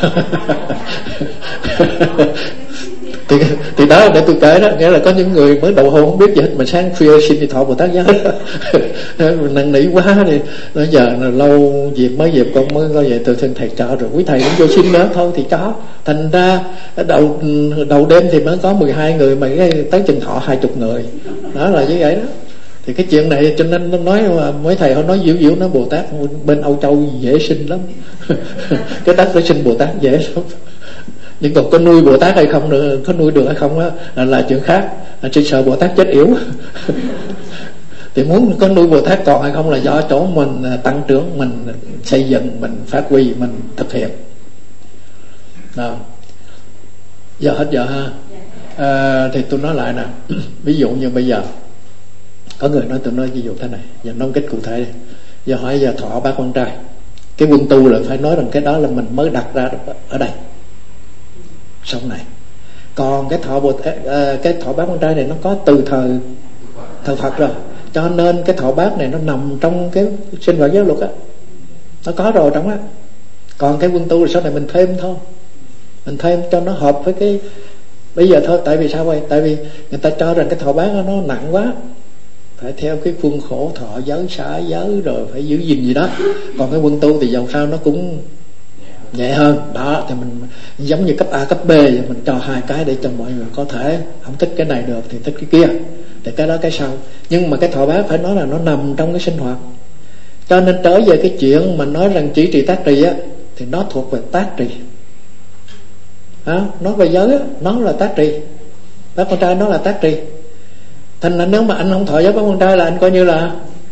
thì, thì đó để tôi kể đó, nghĩa là có những người mới đầu hôn không biết gì hết mà sáng khuya xin đi thọ Bồ Tát giới. Năn nỉ quá thì bây giờ là lâu việc mới dịp con mới coi vậy, từ thân thầy cho rồi quý thầy cũng vô xin nữa thôi thì cho. Thành ra đầu đầu đêm thì mới có mười hai người mà tới chừng thọ hai chục người. Đó là như vậy đó. Thì cái chuyện này cho nên nó nói mà mấy thầy họ nói diệu diệu, nói Bồ Tát bên Âu Châu dễ sinh lắm. Cái đất để sinh Bồ Tát dễ lắm. Nhưng còn có nuôi Bồ Tát hay không được, có nuôi được hay không đó, là, là chuyện khác. Chỉ sợ Bồ Tát chết yếu. Thì muốn có nuôi Bồ Tát còn hay không là do chỗ mình tăng trưởng, mình xây dựng, mình phát huy, mình thực hiện. Đó. Giờ hết giờ ha. À, thì tôi nói lại nè. Ví dụ như bây giờ có người nói, tôi nói ví dụ thế này, giờ nói cách cụ thể đi. Giờ hỏi giờ thọ bác con trai, cái quân tu là phải nói rằng cái đó là mình mới đặt ra ở đây sống này. Còn cái thọ Bồ Tát, cái thọ bác con trai này nó có từ thời thời Phật rồi, cho nên cái thọ bác này nó nằm trong cái sinh hoạt giáo luật á, nó có rồi trong á. Còn cái quân tu là sau này mình thêm thôi, mình thêm cho nó hợp với cái bây giờ thôi. Tại vì sao vậy? Tại vì người ta cho rằng cái thọ bác nó nặng quá, phải theo cái khuôn khổ thọ giới, xá giới, rồi phải giữ gìn gì đó. Còn cái quân tu thì dầu sao nó cũng nhẹ hơn. Đó thì mình giống như cấp A cấp B vậy, mình cho hai cái để cho mọi người có thể không thích cái này được thì thích cái kia, thì cái đó cái sau. Nhưng mà cái thọ bác phải nói là nó nằm trong cái sinh hoạt. Cho nên trở về cái chuyện mà nói rằng chỉ trì tác trì á, thì nó thuộc về tác trì. À, nói về giới á, nó là tác trì. Bác con trai nó là tác trì. Thành ra nếu mà anh không thọ giới bác con trai là anh coi như là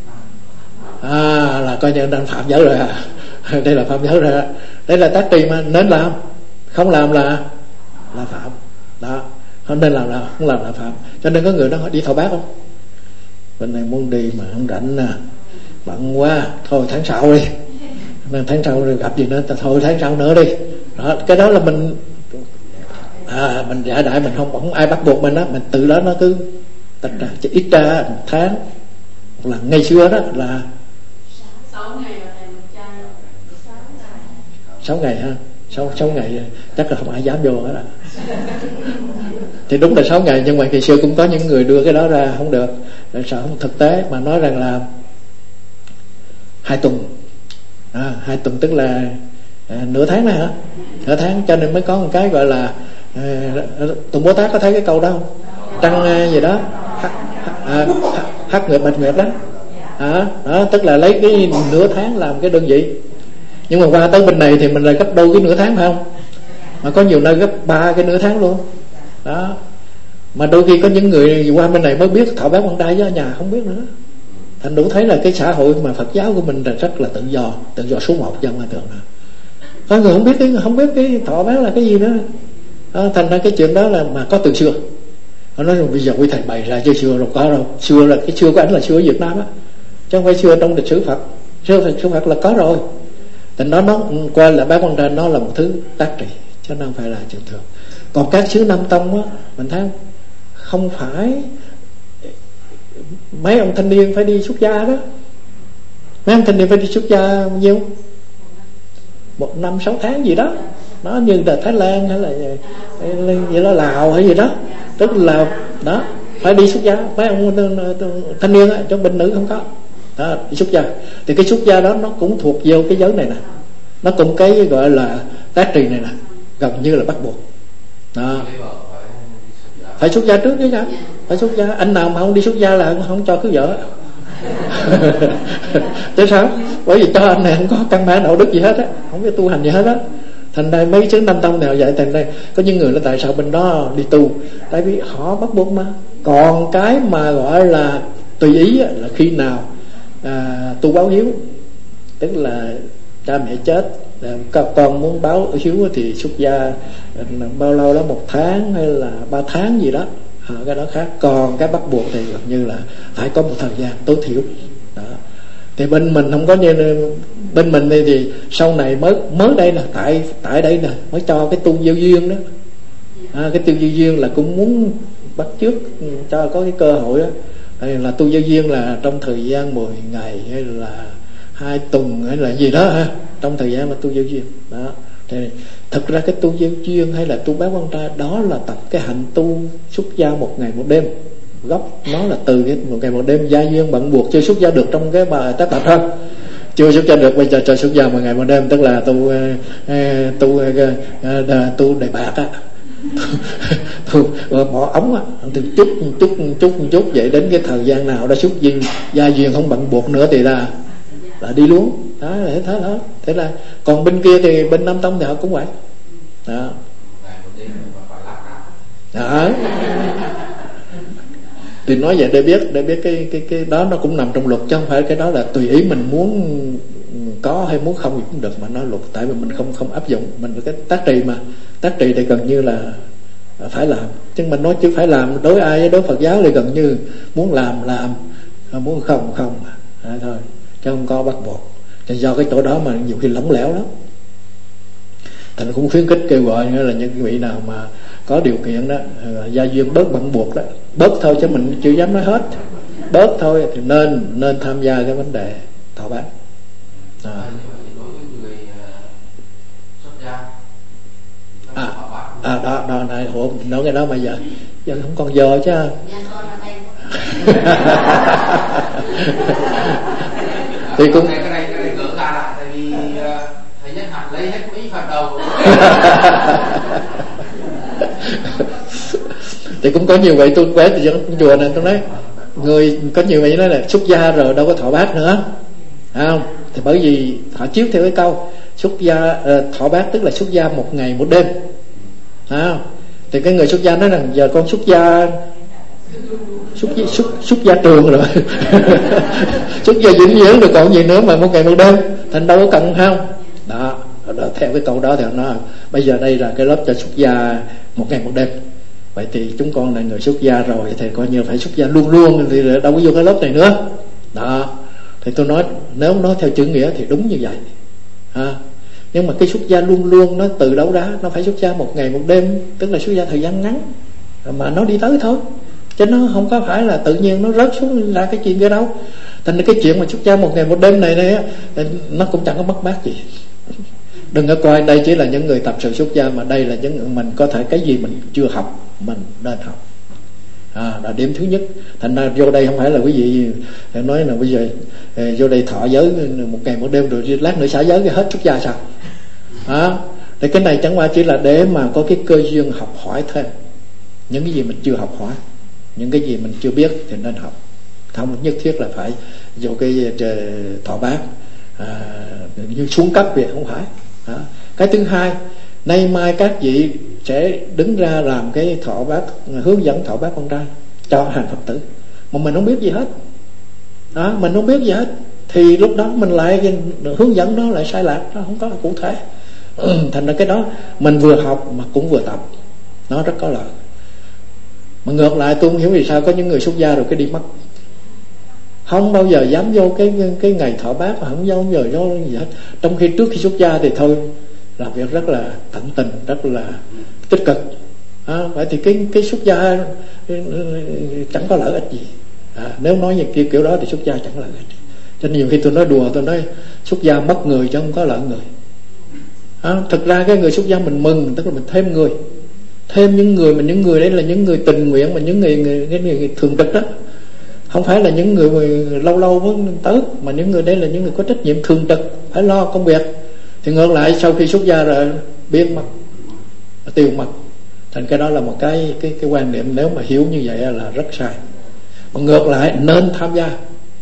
à, là coi như anh phạm giới rồi à. Đây là phạm giới rồi à. Đây là tác trì mà nên làm, không làm là là phạm. Đó, không nên làm là không làm là phạm. Cho nên có người đó hỏi đi thọ bác không? Bên này muốn đi mà không rảnh nè, bận quá, thôi tháng sau đi. Nên tháng sau rồi gặp gì nữa, thôi tháng sau nữa đi. Đó, cái đó là mình à, mình giải đại, mình không không ai bắt buộc mình đó, mình tự đó nó cứ tách ra, chứ ít ra một tháng. Hoặc là ngày xưa đó là sáu ngày ha, sáu sáu ngày chắc là không ai dám vô hết á. Thì đúng là sáu ngày, nhưng mà ngày xưa cũng có những người đưa cái đó ra không được, để sợ không thực tế, mà nói rằng là hai tuần, à, hai tuần tức là à, nửa tháng này hả, nửa tháng. Cho nên mới có một cái gọi là à, Tùng Bồ Tát có thấy cái câu đó không? Trăng à, gì đó hắc à, hắc nguyệt bạch nguyệt đó. À, đó tức là lấy cái nửa tháng làm cái đơn vị. Nhưng mà qua tới bên này thì mình lại gấp đôi cái nửa tháng phải không? Mà có nhiều nơi gấp ba cái nửa tháng luôn. Đó. Mà đôi khi có những người qua bên này mới biết thọ bác con trai, với ở nhà không biết nữa. Thành đủ thấy là cái xã hội mà Phật giáo của mình là rất là tự do, tự do số một dân mà thường. Có người không biết cái không biết cái thọ bác là cái gì nữa. Đó, thành ra cái chuyện đó là mà có từ xưa. Họ nói rằng bây giờ quý thầy bày ra chứ xưa rồi có đâu. Xưa là cái xưa của ảnh là xưa ở Việt Nam á, chứ không phải xưa trong lịch sử Phật. Xưa lịch sử Phật là có rồi. Thành đó nó qua là bác con trai, nó là một thứ tác trì, chứ nó không phải là chuyện thường. Còn các xứ Nam Tông á, mình thấy không phải mấy ông thanh niên phải đi xuất gia đó. Mấy ông thanh niên phải đi xuất gia bao nhiêu? Một năm sáu tháng gì đó. Nó như là Thái Lan hay là vậy đó, Lào hay gì đó. Tức là đó phải đi xuất gia. Mấy ông thanh niên á, trong bên nữ không có đó, đi xuất gia. Thì cái xuất gia đó nó cũng thuộc vô cái giới này nè, nó cũng cái gọi là tác trì này nè. gần như là bắt buộc đó. Phải xuất gia trước chứ sao? Phải xuất gia. Anh nào mà không đi xuất gia là không cho cưới vợ. Chứ sao? Bởi vì cho anh này không có căn bản đạo đức gì hết á, không có tu hành gì hết á. Thành đây mấy xứ Nam Tông nào vậy? Thành đây có những người là tại sao bên đó đi tu? Tại vì họ bắt buộc mà. Còn cái mà gọi là tùy ý á, là khi nào à, tu báo hiếu, tức là cha mẹ chết, các con muốn báo hiếu thì xuất gia bao lâu đó, một tháng hay là ba tháng gì đó, à, cái đó khác. Còn cái bắt buộc thì gần như là phải có một thời gian tối thiểu đó. Thì bên mình không có như bên mình đây thì sau này mới mới đây là tại tại đây nè mới cho cái tu giao duyên đó, à, cái tu giao duyên là cũng muốn bắt chước cho có cái cơ hội đó. Đây là tu giao duyên là trong thời gian mười ngày hay là hai tuần hay là gì đó ha, trong thời gian mà tu giao duyên đó. Thì thực ra cái tu giao duyên hay là tu bát quan trai đó là tập cái hạnh tu xuất gia một ngày một đêm. Gốc nó là từ cái một ngày một đêm gia duyên bận buộc, chưa xuất gia được trong cái bài tác tập hơn, chưa xuất gia được bây giờ cho xuất gia một ngày một đêm, tức là tu tu tu đề bạc á, tu bỏ ống á, thì chút chút chút chút vậy đến cái thời gian nào đó xuất duyên gia duyên không bận buộc nữa thì là là đi luôn đó, là thế đó. Thế là còn bên kia thì bên Nam Tông thì họ cũng vậy đó. Đó. Thì nói vậy để biết để biết cái cái cái đó nó cũng nằm trong luật, chứ không phải cái đó là tùy ý mình muốn có hay muốn không thì cũng được, mà nó luật. Tại vì mình không không áp dụng, mình cái tác trì mà tác trì thì gần như là phải làm, chứ mình nói chứ phải làm đối ai đối Phật giáo thì gần như muốn làm làm, muốn không không à, thôi, chứ không có bắt buộc. Thì do cái chỗ đó mà nhiều khi lỏng lẻo lắm. Thành cũng khuyến khích kêu gọi là những vị nào mà có điều kiện đó, gia duyên bớt bận buộc đó, bớt thôi chứ mình chưa dám nói hết, bớt thôi thì nên nên tham gia cái vấn đề thọ bát. À. À, à đó đó này hộ nói cái đó mà giờ giờ không còn giờ chứ. Thì cũng lấy hết mấy phần đầu. Thì cũng có nhiều vậy, tôi quét thì trong chùa này tôi nói người có nhiều vậy nói là xuất gia rồi đâu có thọ bát nữa, phải không? Thì bởi vì họ chiếu theo cái câu xuất gia uh, thọ bát tức là xuất gia một ngày một đêm, phải không? Thì cái người xuất gia nói rằng giờ con xuất gia xuất xuất xuất gia trường rồi, xuất gia vĩnh viễn rồi còn gì nữa mà một ngày một đêm, thành đâu có cần, không? Đó, đó theo cái câu đó thì nó bây giờ đây là cái lớp cho xuất gia một ngày một đêm. Vậy thì chúng con là người xuất gia rồi thì coi như phải xuất gia luôn luôn, thì đâu có vô cái lớp này nữa. Đó, thì tôi nói nếu nói theo chữ nghĩa thì đúng như vậy à. Nhưng mà cái xuất gia luôn luôn nó từ đâu ra? Nó phải xuất gia một ngày một đêm, tức là xuất gia thời gian ngắn mà nó đi tới thôi, chứ nó không có phải là tự nhiên nó rớt xuống ra cái chuyện kia đâu. Thành cái chuyện mà xuất gia một ngày một đêm này này nó cũng chẳng có mất mát gì. Đừng có coi đây chỉ là những người tập sự xuất gia, mà đây là những người mình có thể cái gì mình chưa học mình nên học à, là điểm thứ nhất. Thành ra vô đây không phải là quý vị nói là bây giờ vô đây thọ giới một ngày một đêm rồi lát nữa xả giới cái hết xuất gia sao à, thì cái này chẳng qua chỉ là để mà có cái cơ duyên học hỏi thêm những cái gì mình chưa học hỏi, những cái gì mình chưa biết thì nên học, không nhất thiết là phải vô cái thọ bát à, như xuống cấp vậy, không phải đó. Cái thứ hai, nay mai các vị sẽ đứng ra làm cái thọ bát, hướng dẫn thọ bát con trai cho hàng Phật tử mà mình không biết gì hết đó, mình không biết gì hết thì lúc đó mình lại hướng dẫn nó lại sai lạc, nó không có cụ thể. Thành ra cái đó mình vừa học mà cũng vừa tập, nó rất có lợi. Mà ngược lại tôi không hiểu vì sao có những người xuất gia rồi cái đi mất, không bao giờ dám vô cái cái ngày thọ bát, mà không bao giờ vô gì hết. Trong khi trước khi xuất gia thì thôi làm việc rất là tận tình, rất là tích cực à, vậy thì cái cái xuất gia chẳng có lợi ích gì à, nếu nói như kia kiểu đó thì xuất gia chẳng lợi ích. Cho nên nhiều khi tôi nói đùa, tôi nói xuất gia mất người chứ không có lợi người à, thực ra cái người xuất gia mình mừng, tức là mình thêm người, thêm những người, mà những người đấy là những người tình nguyện, mà những người, người, cái người thường trực đó, không phải là những người, người lâu lâu mới tới, mà những người đây là những người có trách nhiệm thường trực phải lo công việc. Thì ngược lại sau khi xuất gia rồi biết mất tiêu mất. Thành cái đó là một cái cái cái quan niệm nếu mà hiểu như vậy là rất sai. Mà ngược lại nên tham gia,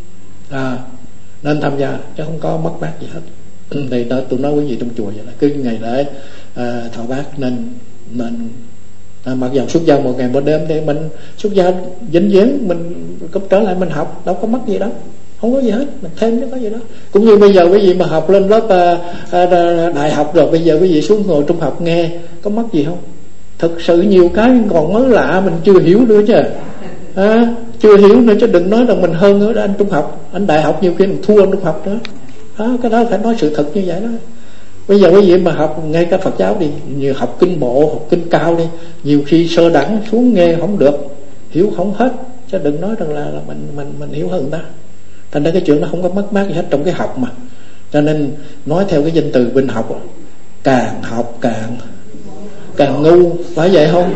à, nên tham gia chứ không có mất mát gì hết. Thì đó, tôi nói quý vị trong chùa vậy là cứ ngày lễ à, thọ bát nên nên à, mặc dầu xuất gia một ngày một đêm thì mình xuất gia vĩnh viễn, mình cũng trở lại mình học, đâu có mất gì đâu, không có gì hết, mình thêm chứ có gì đó. Cũng như bây giờ quý vị mà học lên lớp à, à, đại học rồi, bây giờ quý vị xuống ngồi trung học nghe, có mất gì không? Thực sự nhiều cái còn mới lạ mình chưa hiểu nữa chứ, à, chưa hiểu nữa chứ đừng nói là mình hơn nữa anh trung học, anh đại học nhiều khi mình thua anh trung học nữa. À, cái đó phải nói sự thật như vậy đó. Bây giờ quý vị mà học ngay cả Phật giáo đi, nhiều học kinh bộ, học kinh cao đi, nhiều khi sơ đẳng xuống nghe không được, hiểu không hết, chứ đừng nói rằng là, là mình mình mình hiểu hơn người ta. Thành ra cái chuyện nó không có mất mát gì hết trong cái học mà. Cho nên nói theo cái danh từ bên học, càng học càng càng ngu, phải vậy không?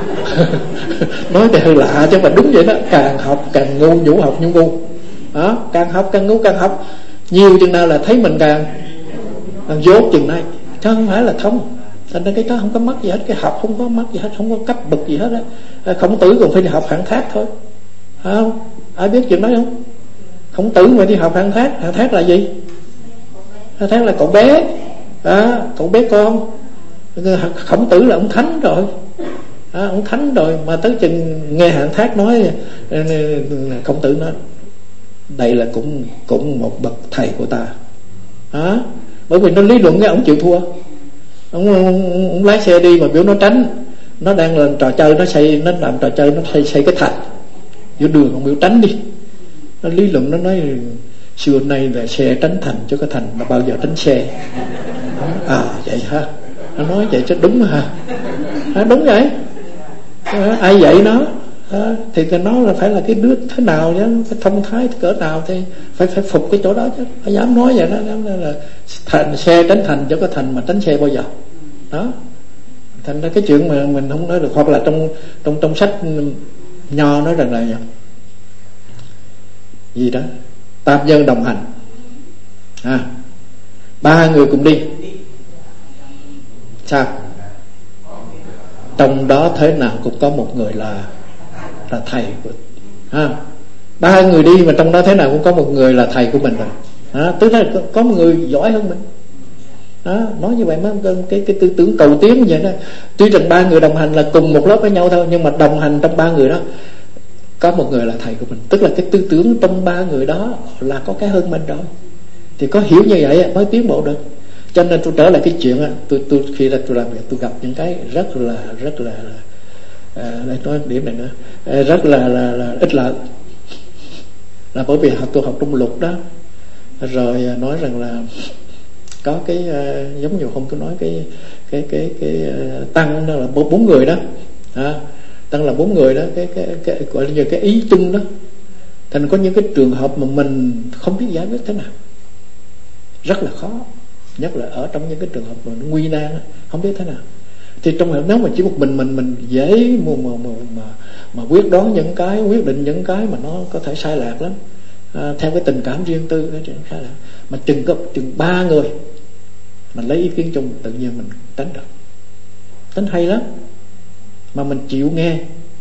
Nói thì hơi lạ chứ mà đúng vậy đó, càng học càng ngu, vũ học như ngu. Đó, càng học càng ngu, càng học nhiều chừng nào là thấy mình càng càng dốt chừng này, chứ không phải là thông. Thành ra cái đó không có mất gì hết, cái học không có mất gì hết, không có cấp bậc gì hết á. Khổng Tử còn phải đi học hạng thác thôi, phải không? Ai biết chuyện đó không? Khổng Tử mà đi học hạng thác, hạng thác là gì? Hạng thác là cậu bé, à, cậu bé con. Khổng Tử là ông thánh rồi, à, ông thánh rồi mà tới chừng nghe hạng thác nói, Khổng Tử nói đây là cũng cũng một bậc thầy của ta, à, bởi vì nó lý luận cái ông chịu thua. Ông, ông, ông lái xe đi mà biểu nó tránh, nó đang làm trò chơi, nó xây, nó làm trò chơi, nó xây xây cái thạch giữa đường, ông biểu tránh đi. Nó lý luận, nó nói xưa nay là xe tránh thành chứ có thành mà bao giờ tránh xe. À vậy ha, nó nói vậy chứ đúng hả? À, đúng vậy. À, ai dạy nó? À, thì nó là phải là cái đứa thế nào chứ, phải thông thái cỡ nào thì phải phải phục cái chỗ đó chứ. Phải dám nói vậy đó, đó là thành xe tránh thành chứ có thành mà tránh xe bao giờ. Đó. Thành ra cái chuyện mà mình không nói được. Hoặc là trong trong trong sách Nho nói rằng là gì đó, tam nhân đồng hành, à, ba người cùng đi, sao trong đó thế nào cũng có một người là là thầy của, à, ba người đi mà trong đó thế nào cũng có một người là thầy của mình rồi, à, tức là có, có một người giỏi hơn mình. Đó, nói như vậy mới cái cái tư tưởng cầu tiến như vậy đó. Tuy rằng ba người đồng hành là cùng một lớp với nhau thôi, nhưng mà đồng hành trong ba người đó có một người là thầy của mình, tức là cái tư tưởng trong ba người đó là có cái hơn mình rồi. Thì có hiểu như vậy mới tiến bộ được. Cho nên tôi trở lại cái chuyện á, tôi tôi khi là tôi làm việc tôi gặp những cái rất là rất là à, để nói điểm này nữa, à, rất là là, là ít lợi. Là bởi vì tôi học trong luật đó, rồi nói rằng là có cái uh, giống như hôm tôi nói cái cái cái cái uh, tăng đó là bốn người đó, à, tăng là bốn người đó, cái cái cái gọi là cái ý chung đó. Thành có những cái trường hợp mà mình không biết giải quyết thế nào, rất là khó, nhất là ở trong những cái trường hợp mà nguy nan không biết thế nào. Thì trong nếu mà chỉ một mình mình mình dễ mà mà mà mà, mà quyết đoán những cái, quyết định những cái mà nó có thể sai lạc lắm, à, theo cái tình cảm riêng tư cái chuyện sai lạc. Mà chừng có chừng ba người mình lấy ý kiến chung, tự nhiên mình tránh được, tránh hay lắm mà mình chịu nghe.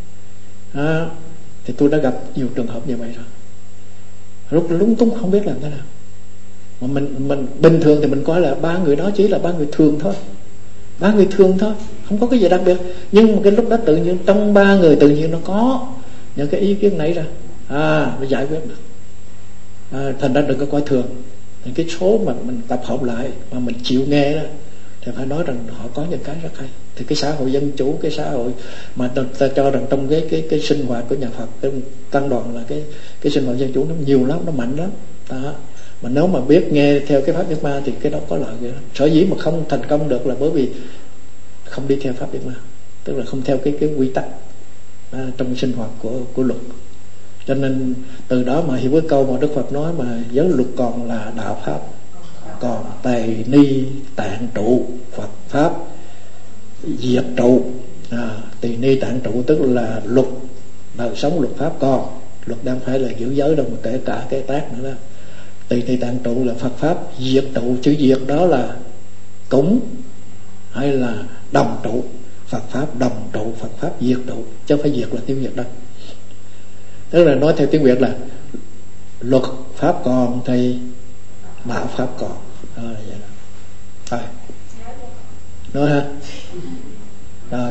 À, thì tôi đã gặp nhiều trường hợp như vậy rồi, lúc lúng túng không biết làm thế nào. Mà mình mình bình thường thì mình coi là ba người đó chỉ là ba người thường thôi, ba người thường thôi, không có cái gì đặc biệt. Nhưng mà cái lúc đó tự nhiên trong ba người tự nhiên nó có những cái ý kiến nảy ra, à, nó giải quyết được. À, thành ra đừng có coi thường. Thì cái số mà mình tập hợp lại mà mình chịu nghe đó, thì phải nói rằng họ có những cái rất hay. Thì cái xã hội dân chủ, cái xã hội mà ta cho rằng trong cái cái cái sinh hoạt của nhà Phật, cái tăng đoàn là cái cái sinh hoạt dân chủ nó nhiều lắm, nó mạnh lắm. Đó. Mà nếu mà biết nghe theo cái pháp Việt Ma thì cái đó có lợi vậy đó. Sở dĩ mà không thành công được là bởi vì không đi theo pháp Việt Ma, tức là không theo cái cái quy tắc à, trong sinh hoạt của của luật. Cho nên từ đó mà hiểu cái câu mà Đức Phật nói mà giới luật còn là đạo pháp, còn tề ni tạng trụ Phật pháp diệt trụ. À, tề ni tạng trụ tức là luật đời sống, luật pháp còn, luật đang phải là giữ giới đâu mà kể cả cái tác nữa đó. Tỳ ni tạng trụ là Phật pháp, diệt trụ, chữ diệt đó là cúng hay là đồng trụ. Phật pháp đồng trụ, Phật pháp diệt trụ, chứ không phải diệt là tiêu diệt đâu. Tức là nói theo tiếng Việt là luật pháp còn thì đạo pháp còn. Đó là vậy đó. Rồi nói ha. Rồi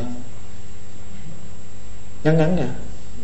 ngắn ngắn nha.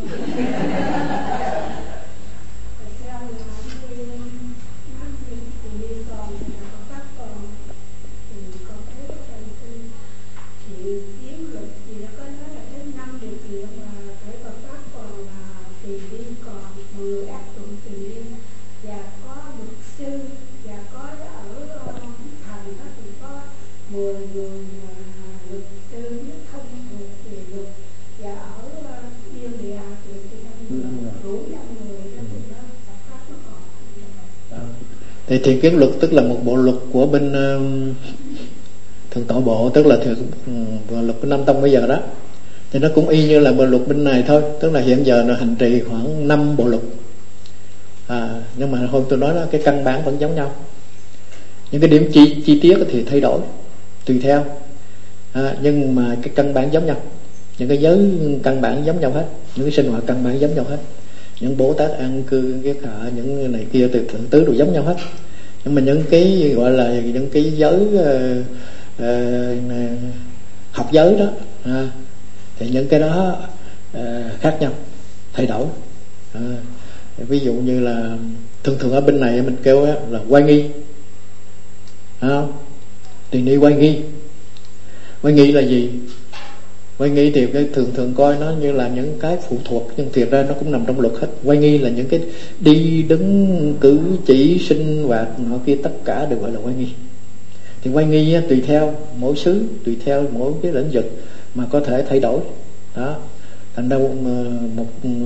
Thì thiền kiến luật tức là một bộ luật của bên uh, thượng tọa bộ, tức là thượng, uh, luật của Nam Tông bây giờ đó. Thì nó cũng y như là bộ luật bên này thôi, tức là hiện giờ nó hành trì khoảng năm bộ luật. À, nhưng mà hôm tôi nói đó, cái căn bản vẫn giống nhau. Những cái điểm chi, chi tiết thì thay đổi tùy theo, à, nhưng mà cái căn bản giống nhau. Những cái giới căn bản giống nhau hết, những cái sinh hoạt căn bản giống nhau hết. Những Bồ Tát An Cư, Kiết Hạ, những này kia từ thượng tứ đều giống nhau hết. Nhưng mà những cái gọi là những cái giới uh, uh, học giới đó, à, thì những cái đó uh, khác nhau, thay đổi. À, ví dụ như là thường thường ở bên này mình kêu là oai nghi, à, tỳ ni oai nghi. Oai nghi là gì? Oai nghi thì cái thường thường coi nó như là những cái phụ thuộc, nhưng thiệt ra nó cũng nằm trong luật hết. Oai nghi là những cái đi đứng cử chỉ sinh hoạt nọ kia, tất cả đều gọi là oai nghi. Thì oai nghi tùy theo mỗi xứ, tùy theo mỗi cái lĩnh vực mà có thể thay đổi đó. Thành ra một, một,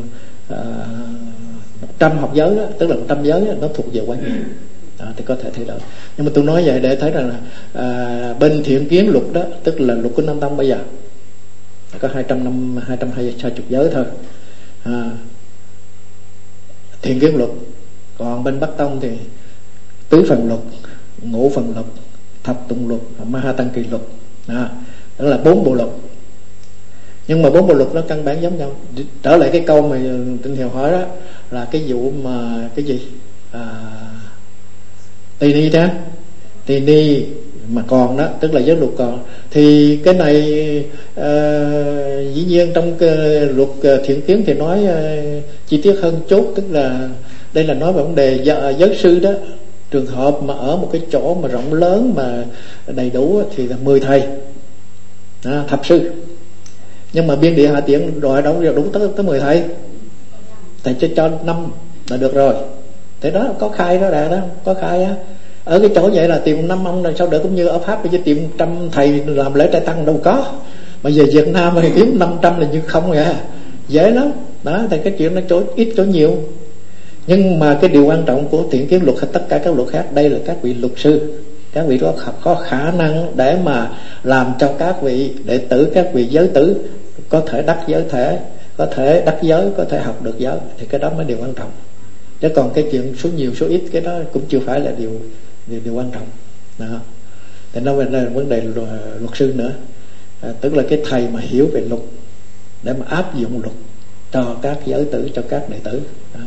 một trăm học giới đó, tức là một trăm giới đó, nó thuộc về oai nghi đó, thì có thể thay đổi. Nhưng mà tôi nói vậy để thấy rằng là à, bên thiện kiến luật đó, tức là luật của Nam Tông bây giờ có hai trăm năm, hai trăm hai mươi giới thôi, à, thiện kiến luật. Còn bên Bắc Tông thì tứ phần luật, ngũ phần luật, thập tụng luật, ma ha tăng kỳ luật, à, đó là bốn bộ luật. Nhưng mà bốn bộ luật nó căn bản giống nhau. Trở lại cái câu mà Tinh Thiều hỏi đó, là cái vụ mà cái gì, à, tỳ ni đó, tỳ ni mà còn đó, tức là giới luật còn, thì cái này uh, dĩ nhiên trong uh, luật uh, thiện kiến thì nói uh, chi tiết hơn chút. Tức là đây là nói về vấn đề giới, giới sư đó. Trường hợp mà ở một cái chỗ mà rộng lớn mà đầy đủ thì là mười thầy, à, thập sư. Nhưng mà biên địa hạ tiện đòi đâu đủ tới tới mười thầy, thầy cho cho năm là được rồi. Thế đó có khai đó đã đó, có khai á. Ở cái chỗ vậy là tìm năm ông là sao đỡ, cũng như ở Pháp bây giờ tìm trăm thầy làm lễ trai tăng đâu có. Mà về Việt Nam thì kiếm năm trăm là như không vậy, dễ lắm đó. Thì cái chuyện nó chỗ ít chỗ nhiều. Nhưng mà cái điều quan trọng của thiện kiến luật hay tất cả các luật khác, đây là các vị luật sư, các vị có có khả năng để mà làm cho các vị đệ tử, các vị giới tử có thể đắc giới thể, có thể đắc giới, có thể học được giới, thì cái đó mới điều quan trọng. Chứ còn cái chuyện số nhiều số ít cái đó cũng chưa phải là điều điều, điều quan trọng đó. Thì nó là vấn đề luật sư nữa, à, tức là cái thầy mà hiểu về luật để mà áp dụng luật cho các giới tử, cho các đệ tử đó.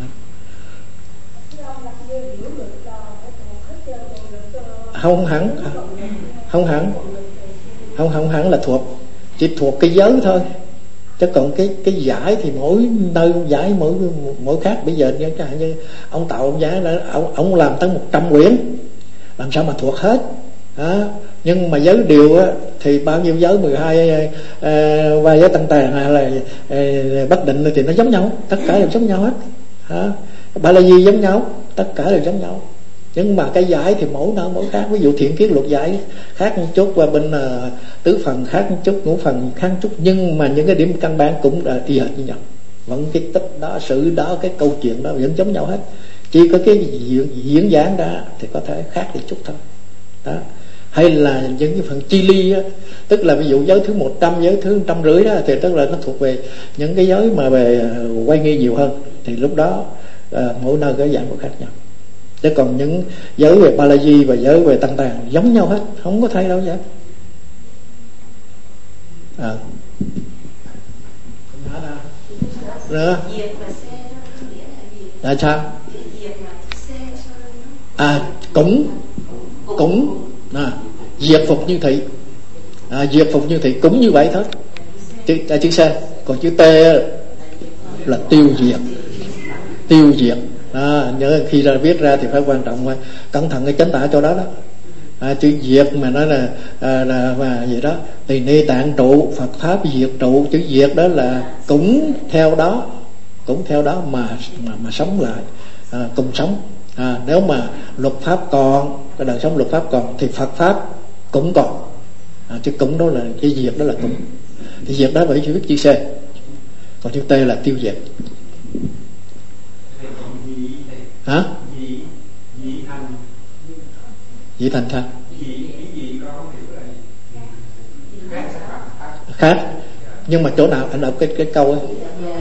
Không hẳn, không hẳn, không không hẳn là thuộc, chỉ thuộc cái giới thôi. Chứ còn cái cái giải thì mỗi nơi giải mỗi mỗi khác. Bây giờ như, như ông Tạo ông giải là ông, ông làm tới một trăm quyển, làm sao mà thuộc hết đó. Nhưng mà giới điều á, thì bao nhiêu giới mười hai và giới tăng tàn hay là à, bất định thì nó giống nhau, tất cả đều giống nhau hết đó. Ba la di giống nhau, tất cả đều giống nhau. Nhưng mà cái giải thì mỗi nơi mỗi khác. Ví dụ thiện kiến luật giải khác một chút, qua bên uh, tứ phần khác một chút, ngũ phần khác một chút, nhưng mà những cái điểm căn bản cũng là y hệt như nhau. Vẫn cái tích đó, sự đó, cái câu chuyện đó vẫn giống nhau hết. Chỉ có cái diễn, diễn giảng đó thì có thể khác đi chút thôi đó. Hay là những cái phần chi ly á, tức là ví dụ giới thứ một trăm, giới thứ một trăm rưỡi đó, thì tức là nó thuộc về những cái giới mà về quay nghi nhiều hơn. Thì lúc đó uh, mỗi nơi cái dạng cũng khác nhau. Chứ còn những giới về ba la di và giới về tăng tàn giống nhau hết, không có thay đâu vậy À. Nữa. Là sao? À, cũng cũng à, diệt phục như thị, à, diệt phục như thị cũng như vậy thôi. Chữ, à, chữ C, còn chữ T là tiêu diệt, tiêu diệt. À, nhớ khi ra viết ra thì phải quan trọng, phải cẩn thận cái chánh tả chỗ đó đó. À, chữ diệt mà nói là, à, là mà gì đó thì ni tạng trụ, Phật pháp diệt trụ. Chữ diệt đó là cũng theo đó, cũng theo đó mà mà, mà sống lại, à, cùng sống. À, nếu mà luật pháp còn, cái đời sống luật pháp còn thì Phật pháp cũng còn. À, chứ cũng đó là cái diệt, đó là cũng. Thì diệt đó phải viết chữ C, còn chữ T là tiêu diệt. Hả? Dị thành sao? Khác. Nhưng mà chỗ nào anh đọc cái cái câu ấy?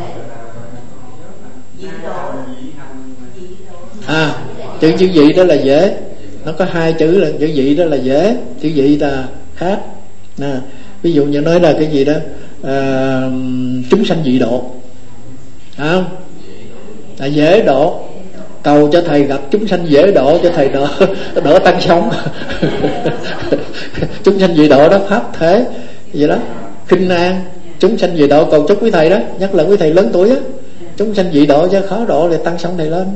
À, chữ chữ dị đó là dễ. Nó có hai chữ là chữ dị đó là dễ, chữ dị là khác. À, ví dụ như nói là cái gì đó, à, chúng sanh dị độ, à, là dễ độ. Cầu cho thầy gặp chúng sanh dễ độ, cho thầy đỡ đỡ tăng sống. Chúng sanh dị độ đó, pháp thể vậy đó. Khinh an chúng sanh dị độ, cầu chúc quý thầy đó, nhất là quý thầy lớn tuổi á, chúng sanh dị độ chứ khó độ để tăng sống thầy lên.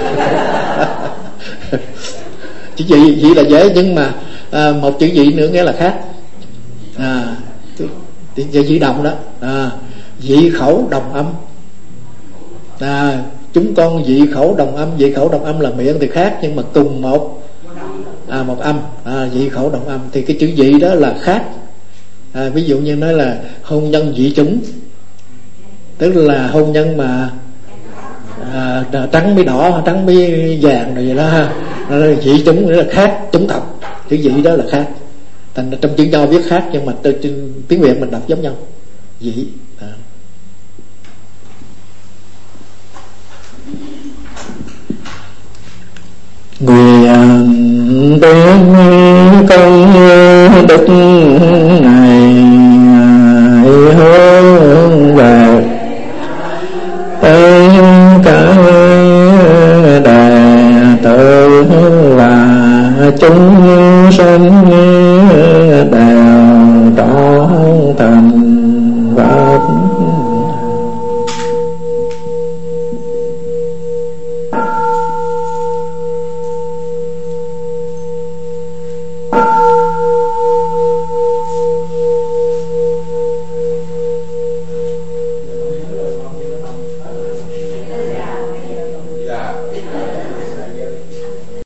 Chữ dị, dị là dễ, nhưng mà à, một chữ dị nữa nghĩa là khác. À, chữ dị đồng đó, à, dị khẩu đồng âm. À, chúng con dị khẩu đồng âm. Dị khẩu đồng âm là miệng thì khác, nhưng mà cùng một à, một âm. À, dị khẩu đồng âm thì cái chữ dị đó là khác. À, ví dụ như nói là hôn nhân dị chúng, tức là hôn nhân mà à, trắng mới đỏ, trắng mới vàng rồi vậy đó. Dị chúng nghĩa là khác, chúng tộc. Chữ dị đó là khác. Thành trong chữ Nho viết khác, nhưng mà từ tiếng Việt mình đọc giống nhau. Dị. À. Nguyện đến công đức này hướng về tất cả đệ tử và chúng sanh